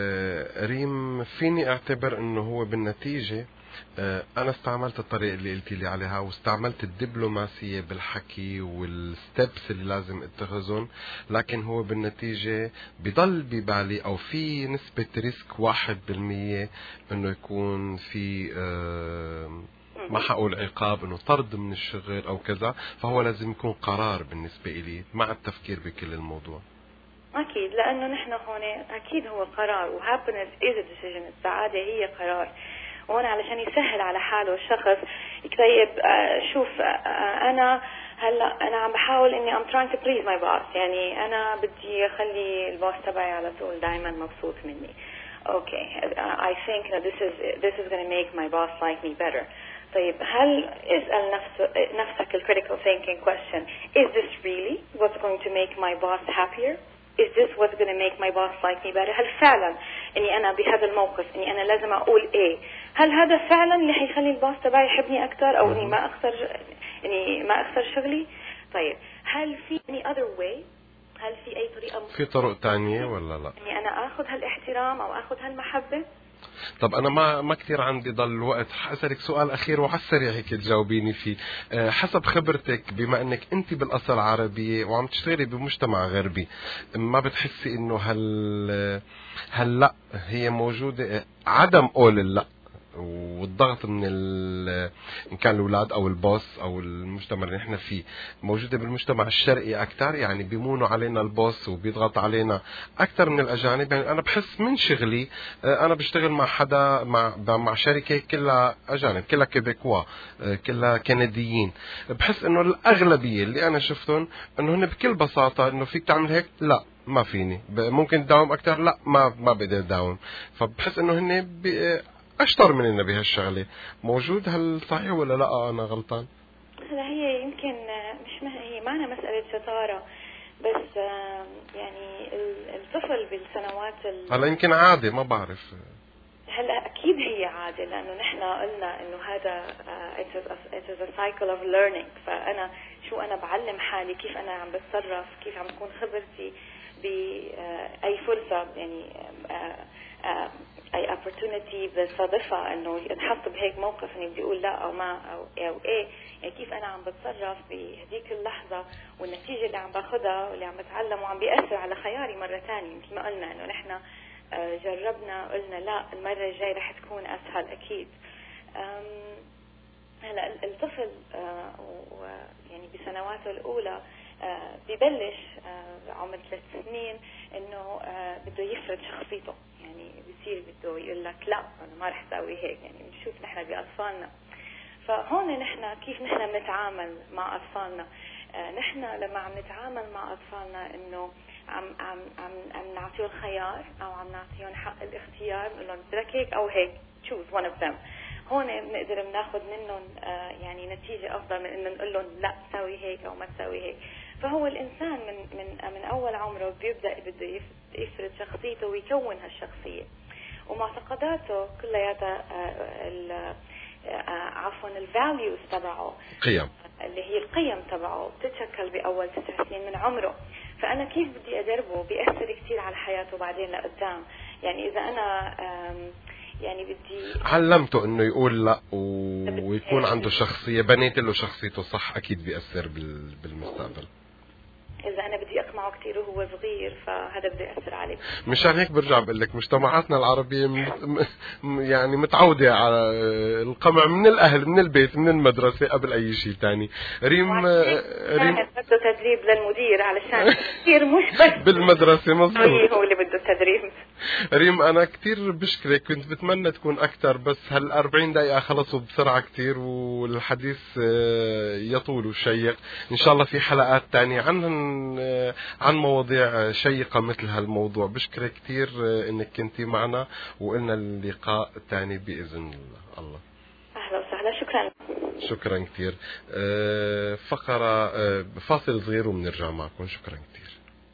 ريم، فيني اعتبر انه هو بالنتيجة انا استعملت الطريقة اللي قلتي لي عليها، واستعملت الدبلوماسية بالحكي والستبس اللي لازم اتخذهم، لكن هو بالنتيجة بضل ببالي او في نسبة ريسك 1% انه يكون في ما حقول عقاب، انه طرد من الشغل او كذا، فهو لازم يكون قرار بالنسبة لي مع التفكير بكل الموضوع. اكيد، لانه نحن هون اكيد هو قرار، وhappiness is a decision، السعادة هي قرار. وهنا علشان يسهل على حاله الشخص يكتب شوف انا هلا انا عم بحاول اني I'm trying to please my boss، يعني انا بدي اخلي الباص تبعي على طول دائما مبسوط مني. Okay, I think that this is going to make my boss like me better. طيب هل اسأل نفسك ال critical thinking question: is this really what's going to make my boss happier? Is this what's going to make my boss like me better? هل فعلا اني انا بهذا الموقف اني انا لازم اقول ايه؟ هل هذا فعلا اللي حيخلي الباص تبعي يحبني اكثر، او اني ما اخسر شغلي؟ طيب هل في any other way؟ هل في اي طريقة في طرق تانية ولا لا؟ اني انا اخذ هالاحترام او اخذ هالمحبة؟ طب أنا ما كثير عندي ضل وقت، حسألك سؤال أخير وعلى السريع هيك تجاوبيني فيه. حسب خبرتك، بما أنك أنت بالأصل عربية وعم تشتغلي بمجتمع غربي، ما بتحسي إنه هلا هي موجودة عدم قول اللا والضغط من إن كان الأولاد أو البوس أو المجتمع اللي نحن فيه موجودة بالمجتمع الشرقي أكتر، يعني بيمونوا علينا البوس وبيضغط علينا أكتر من الأجانب؟ يعني أنا بحس من شغلي أنا بشتغل مع حدا مع شركة كلها أجانب، كلها كيبيكوا، كلها كنديين، بحس إنه الأغلبية اللي أنا شفتهم إنه هن بكل بساطة إنه فيك تعمل هيك، لا ما فيني، ممكن تداوم أكتر، لا ما بقدر أداوم. فبحس إنه هن أشطر مننا بهالشغلة. موجود هل صحيح ولا لا أنا غلطان؟ هلا هي يمكن هي معنا مسألة شطارة، بس يعني الطفل بالسنوات هلا يمكن عادي، ما بعرف. هلا أكيد هي عادة، لأنه نحن قلنا إنه هذا it is a cycle of learning. فأنا أنا بعلم حالي كيف أنا عم بتصرف، كيف عم تكون خبرتي بأي فرصة، يعني أي opportunity بصادفها إنه انحط بهيك موقف إني بدي أقول لا أو ما أو إيه، يعني كيف أنا عم بتصرف بهديك اللحظة، والنتيجة اللي عم باخدها واللي عم بتعلم وعم بيأثر على خياري مرة تانية. مثل ما قلنا إنه نحن جربنا، قلنا لا المرة الجاية رح تكون أسهل أكيد. هلا الطفل يعني بسنواته الأولى ببلش عمر 3 سنين إنه بده يفرض شخصيته، يعني بيصير بده يقول لك لا أنا ما رح سوي هيك. يعني بنشوف نحن بأطفالنا، فهون نحن كيف نحن بنتعامل مع أطفالنا. نحن لما عم نتعامل مع أطفالنا إنه عم نعطيهم الخيار أو عم نعطيهم حق الاختيار، نقول لهم بدك هيك أو هيك، choose one of them. هون بنقدر بناخذ منهم يعني نتيجة أفضل من إنه نقول لهم لا سوي هيك أو ما تسوي هيك. فهو الإنسان من أول عمره بده يفرض شخصيته ويكون هالشخصية، ومعتقداته كلياتها عفوا الفاليوز تبعه، قيم اللي هي القيم تبعه بتتشكل بأول 9 سنين من عمره. فأنا كيف بدي أدربه بيأثر كتير على حياته بعدين لقدام. يعني إذا أنا يعني بدي علمته إنه يقول لا ويكون عنده شخصية، بنيت له شخصيته صح، أكيد بيأثر بالمستقبل. إذا أنا بدي أقمعه كتير وهو صغير فهذا بده يأثر عليه. مشان هيك برجع بقول لك مجتمعاتنا العربية يعني متعودة على القمع من الأهل، من البيت، من المدرسة قبل أي شيء تاني. ريم بده تدريب للمدير علشان كثير مش بس بالمدرسة. مظبوط، هو اللي بده تدريب. ريم أنا كتير بشكرك، كنت بتمنى تكون أكتر، بس هال40 دقيقة خلصوا بسرعة كتير والحديث يطول وشيق. إن شاء الله في حلقات تانية عن مواضيع شيقة مثل هالموضوع. بشكرك كتير إنك كنتي معنا، وقلنا اللقاء الثاني بإذن الله. أهلا وسهلا، شكرا كتير. فقرة فاصل صغير وبنرجع معكم. شكرا كتير.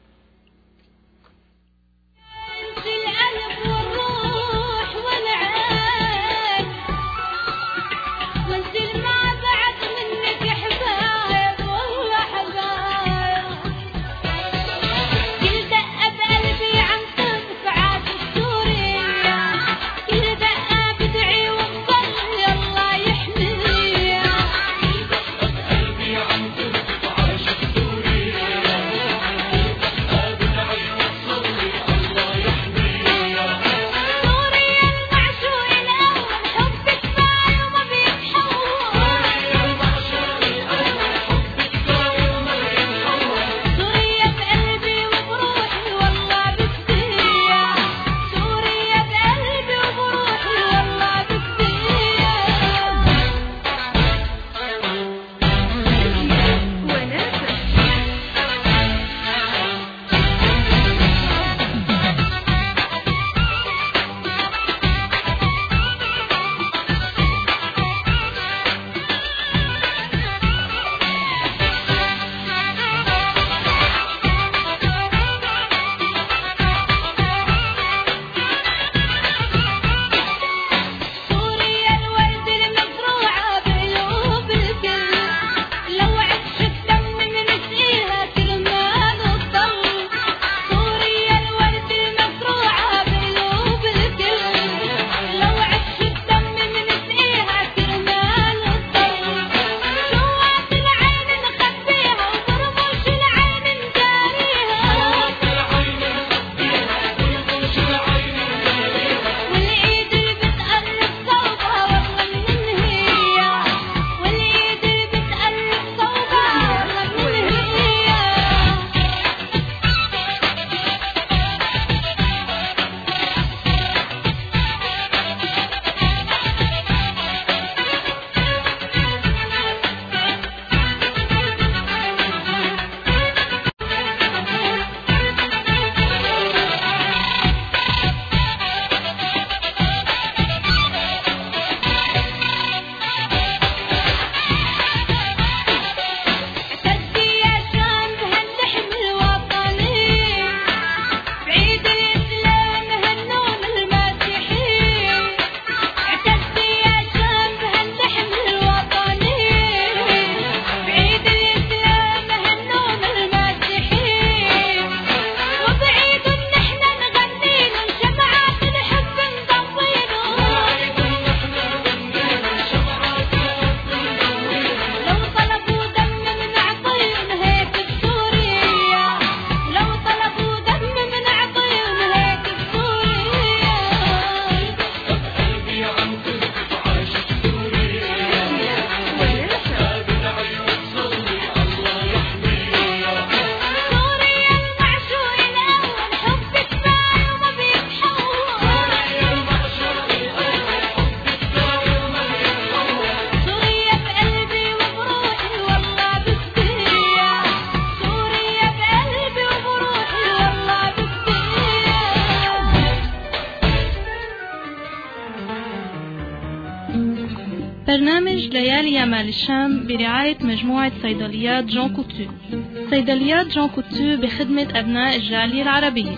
برنامج ليالي يمال الشام برعاية مجموعة صيدليات جون كوتو. صيدليات جون كوتو بخدمة أبناء الجالية العربية.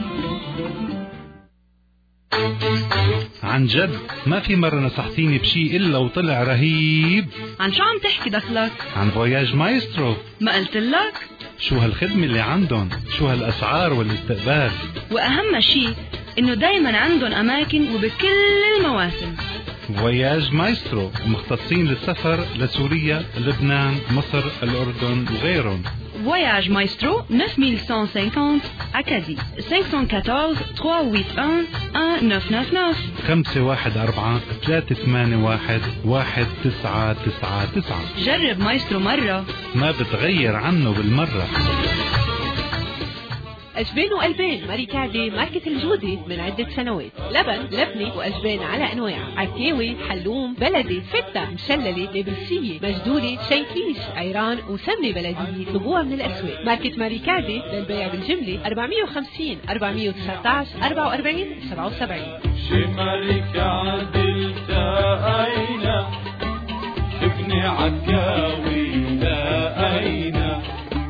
عن جد ما في مرة نصحتيني بشي إلا وطلع رهيب. عن شو عم تحكي دخلك؟ عن فواياج مايسترو. ما قلت لك؟ شو هالخدمة اللي عندهم، شو هالأسعار والاستقبال، وأهم شي إنه دايما عندهم أماكن وبكل المواسم. فواياج مايسترو مختصين للسفر لسوريا، لبنان، مصر، الأردن وغيرهم. Voyage Maestro 9150 Acadie 514 381 1999 514-381-1999. جرب مايسترو مرة ما بتغير عنه بالمرة. أجبان وألبان ماريكادي ماركة الجودة من عدة سنوات. لبن، لبنة وأجبان على أنواع، عكاوي، حلوم، بلدي، فتة، مشللة، لبلسية، مجدولة، شنكيش، عيران وسمنة بلدية. طلبوها من الأسواق. ماركة ماريكادي للبيع بالجملة 450 419 44 77. شي ماريكادي التقينا، ابني عكاوي لقينا.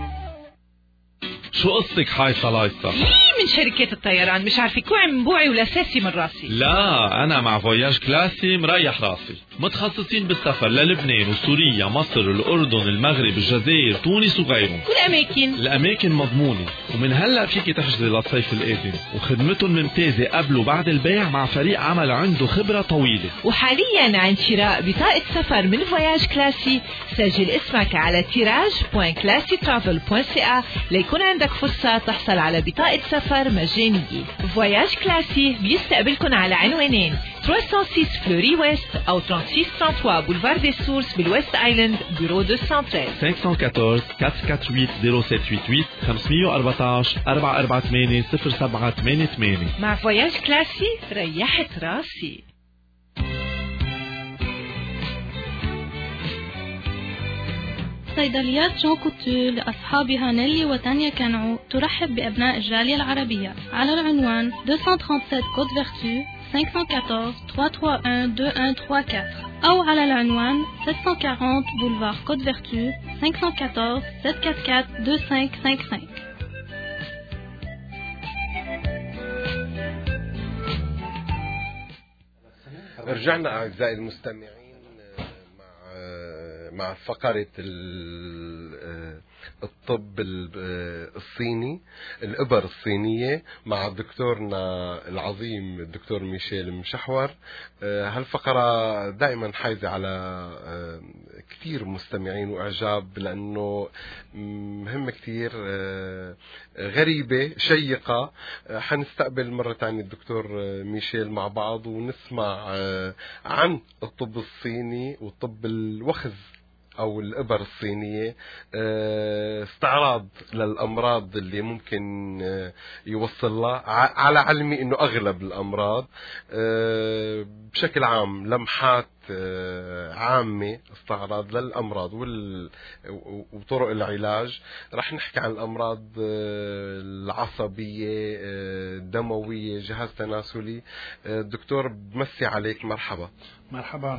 شو قصتك حاي صلايصة؟ من شركات الطيران مش عارفة كوعي من بوعي ولا ساسي من راسي. لا أنا مع فواياج كلاسي مريح راسي. متخصصين بالسفر للبنان وسوريا، مصر، الأردن، المغرب، الجزائر، تونس وغيرهم. كل أماكن الأماكن مضمونة، ومن هلأ فيك تحجزي للصيف القادم، وخدمتهم ممتازة قبل وبعد البيع مع فريق عمل عنده خبرة طويلة. وحاليا عند شراء بطاقة سفر من فواياج كلاسي سجل اسمك على tirage.classytravel.ca ليكون عندك فرصة تحصل على بطاقة سفر مجانية. فواياج كلاسي بيستقبلكن على عنوانين 306 فلوري ويست أو 3633 بولفار دي سورس بالويست آيلاند بيرو 213 514 448 0788 514 448 0788. مع فواياج كلاسي ريحت راسي. صيدليات جون كوتو لأصحابها نيلي وتانيا كانعو ترحب بأبناء الجالية العربية على العنوان 237 كوت فيرتو 514 331 2134 أو على العنوان 740 بولفار كوت فيرتو 514 744 2555. رجعنا أعزائي المستمعين مع فقرة الطب الصيني، الإبر الصينية مع دكتورنا العظيم الدكتور ميشيل مشحور. هالفقرة دائما حايزة على كثير مستمعين وإعجاب، لأنه مهمة كثير، غريبة، شيقة. حنستقبل مرة تانية الدكتور ميشيل مع بعض ونسمع عن الطب الصيني والطب الوخز أو الإبر الصينية، استعراض للأمراض اللي ممكن يوصلها، على علمي إنه أغلب الأمراض بشكل عام، لمحات عامة استعراض للأمراض وطرق العلاج. رح نحكي عن الأمراض العصبية، الدموية، جهاز تناسلي. دكتور بمسي عليك، مرحبا. مرحبا.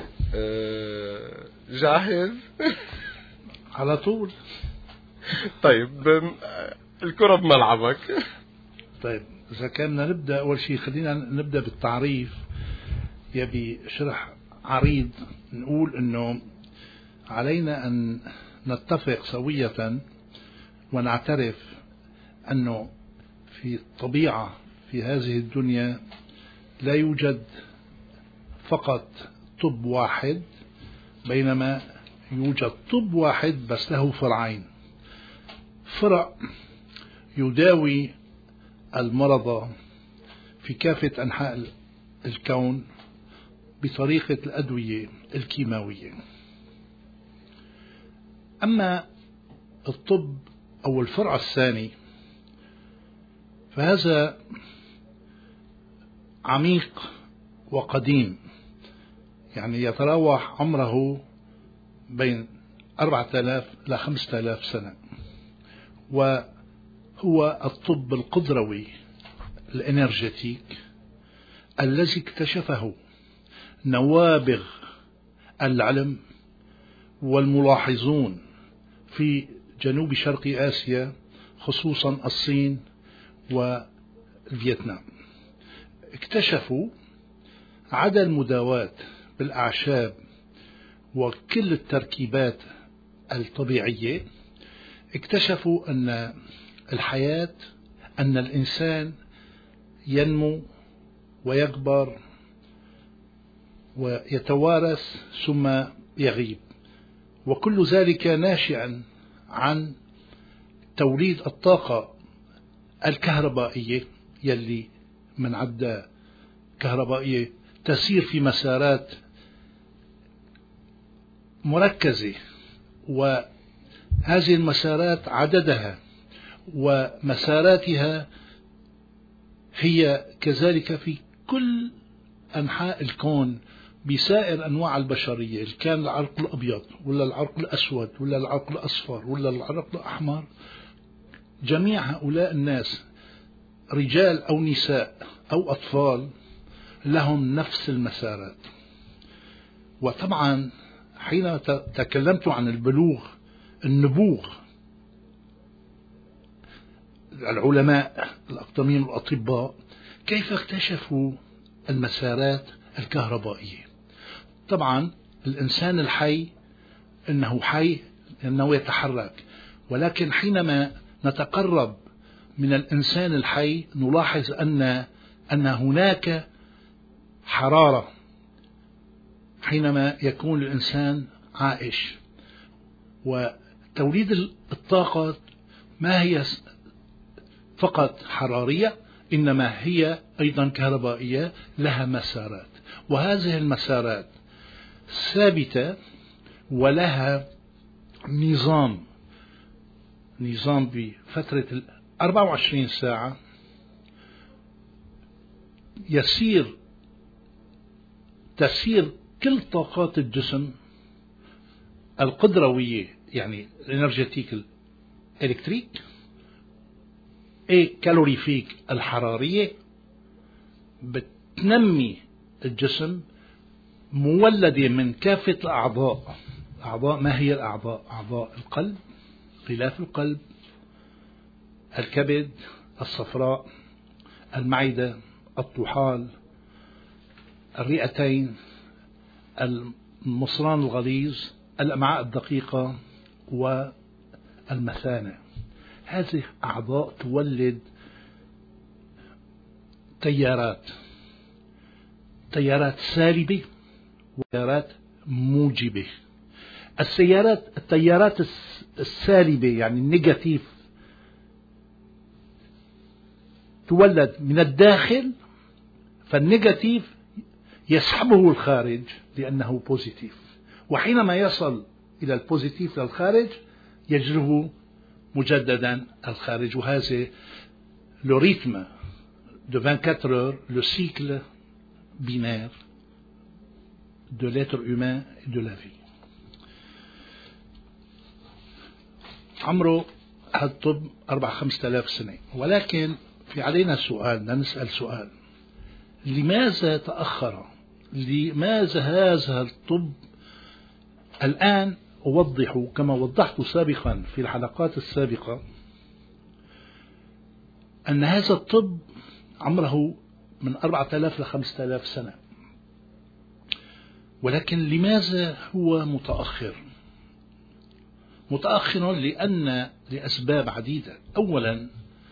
جاهز؟ على طول. طيب الكرة بملعبك. طيب إذا كان نبدأ أول شيء خلينا نبدأ بالتعريف. يبي شرح عريض. نقول إنه علينا أن نتفق سوية ونعترف أنه في الطبيعة في هذه الدنيا لا يوجد فقط طب واحد، بينما يوجد طب واحد بس له فرعين، فرع يداوي المرضى في كافة أنحاء الكون بطريقة الأدوية الكيماوية. أما الطب أو الفرع الثاني فهذا عميق وقديم، يعني يتراوح عمره بين 4000 إلى 5000 سنة، وهو الطب القدروي الإنرجيتيك الذي اكتشفه نوابغ العلم والملاحظون في جنوب شرق آسيا، خصوصا الصين والفيتنام. اكتشفوا عدا المداواة بالأعشاب وكل التركيبات الطبيعية، اكتشفوا أن الحياة، أن الإنسان ينمو ويكبر ويتوارث ثم يغيب، وكل ذلك ناشئا عن توليد الطاقة الكهربائية يلي من عدة كهربائية تسير في مسارات مركزة، وهذه المسارات عددها ومساراتها هي كذلك في كل أنحاء الكون بسائر أنواع البشرية، إن كان العرق الأبيض ولا العرق الأسود ولا العرق الأصفر ولا العرق الأحمر، جميع هؤلاء الناس رجال أو نساء أو أطفال لهم نفس المسارات. وطبعا حين تكلمت عن النبوغ، العلماء الأقدمين والأطباء كيف اكتشفوا المسارات الكهربائية؟ طبعا الإنسان الحي إنه حي لأنه يتحرك، ولكن حينما نتقرب من الإنسان الحي نلاحظ أن هناك حرارة حينما يكون الإنسان عائش. وتوليد الطاقة ما هي فقط حرارية، إنما هي أيضا كهربائية لها مسارات، وهذه المسارات ثابتة ولها نظام بفترة 24 ساعة تسير كل طاقات الجسم القدروية، يعني الانرجيتيك الإلكتريك، كالوريفيك الحرارية، بتنمي الجسم مولدة من كافة الأعضاء. ما هي الأعضاء؟ أعضاء القلب، غلاف القلب، الكبد، الصفراء، المعدة، الطحال، الرئتين، المصران الغليظ، الأمعاء الدقيقة، والمثانة. هذه أعضاء تولد تيارات سالبة وتيارات موجبة. التيارات السالبة يعني النيجاتيف تولد من الداخل، فالنيجاتيف يسحبه الخارج لأنه بوزيتيف، وحينما يصل إلى البوزيتيف للخارج يجره مجددا الخارج. وهذا le rythme de 24 heures, le cycle binaire de l'être humain et de la vie. عمره هالطب 4-5,000 سنة، ولكن في علينا سؤال، نسأل سؤال: لماذا تأخر؟ لماذا هذا الطب الآن؟ أوضح كما وضحت سابقا في الحلقات السابقة أن هذا الطب عمره من 4,000 ل5,000 سنة، ولكن لماذا هو متأخر؟ لأن لأسباب عديدة. أولا،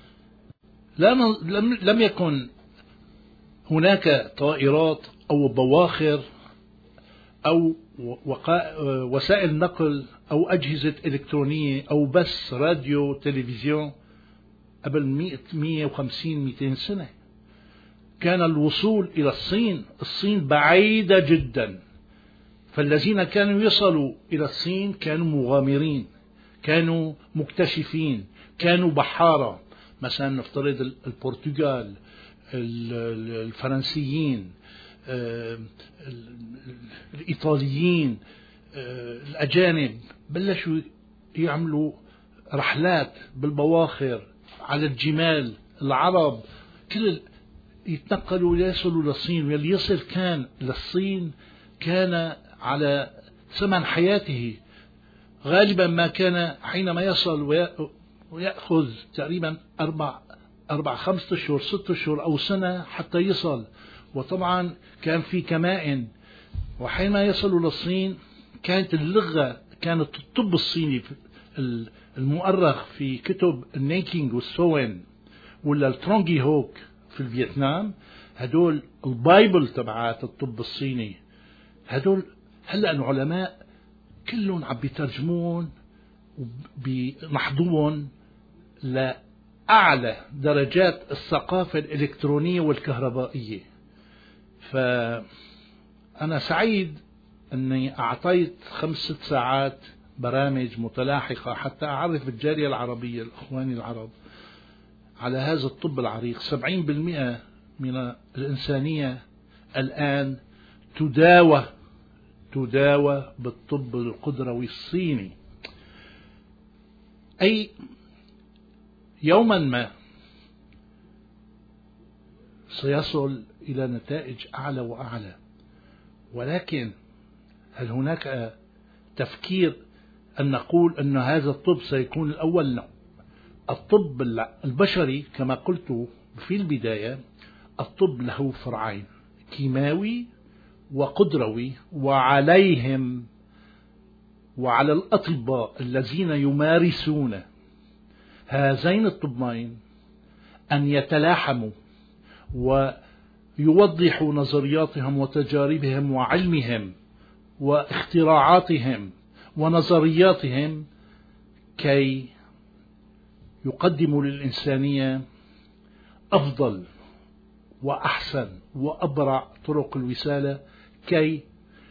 لم يكن هناك طائرات أو بواخر أو وسائل نقل أو أجهزة إلكترونية أو بث راديو تلفزيون قبل 150-200 سنة. كان الوصول إلى الصين بعيدة جدا، فالذين كانوا يصلوا إلى الصين كانوا مغامرين، كانوا مكتشفين، كانوا بحارة. مثلا نفترض البرتغال، الفرنسيين، الإيطاليين، الأجانب بلشوا يعملوا رحلات بالبواخر على الجمال. العرب كل يتنقلوا ليصلوا للصين، واللي يصل كان للصين كان على ثمن حياته. غالبا ما كان حينما يصل ويأخذ تقريبا 4-5 أشهر 6 أشهر أو سنة حتى يصل. وطبعا كان في كمائن، وحينما يصلوا للصين كانت اللغة، كانت الطب الصيني المؤرخ في كتب النيكينج والسوين ولا الترونجي هوك في الفيتنام، هدول البايبل تبعات الطب الصيني، هدول هلأ العلماء كلهم عم بيترجمون وبنحضوهم لأعلى درجات الثقافة الإلكترونية والكهربائية. فأنا سعيد أني أعطيت 5-6 ساعات برامج متلاحقة حتى أعرف الجالية العربية الأخواني العرب على هذا الطب العريق. 70% من الإنسانية الآن تداوى بالطب القدروي الصيني. أي يوما ما سيصل إلى نتائج أعلى وأعلى، ولكن هل هناك تفكير أن نقول أن هذا الطب سيكون الأول؟ لا. الطب البشري كما قلت في البداية، الطب له فرعين، كيماوي وقدروي، وعليهم وعلى الأطباء الذين يمارسون هذين الطبين أن يتلاحموا ويوضحوا نظرياتهم وتجاربهم وعلمهم واختراعاتهم ونظرياتهم كي يقدموا للإنسانية أفضل وأحسن وأبرع طرق الوسالة كي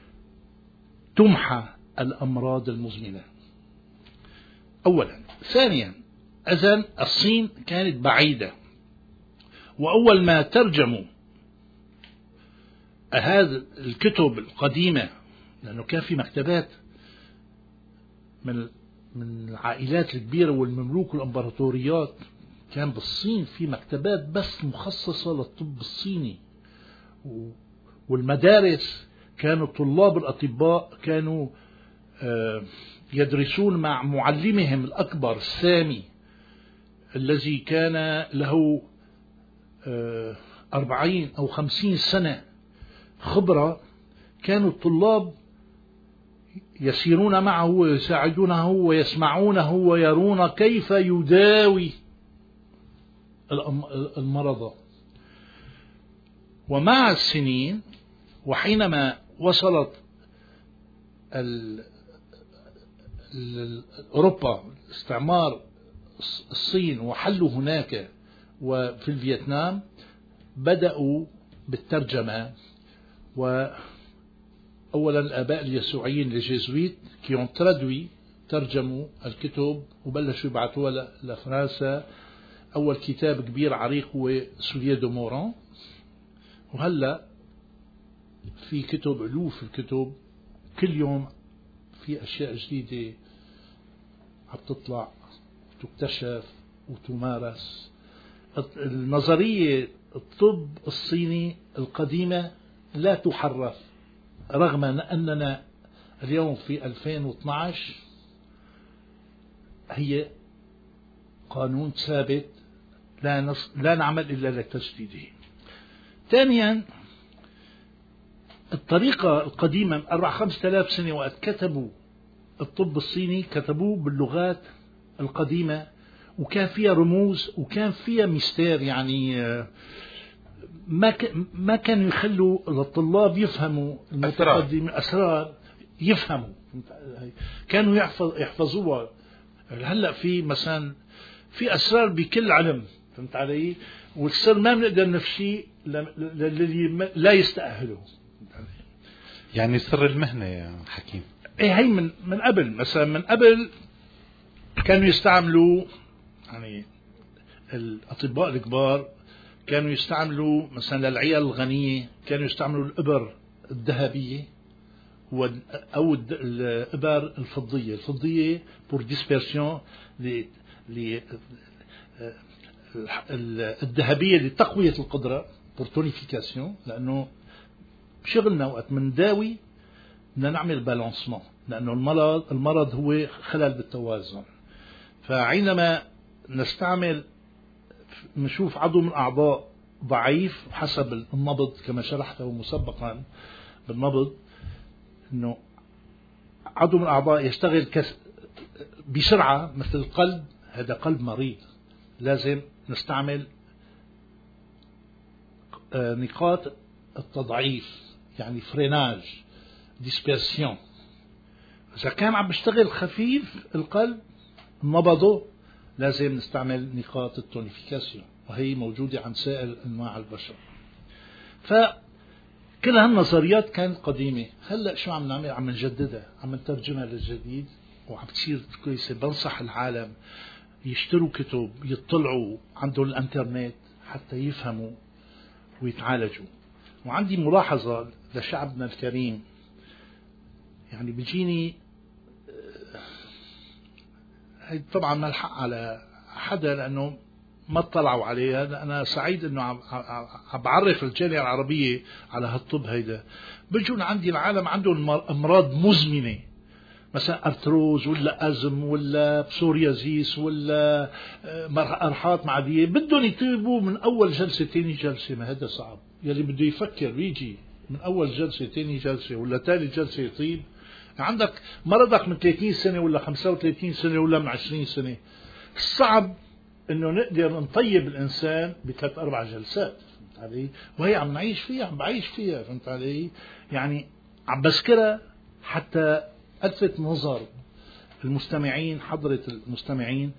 تمحى الأمراض المزمنة. أولا. ثانيا، إذن الصين كانت بعيدة، وأول ما ترجموا هذه الكتب القديمة، لأنه كان في مكتبات من العائلات الكبيرة والمملوك والإمبراطوريات، كان بالصين في مكتبات بس مخصصة للطب الصيني، والمدارس كانوا طلاب الأطباء كانوا يدرسون مع معلمهم الأكبر السامي الذي كان له 40 أو 50 سنة خبرة. كانوا الطلاب يسيرون معه ويساعدونه ويسمعونه ويرون كيف يداوي المرضى. ومع السنين وحينما وصلت أوروبا استعمار الصين وحلوا هناك وفي الفيتنام، بدأوا بالترجمة. وأولا الآباء اليسوعيين الجيزويت كيون ترجموا الكتب وبلشوا يبعثوها لفرنسا. أول كتاب كبير عريق هو سوليه دو موران، وهلأ في كتب ألوف الكتب، كل يوم في أشياء جديدة عم تطلع وتكتشف وتمارس. النظرية الطب الصيني القديمة لا تحرف، رغم أننا اليوم في 2012 هي قانون ثابت لا نعمل إلا لتجديده. ثانيا، الطريقة القديمة 4-5000 سنة وقت كتبوا الطب الصيني كتبوه باللغات القديمة، وكان فيها رموز وكان فيها ميستير، يعني ما كانوا يخلوا للطلاب يفهموا المتقدمين أسرار يفهموا، كانوا يحفظوها. هلأ في مثلا في أسرار بكل علم، فهمت علي؟ والسر ما بنقدر نفشيه للي لا يستأهله. يعني سر المهنة يا حكيم. ايه، هي من قبل، مثلا من قبل كانوا يستعملوا، يعني الأطباء الكبار كانوا يستعملوا مثلا للعيال الغنية كانوا يستعملوا الإبر الذهبية أو الإبر الفضية pour dispersion الذهبية لتقوية القدرة pour tonification، لأنه شغلنا وقت من داوي بدنا نعمل بالانسمون، لأنه المرض هو خلل بالتوازن. فعندما نستعمل نشوف عضو من الأعضاء ضعيف حسب النبض كما شرحته مسبقا بالنبض، أنه عضو من الأعضاء يشتغل بسرعة مثل القلب، هذا قلب مريض، لازم نستعمل نقاط التضعيف، يعني فريناج، ديسبيرسيون. إذا كان عم بيشتغل خفيف القلب نبضه، لازم نستعمل نقاط التونيفيكاسيون، وهي موجودة عند سائر أنواع البشر. فكل هالنظريات كانت قديمة. هلأ شو عم نعمل؟ عم نجددها، عم نترجمها للجديد، وعم تصير كويسة. بنصح العالم يشتروا كتب، يطلعوا عندهم الانترنت حتى يفهموا ويتعالجوا. وعندي ملاحظة لشعبنا الكريم، يعني بيجيني هي طبعا ما الحق على حدا لأنه ما اطلعوا عليها. أنا سعيد أنه عم بعرف الجالية العربية على هالطب. هيدا بيجون عندي العالم عندهم أمراض مزمنة، مثلا أرتروز ولا أزم ولا بسوريازيس ولا أرحات معدية، بدهم يطيبوا من أول جلسة تاني جلسة. ما هذا صعب. يلي بده يفكر ويجي من أول جلسة تاني جلسة ولا ثالث جلسة يطيب. عندك مرضك من 30 سنة ولا 35 سنة ولا من 20 سنة. صعب انه نقدر نطيب الانسان بثلاث 4 جلسات. فهمت علي؟ وهي عم نعيش فيها، عم بعيش فيها. فهمت علي؟ يعني عم بذكرها حتى الفت نظر المستمعين، حضرة المستمعين،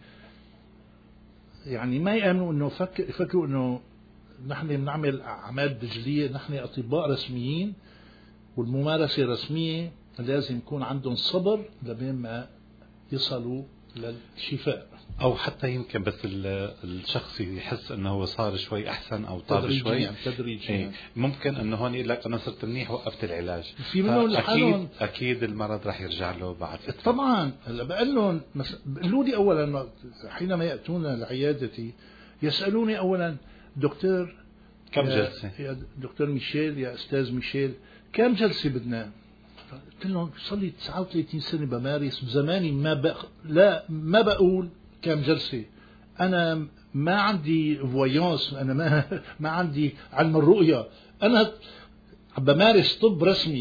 يعني ما يامنوا انه يفكروا انه نحن بنعمل اعمال دجلية. نحن اطباء رسميين، والممارسة الرسمية لازم يكون عندهم صبر لبين ما يصلوا للشفاء. أو حتى يمكن بس الشخص يحس أنه هو صار شوي أحسن أو طار شوي تدريجيا. ممكن أنه هون يقول لك أنا صرت منيح وقفت العلاج. في منهم أكيد المرض رح يرجع له بعد فترة. طبعا. بقول لهم بيقولوا لي أولا حينما يأتون لعيادتي يسألوني أولا دكتور كم جلسة؟ يا دكتور ميشيل، يا أستاذ ميشيل، كم جلسة بدنا؟ قلت لهم صار لي 39 سنة بمارس. بزماني ما بقول كم جلسة. أنا ما عندي فويانس، أنا ما عندي علم الرؤية. أنا بمارس طب رسمي،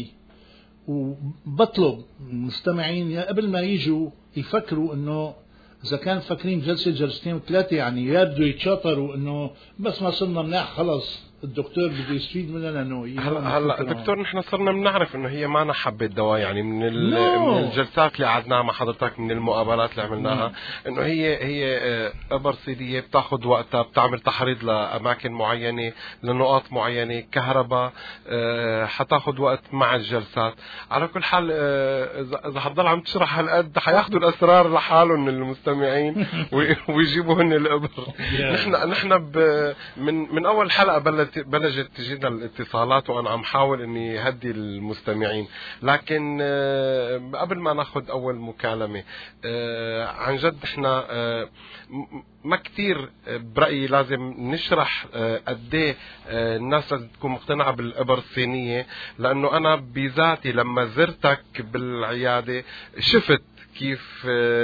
وبطلب المستمعين قبل ما يجوا يفكروا إنه إذا كان فاكرين جلسة جلستين وثلاثة يعني يا بده يتشاطروا إنه بس ما صرنا مناح خلص الدكتور بده يستفيد مننا. انه هلا دكتور نحن صرنا بنعرف انه هي ما حبة دواء، يعني من الجلسات اللي قعدناها مع حضرتك، من المقابلات اللي عملناها، انه هي ابر صيدية بتاخذ وقتها، بتعمل تحريض لاماكن معينة، لنقاط معينة، كهرباء حتاخذ وقت مع الجلسات. على كل حال اذا حتضل عم تشرح هالقد حياخذوا الاسرار لحالهم المستمعين ويجيبوهن الابر. نحن من اول حلقة بلجت تجينا الاتصالات، وانا عم حاول اني هدي المستمعين. لكن قبل ما ناخذ اول مكالمة، عن جد احنا ما كتير برأيي لازم نشرح قديه الناس لازم تكون مقتنعة بالإبر الصينية، لأنه أنا بذاتي لما زرتك بالعيادة شفت كيف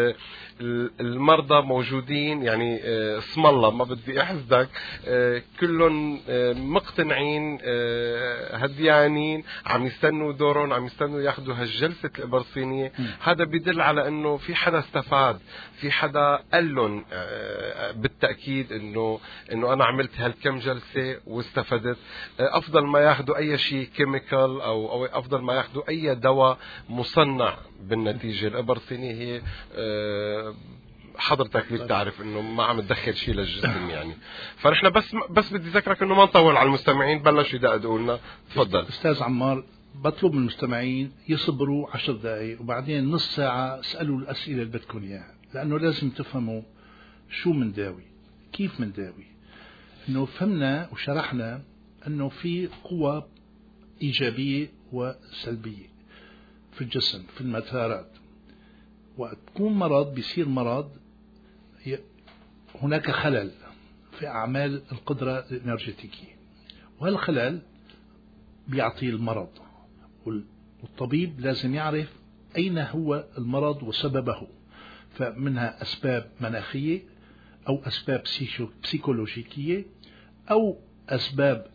المرضى موجودين، يعني اسم الله ما بدي احسدك، كلهم مقتنعين هديانين، عم يستنوا دورهم، عم يستنوا ياخذوا هالجلسة الإبر الصينية. هذا بيدل على انه في حدا استفاد، في حدا قال لهم بالتأكيد انه انا عملت هالكم جلسة واستفدت. افضل ما ياخذوا اي شيء كيميكال او افضل ما ياخذوا اي دواء مصنع بالنتيجة. الإبر الصينية هي حضرتك اللي بتعرف انه ما عم تدخل شيء للجسم يعني. فنحن بس بدي ذكرك انه ما نطول على المستمعين، بلشوا يدققوا لنا. تفضل استاذ عمار. بطلب من المستمعين يصبروا 10 دقائق وبعدين نص ساعة اسألوا الأسئلة اللي بدكم إياها، لأنه لازم تفهموا شو منداوي، كيف منداوي. انه فهمنا وشرحنا انه في قوى إيجابية وسلبية في الجسم، في المسارات. وقت تكون مرض بيصير مرض، هناك خلل في أعمال القدرة الإنرجيتيكية، وهالخلل بيعطي المرض. والطبيب لازم يعرف أين هو المرض وسببه. فمنها أسباب مناخية، أو أسباب بسيكولوجيكية، أو أسباب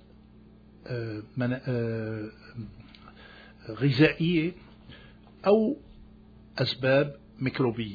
غذائية، أو أسباب ميكروبية.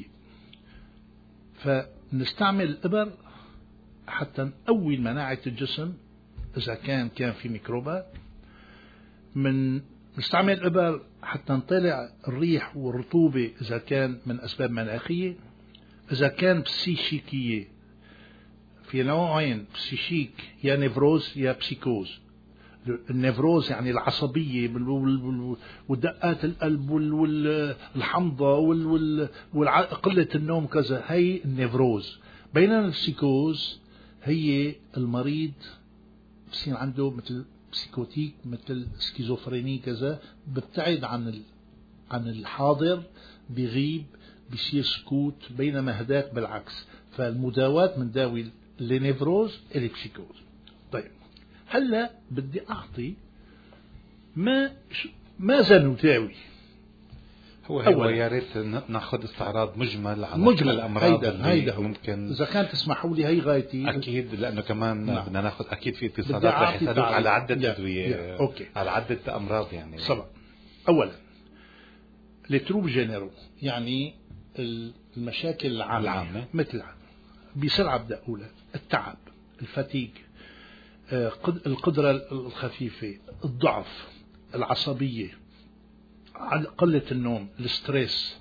فنستعمل الإبر حتى نقوي مناعة الجسم إذا كان في ميكروبات. من نستعمل إبر حتى نطلع الريح والرطوبة إذا كان من أسباب مناخية. إذا كان بسيشيكية، في نوعين بسيشيك، يا نيفروز يا بسيكوز. النيفروز يعني العصبية ودقات القلب والحمضة وقلة النوم كذا، هي النيفروز. بينما البسيكوز هي المريض بصير عنده مثل بسيكوتيك، مثل سكيزوفريني كذا، ببتعد عن الحاضر، بيغيب، بيصير سكوت. بينما هداك بالعكس. فالمداواة من داوي النيفروز إلى بسيكوز. طيب هلا بدي أعطي ماذا نداوي. هو يا ريت ناخذ استعراض مجمل على كل الامراض اللي ممكن. اذا كان تسمحوا لي هي غايتي اكيد، لانه كمان بدنا ناخذ اكيد في اتصالات رح يسالوك على عده ادويه، على عده امراض يعني. طبعا. اولا لتروب جينيرو يعني المشاكل العامه مثل بسرعه بدي اقولها: التعب، الفتيج، القدره الخفيفه، الضعف، العصبيه، قلة النوم، الستريس،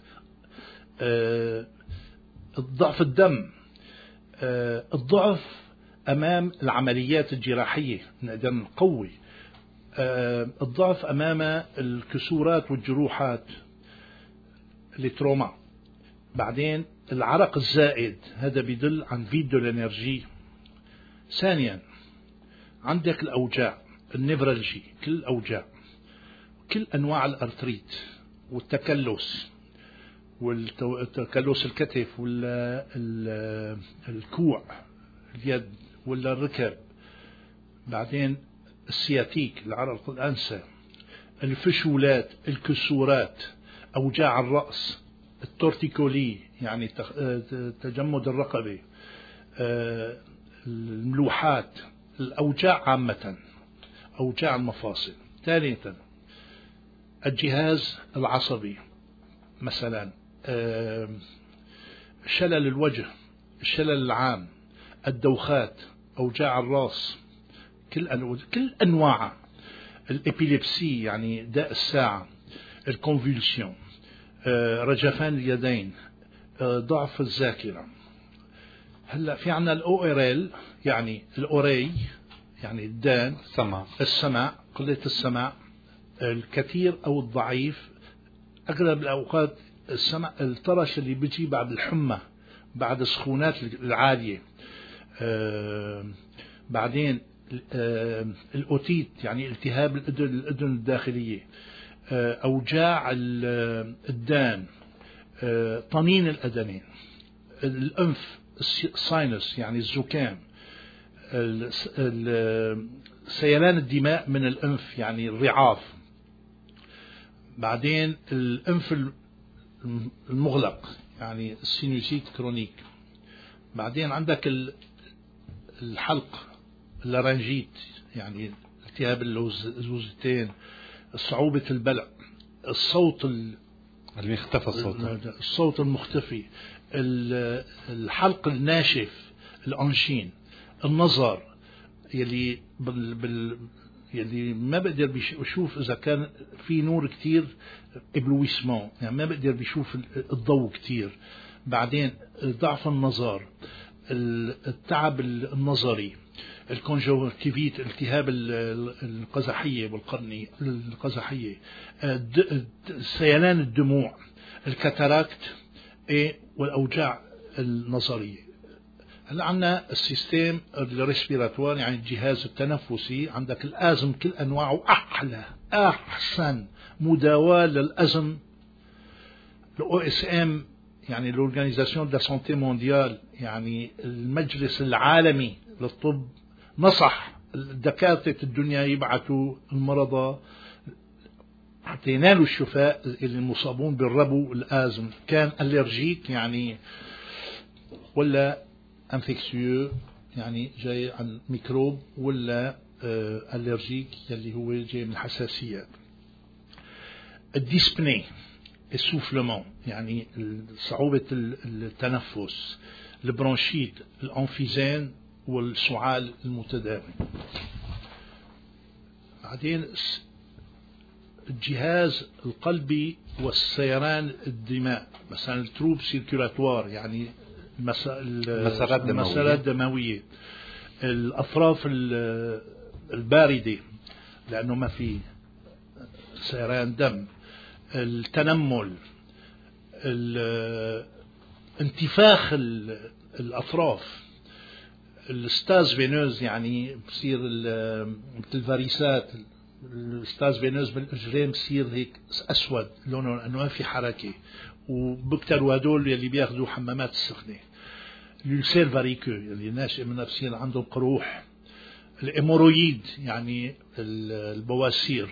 الضعف الدم، الضعف أمام العمليات الجراحية نقدر نقوي، الضعف أمام الكسورات والجروحات، التروما. بعدين العرق الزائد، هذا بيدل عن فيد دو الانرجي. ثانيا عندك الأوجاع، النيفرالجي، كل الأوجاع، كل أنواع الأرتريت والتكلس، والتكلس الكتف ولا الكوع اليد ولا الركب. بعدين السياتيك، العرق الأنسة، الفشولات، الكسورات، أوجاع الرأس، التورتيكولي يعني تجمد الرقبة، الملوحات، الأوجاع عامة، أوجاع المفاصل. ثالثا الجهاز العصبي، مثلا شلل الوجه، الشلل العام، الدوخات، أوجاع الرأس، كل أنواع، الإبيليبسي يعني داء الساعة، الكونفولسيون، رجفان اليدين، ضعف الذاكرة. هلا في عنا الأوريل يعني الأوري يعني الدان، السمع، قلة السمع، الكثير أو الضعيف. أغلب الأوقات السمع الطرش اللي بيجي بعد الحمى، بعد السخونات العالية. بعدين الأوتيت يعني التهاب الأذن الداخلية، أوجاع الدان، طنين الأذنين، الأنف، الساينس يعني الزكام، سيلان الدماء من الأنف يعني الرعاف. بعدين الأنف المغلق يعني السينوسيت كرونيك. بعدين عندك الحلق، اللارنجيت يعني التهاب اللوزتين، صعوبة البلع، الصوت الصوت المختفي، الحلق الناشف، الأنشين، النظر يلي يلي ما بقدر بيشوف إذا كان في نور كتير، إبلويسمون يعني ما بقدر بيشوف الضوء كتير. بعدين ضعف النظر، التعب النظري، الكونجوكتيفيت، التهاب القزحية والقرنية القزحية، سيلان الدموع، الكاتاراكت والأوجاع النظرية. هلا عندنا السيستم الريسبيراتوار يعني الجهاز التنفسي. عندك الأزم كل أنواعه، أحسن مداواة للأزم الOSM يعني الأورغانيزاسيون دو سانتي مونديال يعني المجلس العالمي للطب نصح دكاترة الدنيا يبعثوا المرضى حتى ينالوا الشفاء اللي المصابون بالربو الآزم، كان ألرجيك يعني ولا انفكسيو يعني جاي عن ميكروب، ولا ألرجيك يلي هو جاي من الحساسيات. الديسبني، السوفلمون يعني صعوبة التنفس، البرونشيت، الأنفيزين والسعال المتداوم. بعدين الجهاز القلبي والسيران الدماء، مثلا التروب سيركولاتوار يعني المسارات الدموية، الأطراف الباردة لأنه ما في سيران دم، التنمل، انتفاخ الأطراف، الستاز فينوز يعني بصير مثل الفاريسات، الستاز فينوز بالإجرين بصير هيك أسود لونه لأنه ما في حركة، وبكتروا هدول اللي بياخذوا حمامات السخنة. اليولسير فاريكو اللي ناشئ من نفسين عندهم قروح، الإمورويد يعني البواسير،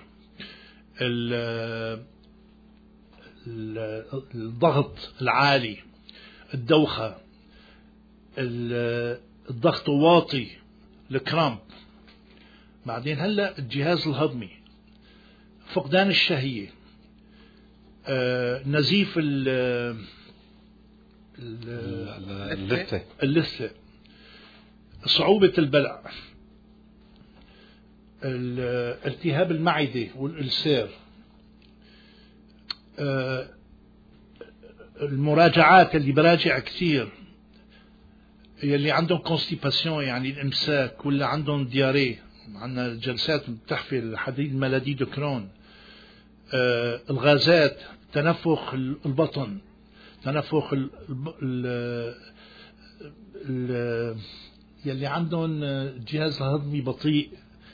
الضغط العالي، الدوخة، الضغط واطي، الكرامب. بعدين هلا الجهاز الهضمي، فقدان الشهية، نزيف اللثة، صعوبة البلع، التهاب المعدة والإلسير، المراجعات اللي براجع كثير، يلي عندهم كونستيباسيون يعني الإمساك، ولا عندهم دياريه، عندنا جلسات بتحفي الحديد ملادي دو كرون، الغازات، تنفخ البطن، تنفخ يلي عندهم جهاز الهضمي بطيء،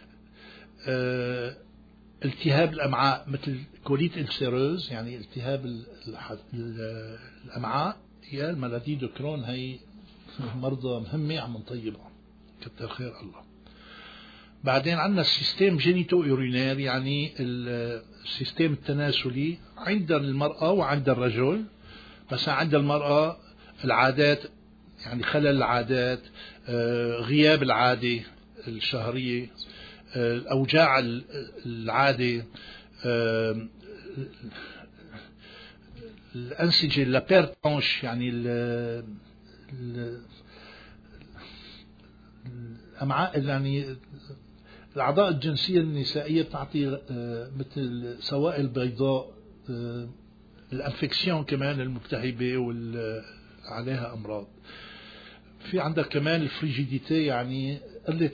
التهاب الأمعاء مثل كوليت إلسيروز يعني التهاب الأمعاء، هي الملادي دو كرون، هي مرضى مهمة عم نطيبها كتر خير الله. بعدين عندنا السيستم جينيتو يورينير يعني السيستم التناسلي عند المرأة وعند الرجل. مثلا عند المرأة العادات يعني خلل العادات، غياب العادة الشهرية، الأوجاع العادة، الأنسجة لابيرتونش يعني الأمعاء يعني الأعضاء الجنسية النسائية بتعطي مثل سوائل بيضاء، الانفكسيون كمان الملتهبة عليها أمراض. في عندك كمان الفريجيديتي يعني قلة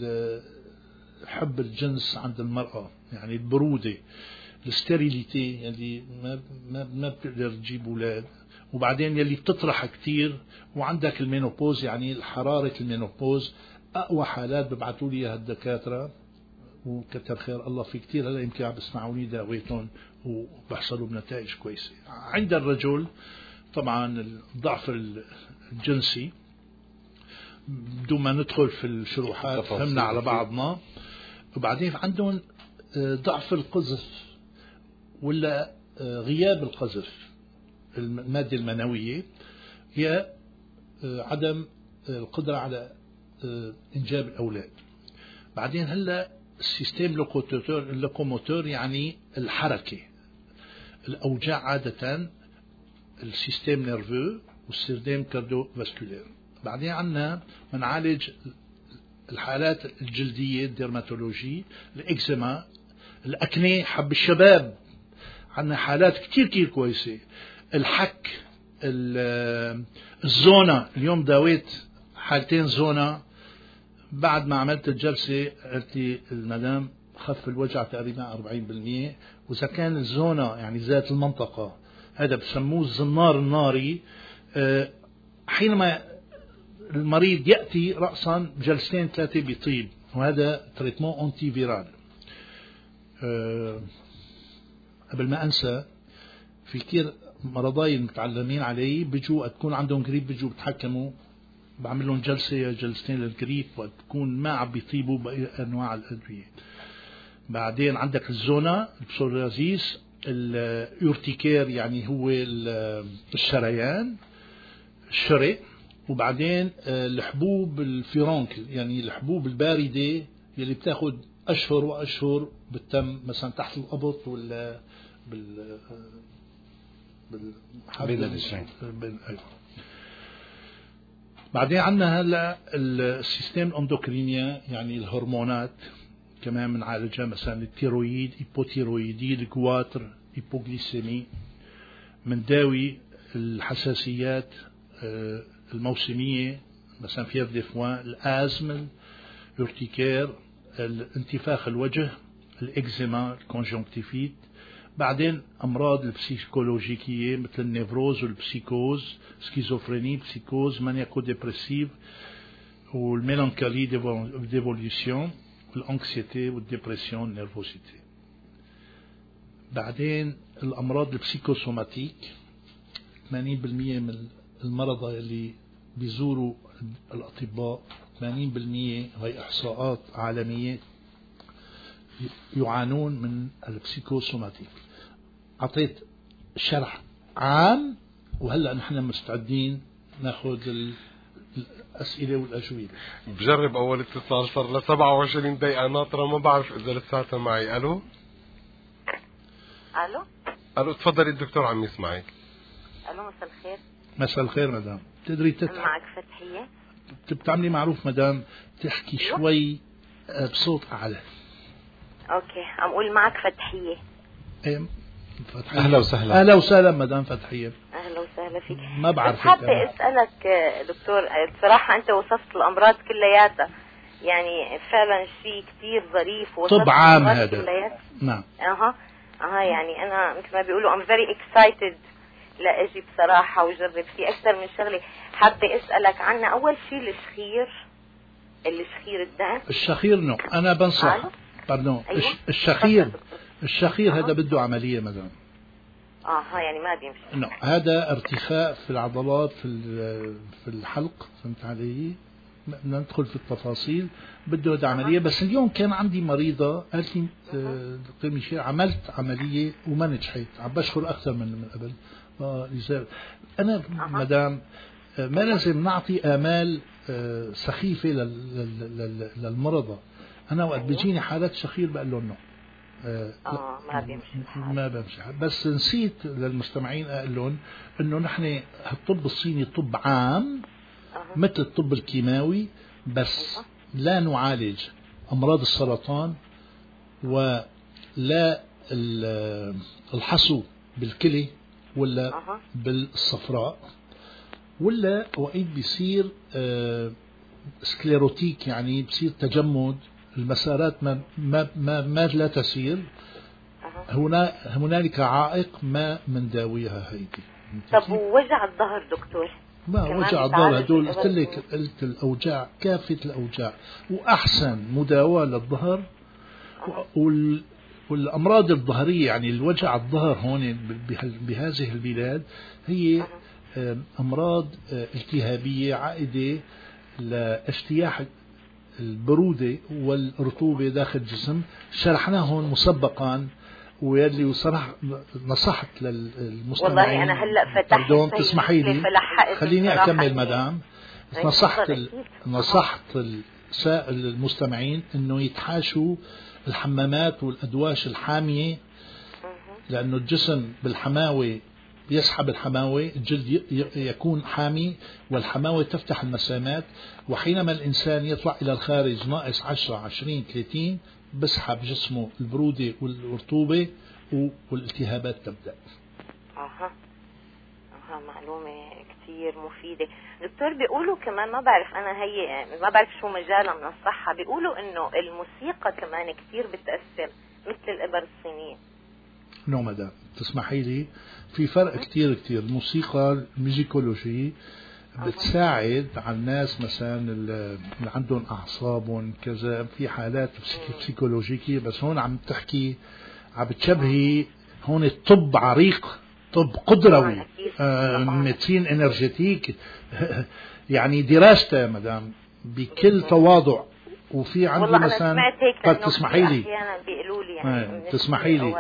حب الجنس عند المرأة، يعني البرودة، الستيريليتي يعني ما بتقدر تجيب أولاد. وبعدين يلي بتطرح كتير، وعندك المينوبوز يعني حرارة المينوبوز. أقوى حالات ببعثوا لي الدكاترة وكتر خير الله، في كتير هلا يمكن عم بسمعوني داويتهم وبحصلوا بنتائج كويسة. عند الرجل طبعا الضعف الجنسي بدون ما ندخل في الشروحات فهمنا على بعضنا. وبعدين عندهم ضعف القذف ولا غياب القذف، المادة المنوية، هي عدم القدرة على إنجاب الأولاد. بعدين هلا السيستم لوكوموتور يعني الحركة، الأوجاع عادة السيستم نيرفو والسيستم كارديو فاسكولير. بعدين عنا منعالج الحالات الجلدية الديرماتولوجي، الإكزيما، الأكني، حب الشباب، عنا حالات كتير كويسة، الحك، الزونة. اليوم داويت حالتين زونة بعد ما عملت الجلسة، قلت لي المدام خف الوجع تقريبا 40%. وإذا كان الزونة يعني ذات المنطقة، هذا بسموه الزنار الناري، حينما المريض يأتي رأسا جلستين 3 بيطيب، وهذا تريتمون أنتي فيرال. قبل ما أنسى، في كتير مرضاي المتعلمين علي بيجوا تكون عندهم جريب، بيجوا بتحكموا، بعمل لهم جلسة جلستين للجريب وتكون ما عم بيطيبوا بأنواع الأدوية. بعدين عندك الزونا، البسوريازيس، اليورتيكير يعني هو الشريان، الشري. وبعدين الحبوب الفيرونكل يعني الحبوب الباردة يلي بتاخد أشهر وأشهر بالتم، مثلا تحت القبط ولا بين الرجلين. بعدين عندنا هلا السيستم الاندوكرينيا يعني الهرمونات، كمان بنعالجها مثلا التيرويد، هيبوتيرويدي، الجواتر، هيبوغليسيمي. بنداوي الحساسيات الموسمية مثلا فيير دي فوان، الازمة، الارتكار، الانتفاخ الوجه، الاكزيما، الكونجونكتيفيت. بعدين امراض البسيكولوجيكية مثل النيفروز والبسيكوز، سكيزوفريني، بسيكوز، مانياكو ديبرسيف، والميلانكولي ديفوليوشن، والانكسيتي والديبرسيون نيرفوسيتي. بعدين الامراض البسيكوسوماتيك، 80% من المرضى اللي بيزوروا الاطباء 80% هي احصاءات عالميه يعانون من البسيكوسوماتيك. اعطيت شرح عام، وهلا نحن مستعدين ناخذ الاسئله والاجوبه. بجرب اول اتصال، صار له 27 دقيقه ناطره، ما بعرف اذا لساتها معي. الو الو، تفضلي الدكتور عم يسمعك. الو، مساء الخير. مساء الخير مدام. تقدري معك فتحيه. بتعملي معروف مدام تحكي شوي بصوت اعلى. اوكي، عم اقول معك فتحيه. ايه فتحيه. اهلا وسهلا. اهلا وسهلا مدام فتحيه. اهلا وسهلا فيك. ما بعرفك. حابه اسالك دكتور، بصراحه انت وصفت الامراض كلياتها، يعني فعلا شيء كثير ظريف. طب عام هذا. نعم. يعني انا مثل ما بيقولوا I'm very excited لاجي بصراحه وجرب فيه اكثر من شغله. حابه اسالك عنها. اول شيء الشخير الدم. الشخير نو، انا بنصح. باردون. أيوة؟ الشخير هذا بده عمليه مدام. يعني ما بيمشي. نو، هذا ارتخاء في العضلات في الحلق، فهمت علي؟ بدنا ندخل في التفاصيل. بده هذا عمليه. بس اليوم كان عندي مريضه قالت لي دكتور ميشيل عملت عمليه وما نجحت، عم بشخر اكثر من قبل. انا مدام ما لازم نعطي امال سخيفه للمرضى. انا وقت بيجيني حالات شخير بقول لهم نو، ما بمشي. بس نسيت للمستمعين اقول لهم انه نحن الطب الصيني طب عام مثل الطب الكيماوي، بس لا نعالج امراض السرطان ولا الحصو بالكلى ولا بالصفراء، ولا وقت بيصير سكليروتيك، يعني بصير تجمد المسارات ما لا تسير. هنالك عائق ما منداويها هيدي. طب ووجع الظهر دكتور؟ ما وجع الظهر هدول قلت لك، قلت الاوجاع كافة الاوجاع، واحسن مداواة للظهر والامراض الظهرية، يعني الوجع الظهر هون بهذه البلاد هي امراض التهابية عائدة لاجتياح البرودة والرطوبة داخل الجسم. شرحناه هون مسبقا، ويلي صراحة نصحت للمستمعين. والله أنا هلأ فتحت. تسمحي لي خليني أكمل مدام. نصحت المستمعين إنه يتحاشوا الحمامات والأدواش الحامية، لأنه الجسم بالحماوة يسحب الحماوة، الجلد يكون حامي، والحماوة تفتح المسامات، وحينما الإنسان يطلع إلى الخارج ناقص 10 20 30 بسحب جسمه البرودة والرطوبة والالتهابات تبدأ. معلومة كتير مفيدة دكتور. بيقولوا كمان، ما بعرف أنا هي ما بعرف شو مجالها من الصحة، بيقولوا إنه الموسيقى كمان كتير بتأثر مثل الإبر الصينية. نو مدام تسمحي لي، في فرق كتير. الموسيقى الميوزيكولوجي بتساعد على الناس مثلا اللي عندهم أعصابهم كذا، في حالات بسيكولوجيكية. بس هون عم تحكي، عم بتشبهي هون الطب عريق، طب قدروي، ميدسين انرجيتيك يعني دراسته مدام بكل تواضع. وفي عندي مثلا قد تسمحي لي يعني تسمحي لي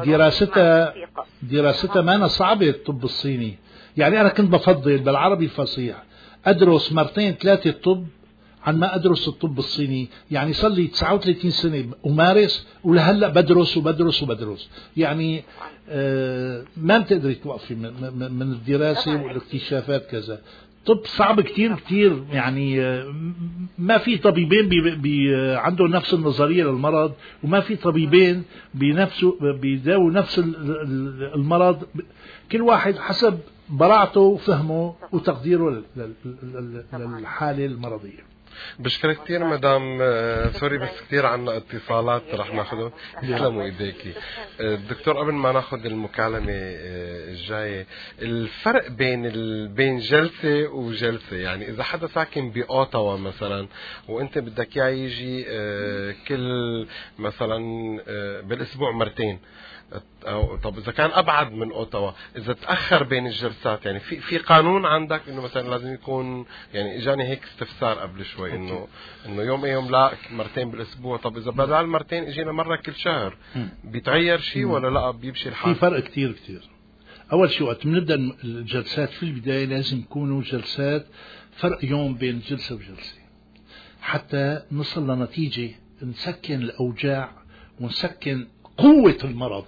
دراستها ما صعبة الطب الصيني. يعني أنا كنت بفضل بالعربي الفصيح أدرس مرتين 3 الطب عن ما أدرس الطب الصيني. يعني صار لي 39 سنة أمارس، ولهلأ بدرس يعني ما بتقدري توقفي من الدراسة والاكتشافات كذا. طب صعب كتير كتير، يعني ما في طبيبين عندهم نفس النظرية للمرض، وما في طبيبين بيداووا نفس المرض. كل واحد حسب براعته وفهمه وتقديره للحالة المرضية. بشكرك كثير مدام. سوري بس كثير عنا اتصالات رح ناخذهم. يسلموا ايديكي. الدكتور قبل ما ناخذ المكالمة الجاية، الفرق بين جلسة وجلسة، يعني إذا حدا ساكن بأوتاوا مثلا وأنت بدك إياه يجي كل مثلا بالأسبوع مرتين، أو طب إذا كان أبعد من أوتاوا، إذا تأخر بين الجلسات، يعني في قانون عندك إنه مثلا لازم يكون، يعني إجاني هيك استفسار قبل شوي إنه يوم لا مرتين بالأسبوع، طب إذا بدل مرتين إجينا مرة كل شهر بيتغير شيء ولا لا بيمشي الحال؟ في فرق كتير كتير. أول شيء وقت بنبدأ الجلسات في البداية لازم يكونوا جلسات فرق يوم بين جلسة وجلسة حتى نصل لنتيجة نسكن الأوجاع ونسكن قوة المرض.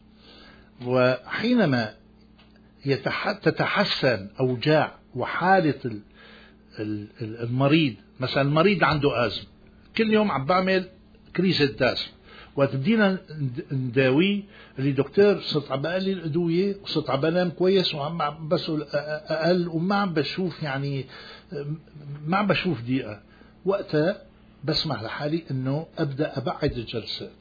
وحينما تتحسن أوجاع وحالة المريض، مثلا المريض عنده أزمة كل يوم عم بعمل كريزة داسم، وقت بدينا نداويه اللي دكتور صرت عم بقلل الأدوية وصرت عم بنام كويس وعم بسأل أقل وما عم بشوف، يعني ما عم بشوف دقيقة، وقتها بسمح لحالي إنه أبدأ أبعد الجلسات.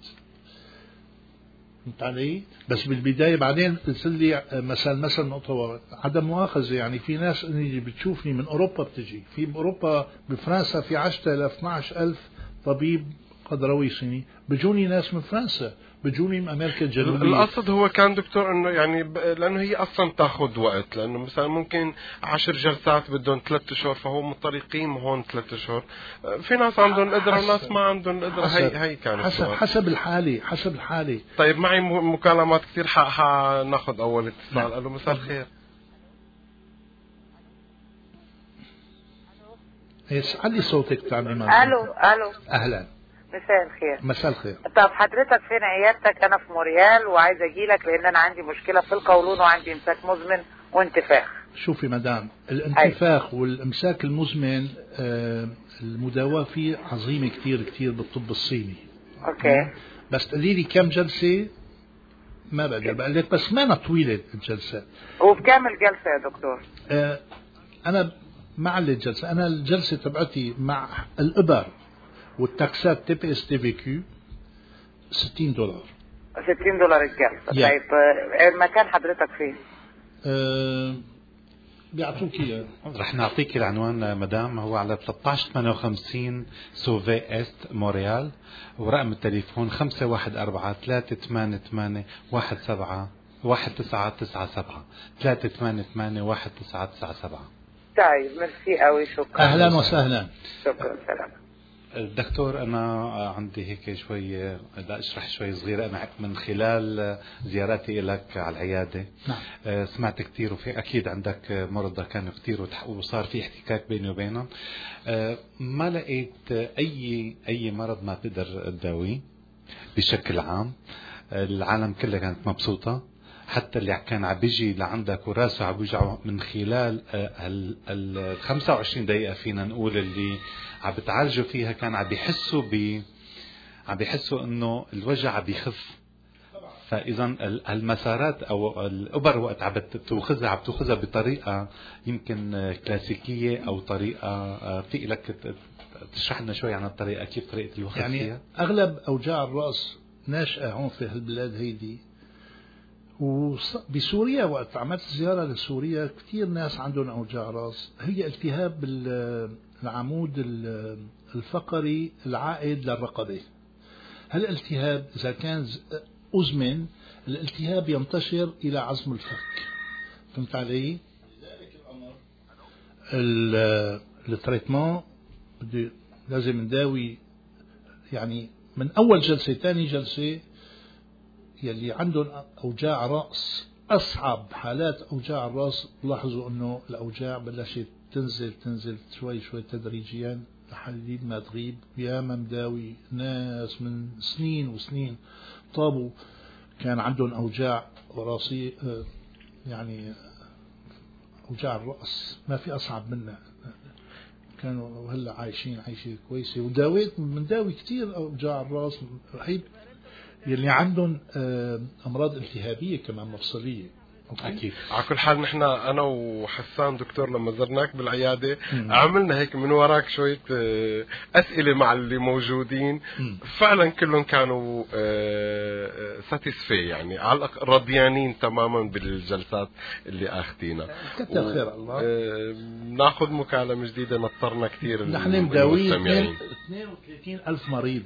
فهمت علي؟ بس بالبداية بعدين بتصير لي مثلا نقطة عدم مؤاخذة، يعني في ناس اللي بتشوفني من أوروبا بتجي، في أوروبا بفرنسا في 10,000 12,000 طبيب قدروي صيني، بيجوني ناس من فرنسا، بيجوني من أمريكا الجنوبية. القصد هو كان دكتور إنه يعني لأنه هي أصلا تأخذ وقت، لأنه مثلا ممكن 10 جلسات بدهم 3 أشهر، فهو مضطر يقيم هون 3 أشهر. في ناس عندهم قدرة وناس ما عندهم قدرة. هي كانت حسب الحالة. طيب معي مكالمات كثير، ناخذ أول اتصال. ألو مساء الخير. علي صوتك تعملي الو اهلا. مساء الخير. مساء الخير. طب حضرتك فين عيادتك؟ انا في موريال وعايز اجيلك لان انا عندي مشكله في القولون وعندي امساك مزمن وانتفاخ. شوفي مدام، الانتفاخ والامساك المزمن المداواه فيه عظيمه كتير كتير بالطب الصيني. اوكي. بس قولي لي كم جلسه؟ ما بقدر بقول لك، بس ما طويله الجلسات. وبكام الجلسه يا دكتور؟ انا مع الجلسة، أنا الجلسة تبعتي مع الإبر والتاكسات تي بي اس تي في كيو $60. $60 الجلسة. طيب المكان حضرتك فين؟ بيعطوك إياه. رح نعطيك العنوان مدام، هو على 1358 سوفي است موريال، ورقم التليفون 514-388-1997 388-1997. طيب ميرسي قوي، شكرا. اهلا وسهلا. شكرا. سلام. الدكتور انا عندي هيك شوي بدي اشرح شوي صغيره من خلال زياراتي لك على العياده. نعم. سمعت كثير، وفي اكيد عندك مرضى كانوا كثير وصار في احتكاك بيني وبينهم. ما لقيت اي مرض ما بتقدر تداويه بشكل عام. العالم كلها كانت مبسوطه، حتى اللي كان عم بيجي لعندك وراسه عم بيوجعه من خلال ال 25 دقيقة فينا نقول اللي عم بتعالجوا فيها، كان عم بيحسوا انه الوجع عم بيخف. فاذا المسارات او الابر وقت عم بتاخذها بطريقة يمكن كلاسيكية او طريقة في لك تشرح لنا شوي عن الطريقة، كيف طريقة الوخز يعني فيها؟ اغلب اوجاع الراس ناشئة هون في هالبلاد هيدي. وبسوريا وقت عملت زيارة لسوريا كثير ناس عندهم أوجاع راس، هي التهاب العمود الفقري العائد للرقبة. هالالتهاب إذا كان أزمن، الالتهاب ينتشر إلى عظم الفك. فهمت علي؟ التريتمون لازم نداوي، يعني من أول جلسة ثاني جلسة يلي عندهم أوجاع رأس، أصعب حالات أوجاع الرأس لاحظوا أنه الأوجاع بلشت تنزل شوي تدريجيا لحد ما تغيب. ياما مداوي ناس من سنين وسنين طابوا كان عندهم أوجاع راسية، يعني أوجاع الرأس ما في أصعب منها، كانوا هلا عايشين عيشة كويسة، وداويت من داوي كتير أوجاع الرأس. هي يلي عندهم أمراض التهابية كمان مفصلية. أكيد. على كل حال نحن أنا وحسان دكتور لما زرناك بالعيادة عملنا هيك من وراك شوية أسئلة مع اللي موجودين. فعلا كلهم كانوا ساتيسفي، يعني على الأقل رضيانين تماما بالجلسات اللي أخذينها. كتر خير الله. ناخذ مكالمة جديدة، نضطرنا كثير. نحن مداوين 32,000 مريض.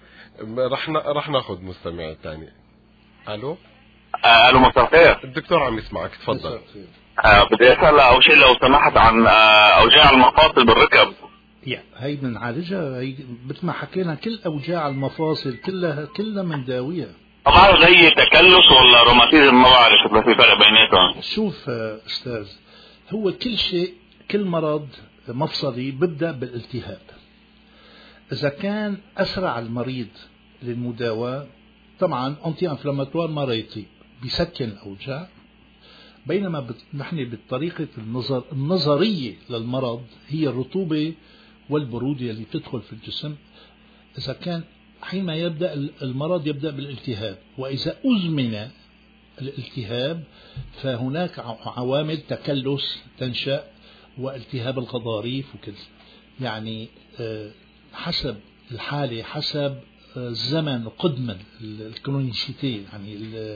رح ناخذ مستمع ثاني. ألو الو مساء الخير. الدكتور عم يسمعك، تفضل. بدي اسال اول شيء لو سمحت عن اوجاع المفاصل بالركب. هي بنعالجها، هي مثل ما حكينا كل اوجاع المفاصل كلها بنداويها. ما بعرف هي تكلس ولا روماتيزم، ما بعرف بس في فرق بيناتهم. شوف استاذ، هو كل شيء، كل مرض مفصلي ببدا بالالتهاب. اذا كان اسرع المريض للمداواة طبعا انتي انفلاماتوار ما يطيب، بيسكن الأوجاع، بينما نحن بالطريقة النظرية للمرض هي الرطوبة والبرودة اللي تدخل في الجسم. إذا كان حينما يبدأ المرض يبدأ بالالتهاب، وإذا أزمن الالتهاب فهناك عوامل تكلس تنشأ والتهاب الغضاريف وكذا، يعني حسب الحالة، حسب الزمن قدما الكرونيسيتي، يعني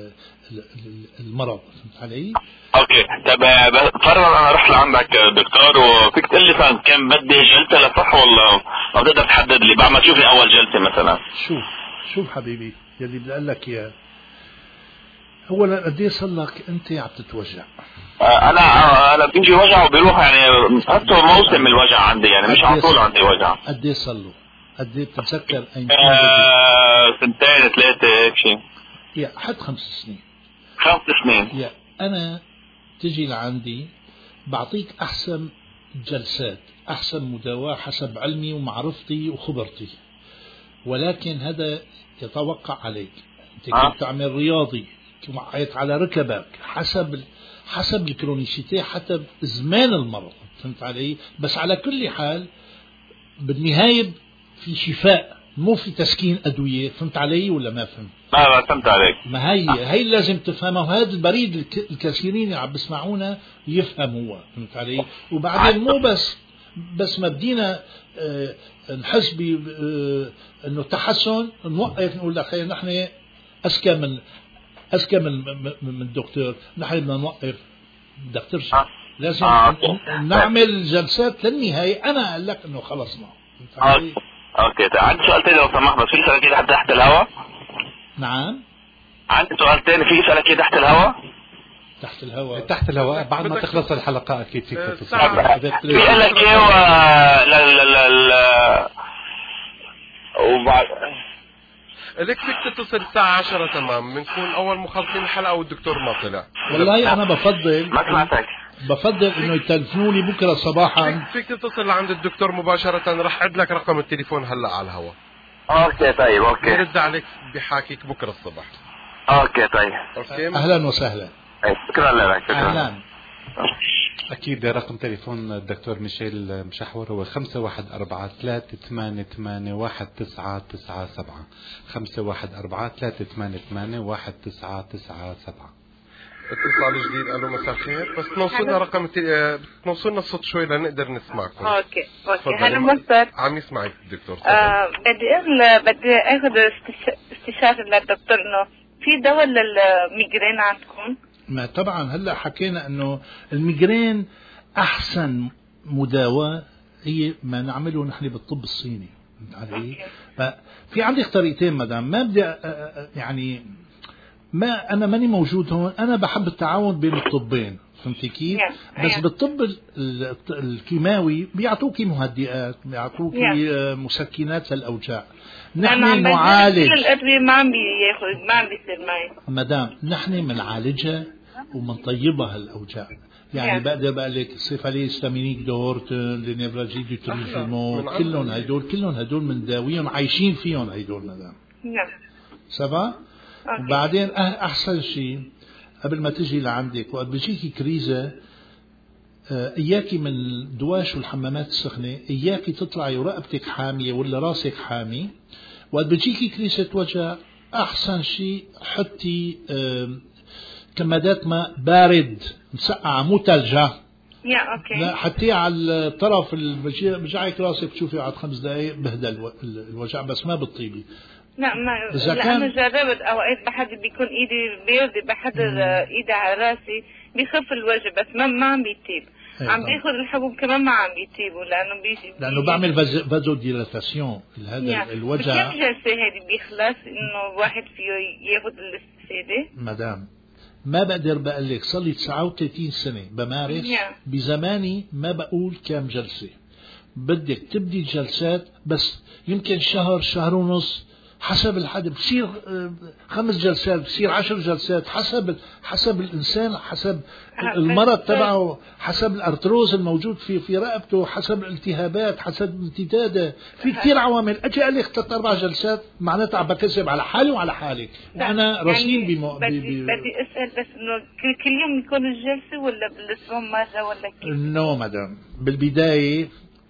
المرض. فهمت علي؟ اوكي. طب فرضا انا رحت لعندك دكتور وفيك تقول لي كان بدي جلسه لصح ولا ما بتقدر تحدد لي بعد ما تشوف لي اول جلسه مثلا؟ شوف حبيبي يلي بدي اقول لك اياه، اولا قد ايه صار لك انت عم تتوجع؟ انا بيجي وجع وبيروح، يعني هسه موسم الوجع عندي، يعني مش على طول عندي وجع. قد ايه صار له؟ قد ايه بتتذكر؟ 2 3 هيك شيء. يا حد 5 سنين. 5 سنين. يا أنا تجي لعندي بعطيك أحسن جلسات، أحسن مداواة حسب علمي ومعرفتي وخبرتي، ولكن هذا يتوقع عليك. أنت كنت تعمل رياضي، وعيت على ركبك، حسب الكرونيسيتي، حسب زمان المرض. فهمت علي؟ بس على كل حال بالنهاية في شفاء، مو في تسكين أدوية. فهمت علي ولا ما فهمت؟ لا فهمت عليك. ما هي لازم تفهمها، وهذا البريد الكثيرين اللي عم بيسمعونا يفهموها. فهمت علي؟ وبعدين مو بس ما بدينا نحس انه تحسن نوقف نقول لك نحن اذكى من الدكتور، نحن بدنا نوقف. بدك ترجع، لازم نعمل جلسات للنهاية. انا اقول لك انه خلصنا. اوكي. عندي سؤال ثاني لو سمحت، بس في سؤال كده تحت الهواء. نعم عندي سؤال ثاني، في سؤال كده تحت الهواء. تحت الهواء بعد ما تخلص الحلقة أكيد فيك تتصل. بيقول لك ايه وبعد لك فيك تتصل الساعة 10 تمام، بنكون أول مخلصين الحلقة والدكتور ما طلع. والله أنا بفضل ما سمعتك. بفضل إنه يتلفنوني بكرة صباحا. فيك تتصل لعند الدكتور مباشرة، رح أعد لك رقم التليفون هلا على الهواء. اوكي طيب. اوكي. يرد عليك بحاكيك بكرة الصبح. اوكي طيب. اوكي. أهلا وسهلا. شكرا لك. أهلا. أكيد رقم تليفون الدكتور ميشيل مشحور هو 514-388-1997 514-388-1997. اتصال جديد. الو مساء الخير، بس تنوصلنا رقم تنوصلنا الصوت شوي لنقدر نسمعكم. اوكي. هلا مستر، عم يسمعك الدكتور. بدي اخذ استشارة للدكتور انه في دواء للميجرين عندكم؟ ما طبعا هلا حكينا انه الميجرين احسن مداواة هي ما نعمله نحن بالطب الصيني. فهمت علي؟ في عندك طريقتين مدام، ما بدي يعني ما أنا ماني موجود هون، أنا بحب التعاون بين الطبين. فهمتي كيف؟ بس بالطب الكيماوي بيعطوكي مهدئات، بيعطوكي مسكنات للأوجاع. نحن نعالج. الأدوية ما عم بيصير معي مدام، نحن بنعالجها ومنطيبها هالأوجاع. يعني بقدر بقول لك سيفاليس تامينيك دورتن لنيفراجي دي تريفيمو، كلهم هدول من داويهم عايشين فيهم هدول مدام. نعم. سبا؟ وبعدين أحسن شيء قبل ما تجي لعندك وقت بيجيكي كريزة إياكي من الدواش والحمامات السخنة، إياكي تطلعي ورقبتك حامية ولا راسك حامي. وقت بتجيكي كريسة وجع أحسن شيء حطي كمادات ماء بارد مسقعة مو تلجة. لا حطيه على الطرف بجعك راسك تشوفي بعد 5 دقائق بهدى الوجع، بس ما بتطيبي. لا ما لأنه جربت أوقات بحد بيكون إيدي بيرضي بحضر إيدي على راسي بيخف الوجع، بس ما عم بيطيب. عم بياخذ الحبوب كمان ما عم بيطيبوا لأنه بعمل فازو ديلاتاسيون هذا الوجع. كيف جلسة هذه بيخلص إنه واحد فيه ياخذ الاستفادة؟ مدام ما بقدر بقول لك صار لي 39 سنة بمارس. بزماني ما بقول كم جلسة، بدك تبدي الجلسات بس يمكن شهر ونص حسب الحد، بصير 5 جلسات، بصير 10 جلسات، حسب الإنسان، حسب المرض تبعه، حسب الأرتروز الموجود في رقبته، حسب الالتهابات، حسب امتداده، في كثير عوامل. أجي قال لك 3-4 جلسات معناتها عم بكذب على حالي وعلى حالك، وأنا رصين بدي أسأل بس إنه كل يوم يكون الجلسة ولا بالأسبوع مرة ولا كيف؟ نو مدام، بالبداية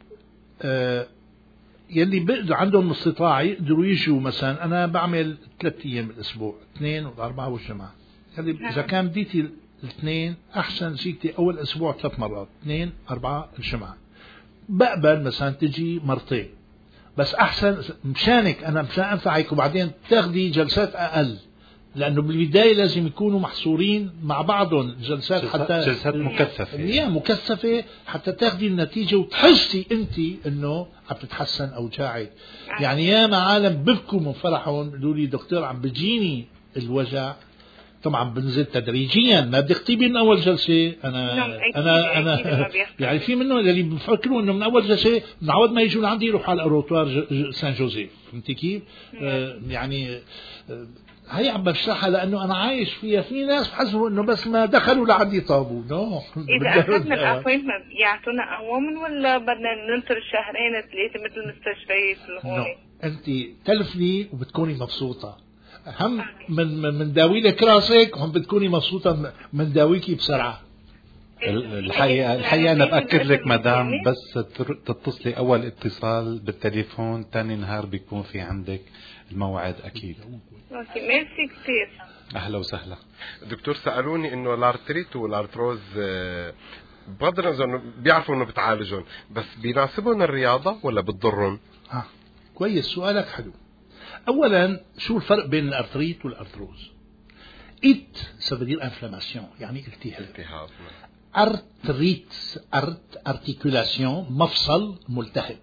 يلي بيقدروا عندهم استطاعة يقدروا يجوا مثلا. أنا بعمل 3 أيام بالأسبوع، 2 و4 والجمعة. يلي إذا كان بديتي الاثنين أحسن شيء أول أسبوع 3 مرات، 2 4 الجمعة. بقبل مثلا تجي 2 مرات بس أحسن مشانك أنا مشان أنفعك، وبعدين تاخدي جلسات أقل، لأنه بالبداية لازم يكونوا محصورين مع بعضهم جلسات حتى جلسات مكثفة مكثفة حتى تاخدي النتيجة وتحسي أنت إنه عم تتحسن أوجاعك. يعني يا عالم ببكوا من فرحهم يقولوا لي دكتور عم بيجيني الوجع. طبعا بنزل تدريجيا، ما بدك تطيبي من أول جلسة. أنا يعني في منه اللي بفكروا إنه من أول جلسة نعود ما يجون عندي يروحوا على الأوروتوار سان جوزيف. فهمتي كيف؟ يعني هي عم بشرحها لأنه أنا عايش فيها. في ناس بحسبوا إنه بس ما دخلوا لعندي طابوا. إذا أخذنا الأبوينتمنت يعطونا أوامن ولا بدنا ننطر 2-3 مثل المستشفيات هون؟ أنت تلفني وبتكوني مبسوطة. هم من داوي لك راسك وهم بتكوني مبسوطة من داويكي بسرعة. الحقيقة أنا بأكد لك مدام، بس تتصلي أول اتصال بالتليفون، تاني نهار بيكون في عندك الموعد أكيد. اوكي ميرسي كثير. أهلا وسهلا. دكتور سألوني إنه الارتريت والارتروز بغض النظر بيعرفوا إنه بتعالجهم، بس بيناسبهم الرياضة ولا بتضرهم؟ كويس سؤالك حلو. أولا شو الفرق بين الارتريت والارتروز؟ إيت سبدير انفلاماسيون يعني التهاب. ارتريت ارتيكولاسيون مفصل ملتهب.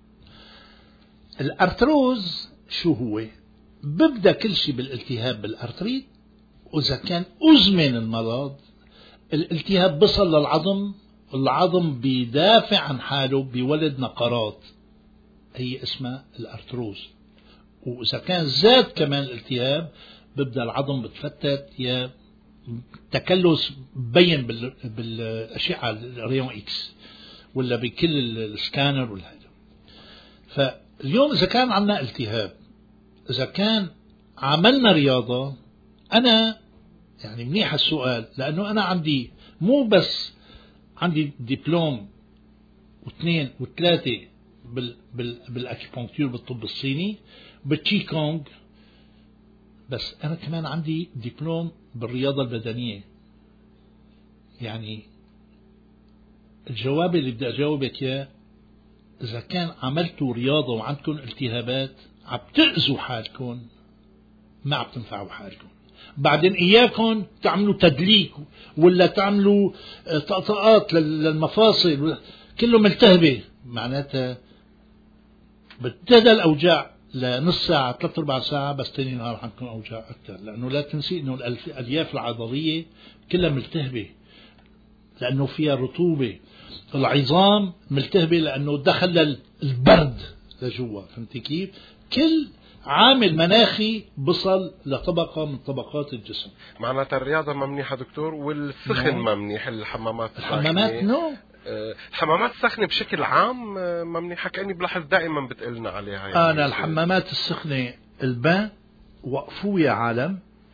الارتروز شو هو؟ ببدأ كل شيء بالالتهاب بالارتريت، وإذا كان أزمن المرض الالتهاب بصل للعظم، العظم بيدافع عن حاله بيولد نقرات، هي اسمها الارتروز. وإذا كان زاد كمان الالتهاب ببدأ العظم بتفتت، يا تكلس بين بالأشعة الريون إكس ولا بكل السكانر والهذا. فاليوم إذا كان عندنا التهاب، إذا كان عملنا رياضة، أنا يعني منيح السؤال، لأنه أنا عندي مو بس عندي دبلوم 2 و3 بالأكيبونكتور بالطب الصيني بالتشي كونغ، بس أنا كمان عندي دبلوم بالرياضة البدنية. يعني الجواب اللي بدي أجاوبك إياه، إذا كان عملتوا رياضة وعندكم التهابات عم تأذوا حالكم، ما عم تنفعوا حالكم. بعدين إياكم تعملوا تدليك ولا تعملوا طقطقات للمفاصل كله ملتهبة، معناتها بتزداد الأوجاع لنص ساعة 3-4 ساعة، بس تاني نهار عندكم أوجاع أكثر. لأنه لا تنسي أنه الألياف العضلية كلها ملتهبة لأنه فيها رطوبة. العظام ملتهبة لأنه دخل البرد لجوا. فهمتي كيف؟ كل عامل مناخي بصل لطبقة من طبقات الجسم. معناتها الرياضة ما منيحة دكتور، والسخن ما منيح. الحمامات الحمامات السخنة بشكل عام ما منيحة، كأني بلاحظ دائما بتقلنا عليها. يعني أنا الحمامات السخنة البان وقفوا يا عالم،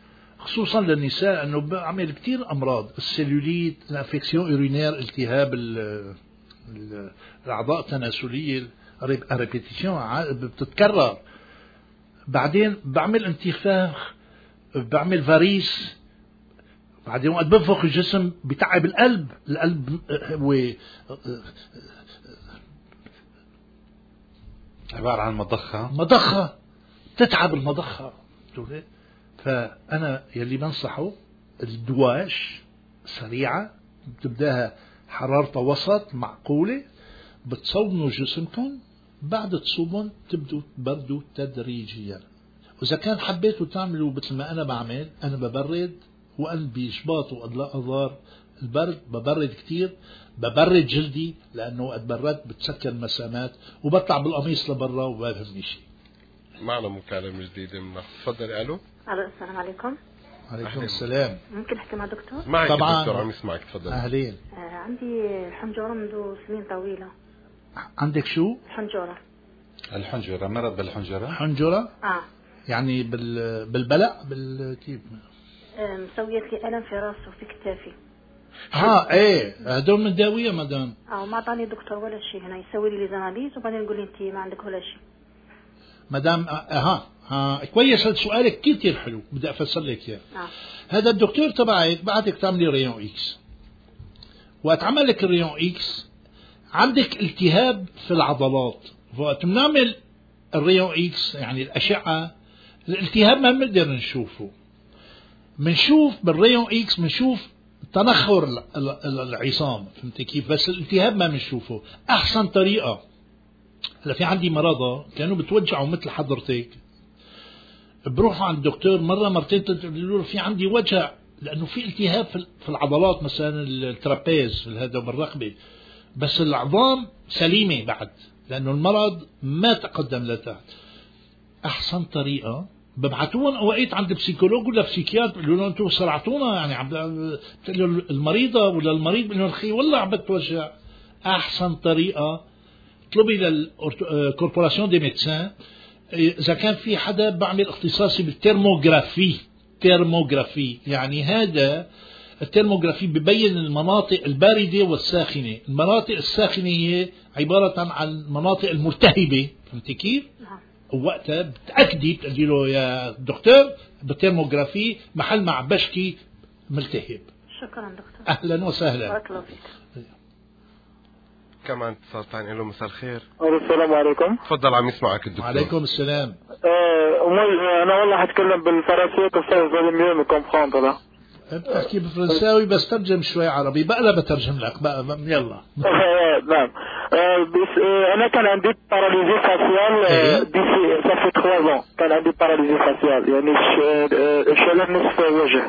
خصوصا للنساء انه بعمل كتير امراض، السيلوليت، الانفكسيون يورينير، التهاب الاعضاء التناسليه، ريبيتيشن بتتكرر. بعدين بعمل انتفاخ، بعمل فاريس، بعدين وقت بنفخ الجسم بتعب القلب هو عبارة عن مضخة تتعب المضخة. فأنا يلي بنصحه الدواش سريعة، بتبداها حرارتها وسط معقولة، بتصوبنوا جسمكم، بعد تصوبون تبدوا تبردوا تدريجيا. وإذا كان حبيتوا تعملوا مثل ما أنا بعمل، أنا ببرد وقلبي شباط وأضلاء أظهر البرد، ببرد كتير، ببرد جلدي لأنه وقت بردت بتسكر مسامات، وبطلع بالقميص لبرا وما بهمني شيء. معنا مكالمة جديدة منا، تفضلي. ألو. السلام عليكم. عليكم السلام. ممكن أحكي مع دكتور؟ معك طبعا الدكتور عم يسمعك، تفضلي. أهلين. عندي حنجرة منذ سنين طويلة. عندك شو؟ الحنجرة، مرض بالحنجرة. حنجرة؟ يعني بالبلع كيف؟ مسوية لي ألم في راسي وفي كتافي. ايه هدول مداوية مدام. ما اعطاني دكتور ولا شيء هنا، يسوي لي زنابيز وبعدين يقول لي انت ما عندك ولا شيء. مدام كويس، هذا سؤالك كتير حلو، بدي افسر لك اياه. هذا الدكتور تبعك بعتك تعملي ريون اكس، وقت عمل لك الريون اكس عندك التهاب في العضلات، وقت بنعمل الريون اكس يعني الاشعة، الالتهاب ما بنقدر نشوفه، بنشوف بالريون اكس بنشوف تنخر العصام، فهمت كيف؟ بس الالتهاب ما بنشوفه. احسن طريقة، هلا في عندي مرضى كانوا بتوجعوا مثل حضرتك، بروحوا عند الدكتور مرة مرتين بيقولوا له في عندي وجع لأنه في التهاب في العضلات، مثلا الترابيز في هذا بالرقبة، بس العظام سليمة بعد لأنه المرض ما تقدم لتحت. أحسن طريقة ببعتوهم اوقات عند بسيكولوج ولا بسيكيات، بيقولوا لهم انتم سرعتونا، يعني عم بتقولوا المريضة ولا المريض بيقولوا اخي والله عم بتوجع. أحسن طريقة اطلبي للكوربوراسيون دي ميدسان، إذا كان في حدا بعمل اختصاصي بالترموغرافي. يعني هذا الترموغرافي ببين المناطق الباردة والساخنة. المناطق الساخنة هي عبارة عن المناطق الملتهبة، فهمت كيف؟ وقتها بتأكدي بتقولي له يا دكتور بالترموغرافي محل مع بشكي ملتهب. شكرا دكتور. أهلا وسهلا. بارك الله فيك. كمان اتصال ثاني. له مساء الخير. السلام عليكم. تفضل عم يسمعك الدكتور. وعليكم السلام. انا والله حتكلم بالفرنسية كفاية زي ميو مي كومبخوندر لا. بتحكي بالفرنساوي بس ترجم شوي عربي بقى، لا بترجم لك بقى يلا. نعم. انا كان عندي باراليزي فاسيال ديسي صافي 3 ans، كان عندي باراليزي فاسيال يعني شلل نصف وجه.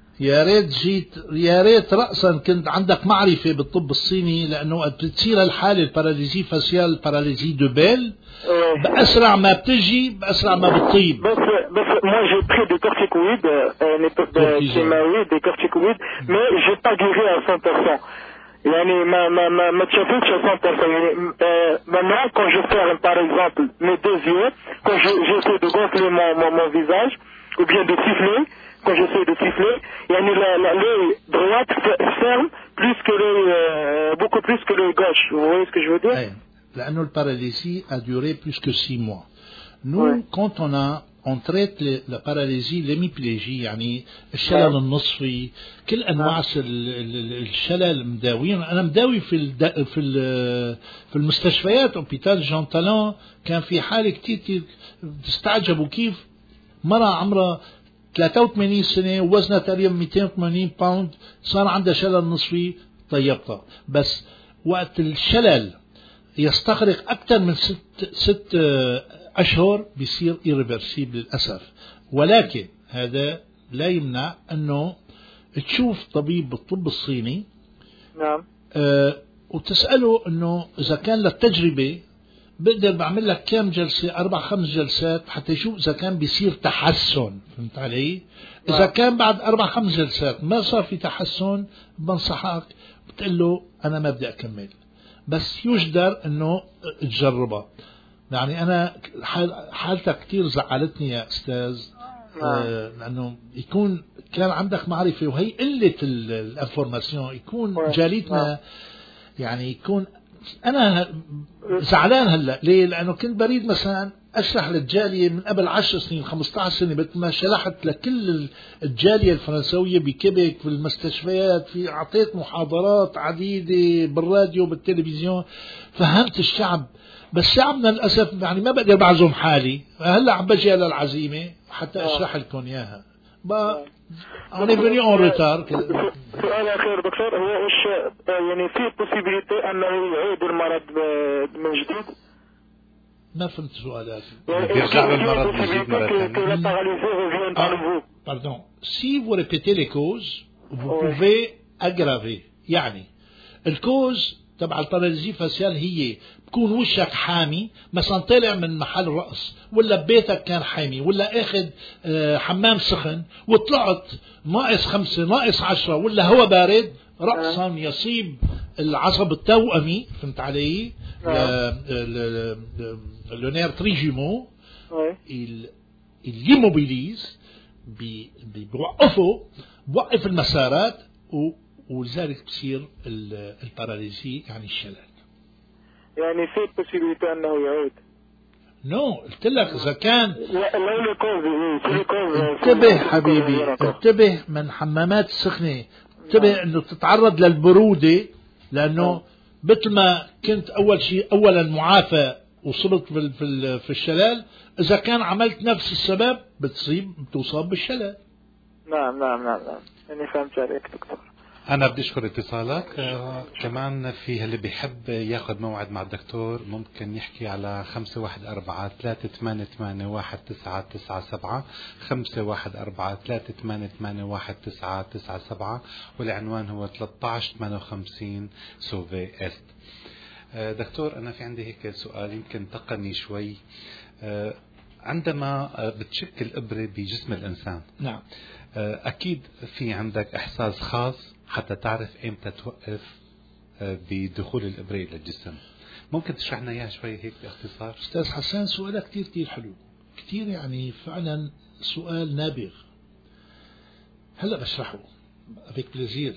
يا ريت رأسا كنت عندك معرفة بالطب الصيني، لأنه قد بتصير الحالة الباراليزي فاسيال باراليزي دو بيل بأسرع ما بتجي بأسرع ما بتطيب. بس moi j'ai pris des corticoïdes, des corticoïdes, mais j'ai pas guéri à 100%. يعني ما تشافيتش 100%. يعني maintenant quand je ferme par exemple mes deux yeux, quand j'essaie de gonfler mon visage ou bien de siffler, quand j'essaie de siffler, يعني l'œil droite ferme beaucoup plus que l'œil gauche. Vous voyez ce que je veux dire? لأنه الباراليزي a duré plus que 6 mois. Nous, quand on traite la paralysie, l'hémiplégie, يعني الشلل النصفي، كل أنواع الشلل مداويين. أنا مداوي في المستشفيات. أوبيتال جون تالون كان في حالة كتير تستعجبوا كيف مرة عمرها 83 سنة ووزنها تقريبا 280 باوند صار عندها شلل نصفي طيبتها. بس وقت الشلل يستغرق أكثر من 6 أشهر بيصير irreversible للأسف. ولكن هذا لا يمنع أنه تشوف طبيب بالطب الصيني. نعم. وتسأله أنه إذا كان للتجربة بقدر بعمل لك كم جلسة، 4-5 جلسات حتى يشوف إذا كان بيصير تحسن. فهمت علي؟ إذا كان بعد 4-5 جلسات ما صار في تحسن بنصحك بتقول له أنا ما بدي أكمل، بس يجدر أنه تجربها. يعني أنا حالتك كتير زعلتني يا أستاذ. لأنه يكون كان عندك معرفة، وهي قلة الانفورماسيون. يكون جاليتنا يعني يكون أنا زعلان هلا ليه؟ لأنه كنت بريد مثلا أشرح للجالية من قبل 10 سنين 15 سنة، مثل ما شرحت لكل الجالية الفرنسوية بكيبك في المستشفيات، في أعطيت محاضرات عديدة بالراديو بالتلفزيون، فهمت الشعب. بس شعبنا للأسف يعني ما بقدر بعزم حالي، هلا عم بجي على العزيمة حتى أشرح لكم إياها. أنا بني أون ريتار. سؤال أخير دكتور، هو إيش يعني في possibility أنه يعود المرض من جديد؟ ما فهمت سؤالك. بيرجع بالمرض من جديد مرة ثانية. Pardon. Si vous répétez les causes, vous pouvez aggraver. يعني الكوز تبع الباراليزي فاسيال هي بكون وشك حامي مثلا طالع من محل رقص، ولا ببيتك كان حامي، ولا اخذ حمام سخن وطلعت ناقص 5 ناقص 10، ولا هو بارد رأسا يصيب العصب التوأمي، فهمت علي؟ le nerf trijumeau il l'immobilise، بوقف المسارات ولذلك بصير الباراليزي يعني الشلل. يعني في possibility أنه يعود؟ نو قلت لك إذا كان انتبه حبيبي، انتبه من حمامات السخنة، انتبه انه تتعرض للبرودة، لانه مثل ما كنت اول شيء اولا معافى وصلت في الشلال، اذا كان عملت نفس السبب بتصاب بالشلل. نعم يعني فهمت عليك دكتور. أنا بدي أشكر اتصالك. كمان في اللي بيحب ياخذ موعد مع الدكتور ممكن يحكي على 514-388-1997 514-388-1997 والعنوان هو 1358 سوفي است. دكتور أنا في عندي هيك سؤال يمكن تقني شوي. عندما بتشك الإبرة بجسم الإنسان، نعم، أكيد في عندك إحساس خاص حتى تعرف إمتى توقف بدخول الإبرة إلى الجسم. ممكن تشرح لنا إياها شوي هيك باختصار؟ أستاذ حسان سؤالك كتير حلو، كتير يعني فعلا سؤال نابغ. هلأ بشرحه avec plaisir.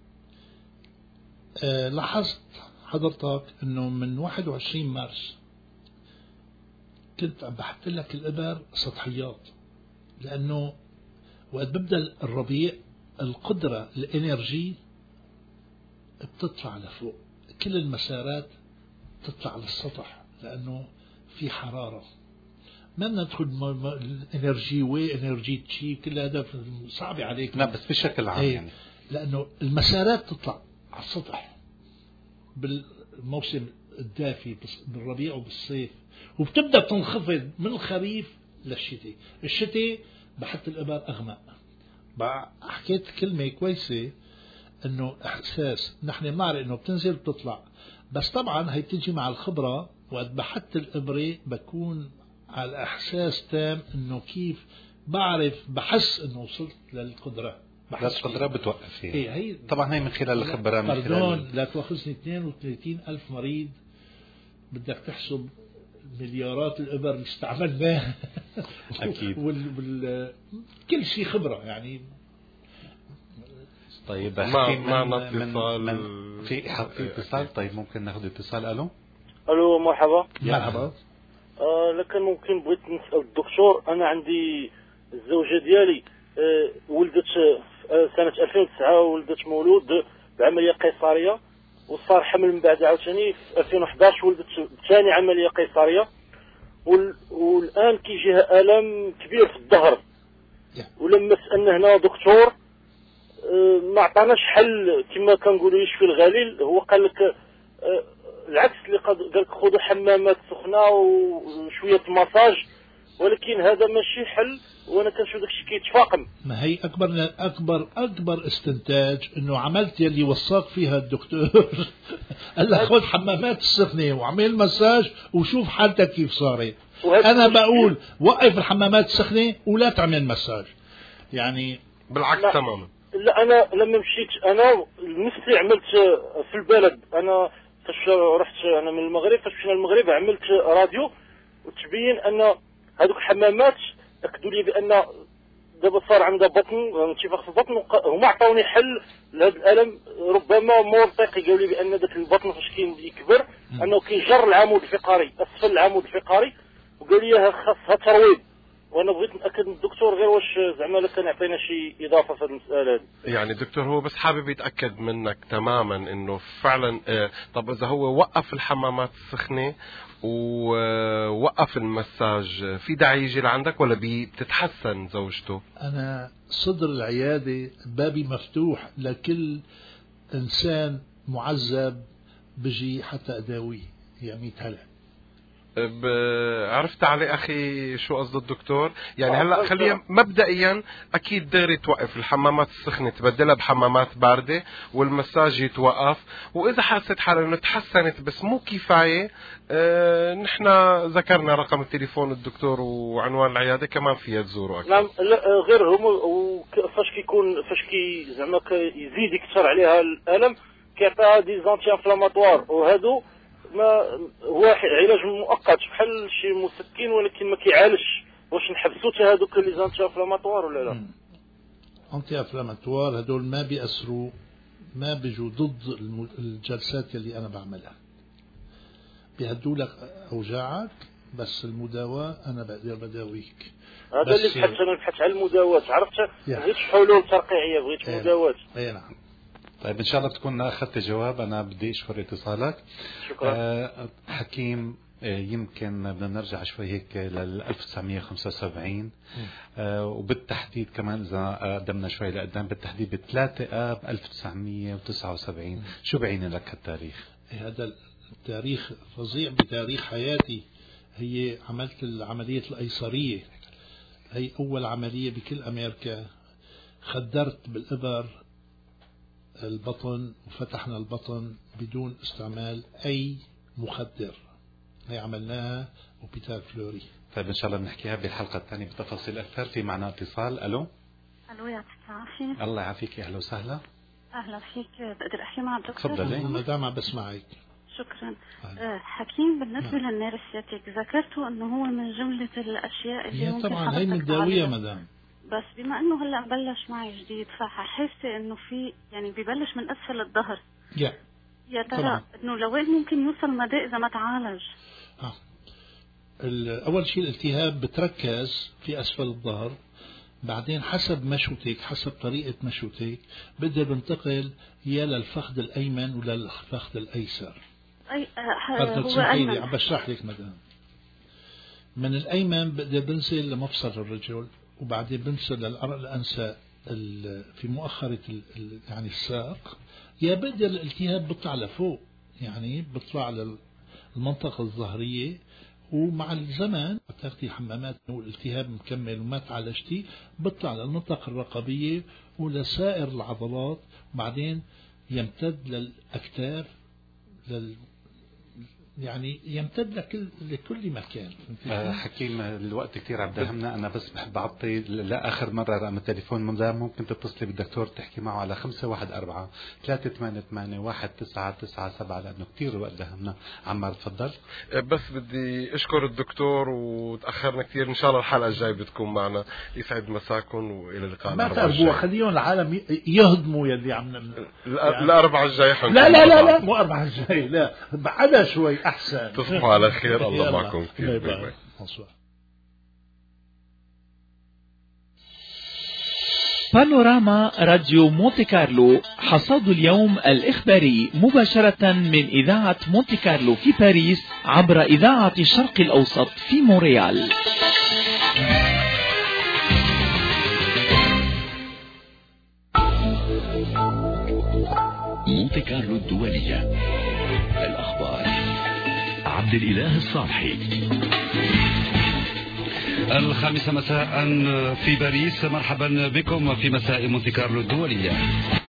لاحظت حضرتك أنه من 21 مارس كنت عم بحط لك الإبر سطحيات، لأنه وقت ببدأ الربيع القدرة الانرجي بتطلع لفوق، كل المسارات تطلع للسطح لأنه في حرارة. ما ندخل الانرجي وانرجي تشي كل هذا صعب عليك. لا بس بشكل عام يعني لأنه المسارات تطلع على السطح بالموسم الدافي بالربيع وبالصيف، وبتبدأ تنخفض من الخريف للشتاء. الشتاء بحط الإبر أغمق. حكيت كلمة كويسة انه احساس، نحن بنعرف انه بتنزل بتطلع، بس طبعا هي بتيجي مع الخبرة. وقت بحط الإبرة بكون على احساس تام انه كيف بعرف بحس انه وصلت للقدرة. القدرة بتوقف فيها. هي طبعا هي من خلال الخبرة، من خلال لا تواخذني 32,000 مريض بدك تحسب مليارات الإبر اللي استعملناها. أكيد. كل شيء خبرة يعني. طيب معنا اتصال. في اتصال. طيب ممكن ناخذ اتصال. ألو مرحبا. مرحبا. لكن ممكن بغيت نسأل الدكتور. أنا عندي الزوجة ديالي ولدت سنة 2009 ولدت مولود بعملية قيصرية، وصار حمل من بعد عاوتاني في 2011 ولدت ثاني عملية قيصرية، والآن كيجيها ألم كبير في الظهر. ولما سألنا هنا دكتور ما عطاناش حل كما كنقولوا يشفي الغليل. هو قال لك العكس، اللي قال لك خذوا حمامات سخنة وشوية مساج، ولكن هذا ماشي حل، وانا كنشوف داكشي كيتفاقم. ما هي اكبر استنتاج انه عملت يلي وصاك فيها الدكتور. قال لك خذ حمامات السخنه واعمل مساج وشوف حالتك كيف صارت. انا بقول وقف الحمامات السخنه ولا تعمل مساج، يعني بالعكس تماما. لا انا لما مشيت انا نفسي عملت في البلد. انا فاش رحت انا من المغرب، فاش مشينا المغرب عملت راديو وتبين ان هذوك الحمامات اكدوا لي بان دابا صار عندها بطن انتفاخ في البطن، هما عطاوني حل لهذا الالم ربما مرتقي. قالوا لي بان ذاك البطن فاش كيكبر انه كيجر العمود الفقري اسفل العمود الفقري، وقال لي خاصها ترويض. وانا بغيت نتاكد من الدكتور غير واش زعما كان يعطينا شي اضافه في هذه المساله هذه. يعني دكتور هو بس حابب يتاكد منك تماما انه فعلا طب اذا هو وقف الحمامات السخنه ووقف المساج في داعي يجي لعندك ولا بتتحسن زوجته؟ انا صدر العياده بابي مفتوح لكل انسان معذب بجي حتى اداويه. يا ميت هلا. عرفت علي اخي شو قصد الدكتور؟ يعني هلا خلينا مبدئيا اكيد دغري توقف الحمامات السخنه تبدلها بحمامات بارده والمساج يتوقف، واذا حسيت حالها انه تحسنت بس مو كفايه نحن ذكرنا رقم التليفون الدكتور وعنوان العياده كمان فيها تزوروا اكيد. نعم غير هم فاش كي زعما يزيد يكثر عليها الالم كيعطيها دي زانتي انفلاماتوار، وهادو ما هو علاج مؤقت بحال شي مسكن ولكن ما كيعالجش. واش نحبسوا حتى هذوك لي زانتي انفلاماتوار ولا لا؟ انتي انفلاماتوار هذول ما بيأثروا، ما بيجوا ضد الجلسات اللي انا بعملها، بيهدوا لك اوجاعك، بس المداواة انا بقدر بداويك. هذا اللي بحثت انا، بحثت على المداواة، عرفت بغيت حلول ترقيعية، بغيت مداواة. اي نعم. طيب ان شاء الله تكون اخذت جواب. انا بدي اشكر اتصالك. شكرا. حكيم يمكن بدنا نرجع شوي هيك لل 1975 وبالتحديد كمان اذا قدمنا شوي لقدام، بالتحديد ب 3 آب 1979. شو بعين لك هالتاريخ؟ هذا التاريخ فظيع بتاريخ حياتي. هي عملت العملية القيصرية، هي أول عملية بكل أمريكا. خدرت بالإبر البطن وفتحنا البطن بدون استعمال أي مخدر. هي عملناها وبيتال فلوري. طيب إن شاء الله بنحكيها بالحلقة الثانية بتفاصيل أكثر. في معنا اتصال. ألو. ألو يعطيك العافية. الله يعافيك. أهلا وسهلا. أهلا فيك. بقدر أحكي مع الدكتور؟ تفضلي. مدام بسمعك. شكرا. حكيم بالنسبة للنيرسياتيك ذكرتوا أنه هو من جملة الأشياء اللي ممكن طبعا هي مداوية مدام، بس بما أنه هلأ بلش معي جديد فححس أنه في يعني ببلش من أسفل الظهر. يا ترى أنه لوين ممكن يوصل مدى إذا ما تعالج؟ أول شيء الالتهاب بتركز في أسفل الظهر، بعدين حسب مشوتك، حسب طريقة مشوتك بقدر بنتقل يا للفخذ الأيمن ولا للفخذ الأيسر. هو أيمن. عم بشرح لك مدام. من الأيمن بقدر بنزل لمفصل الرجل، وبعدين بنزل للعرق الأنسى في مؤخرة يعني الساق، يا بقدر الالتهاب بيطلع لفوق، يعني بيطلع على المنطقة الظهرية، ومع الزمن تاخدي حمامات والالتهاب مكمل وما تعالجتي بيطلع للمنطقة الرقبية ولسائر العضلات، وبعدين يمتد للأكتاف يعني يمتد لكل مكان. حكيم الوقت كتير عم داهمنا. أنا بس بحب أعطي لآخر مرة رقم التليفون من ذا، ممكن تتصلي بالدكتور تحكي معه على 514-388-1997 لأنه كتير الوقت داهمنا. عمار تفضل. بس بدي أشكر الدكتور وتأخرنا كتير، إن شاء الله الحلقة الجاي بتكون معنا. يسعد مساكم وإلى اللقاء. ما تقربوا، خليهم العالم يهضموا يلي عم الأربعة الجاي لا لا لا لا مو أربعة الجاي، لا بعدها شوي أحسن. تصبحوا على خير. الله معكم. باي باي. بانوراما راديو مونتي كارلو، حصاد اليوم الإخباري مباشرة من إذاعة مونتي كارلو في باريس عبر إذاعة الشرق الأوسط في مونريال. مونتي كارلو الدولية. الأخبار عبد الإله الصالحي. 5 مساء في باريس. مرحبا بكم في مساء مونتي كارلو الدولية.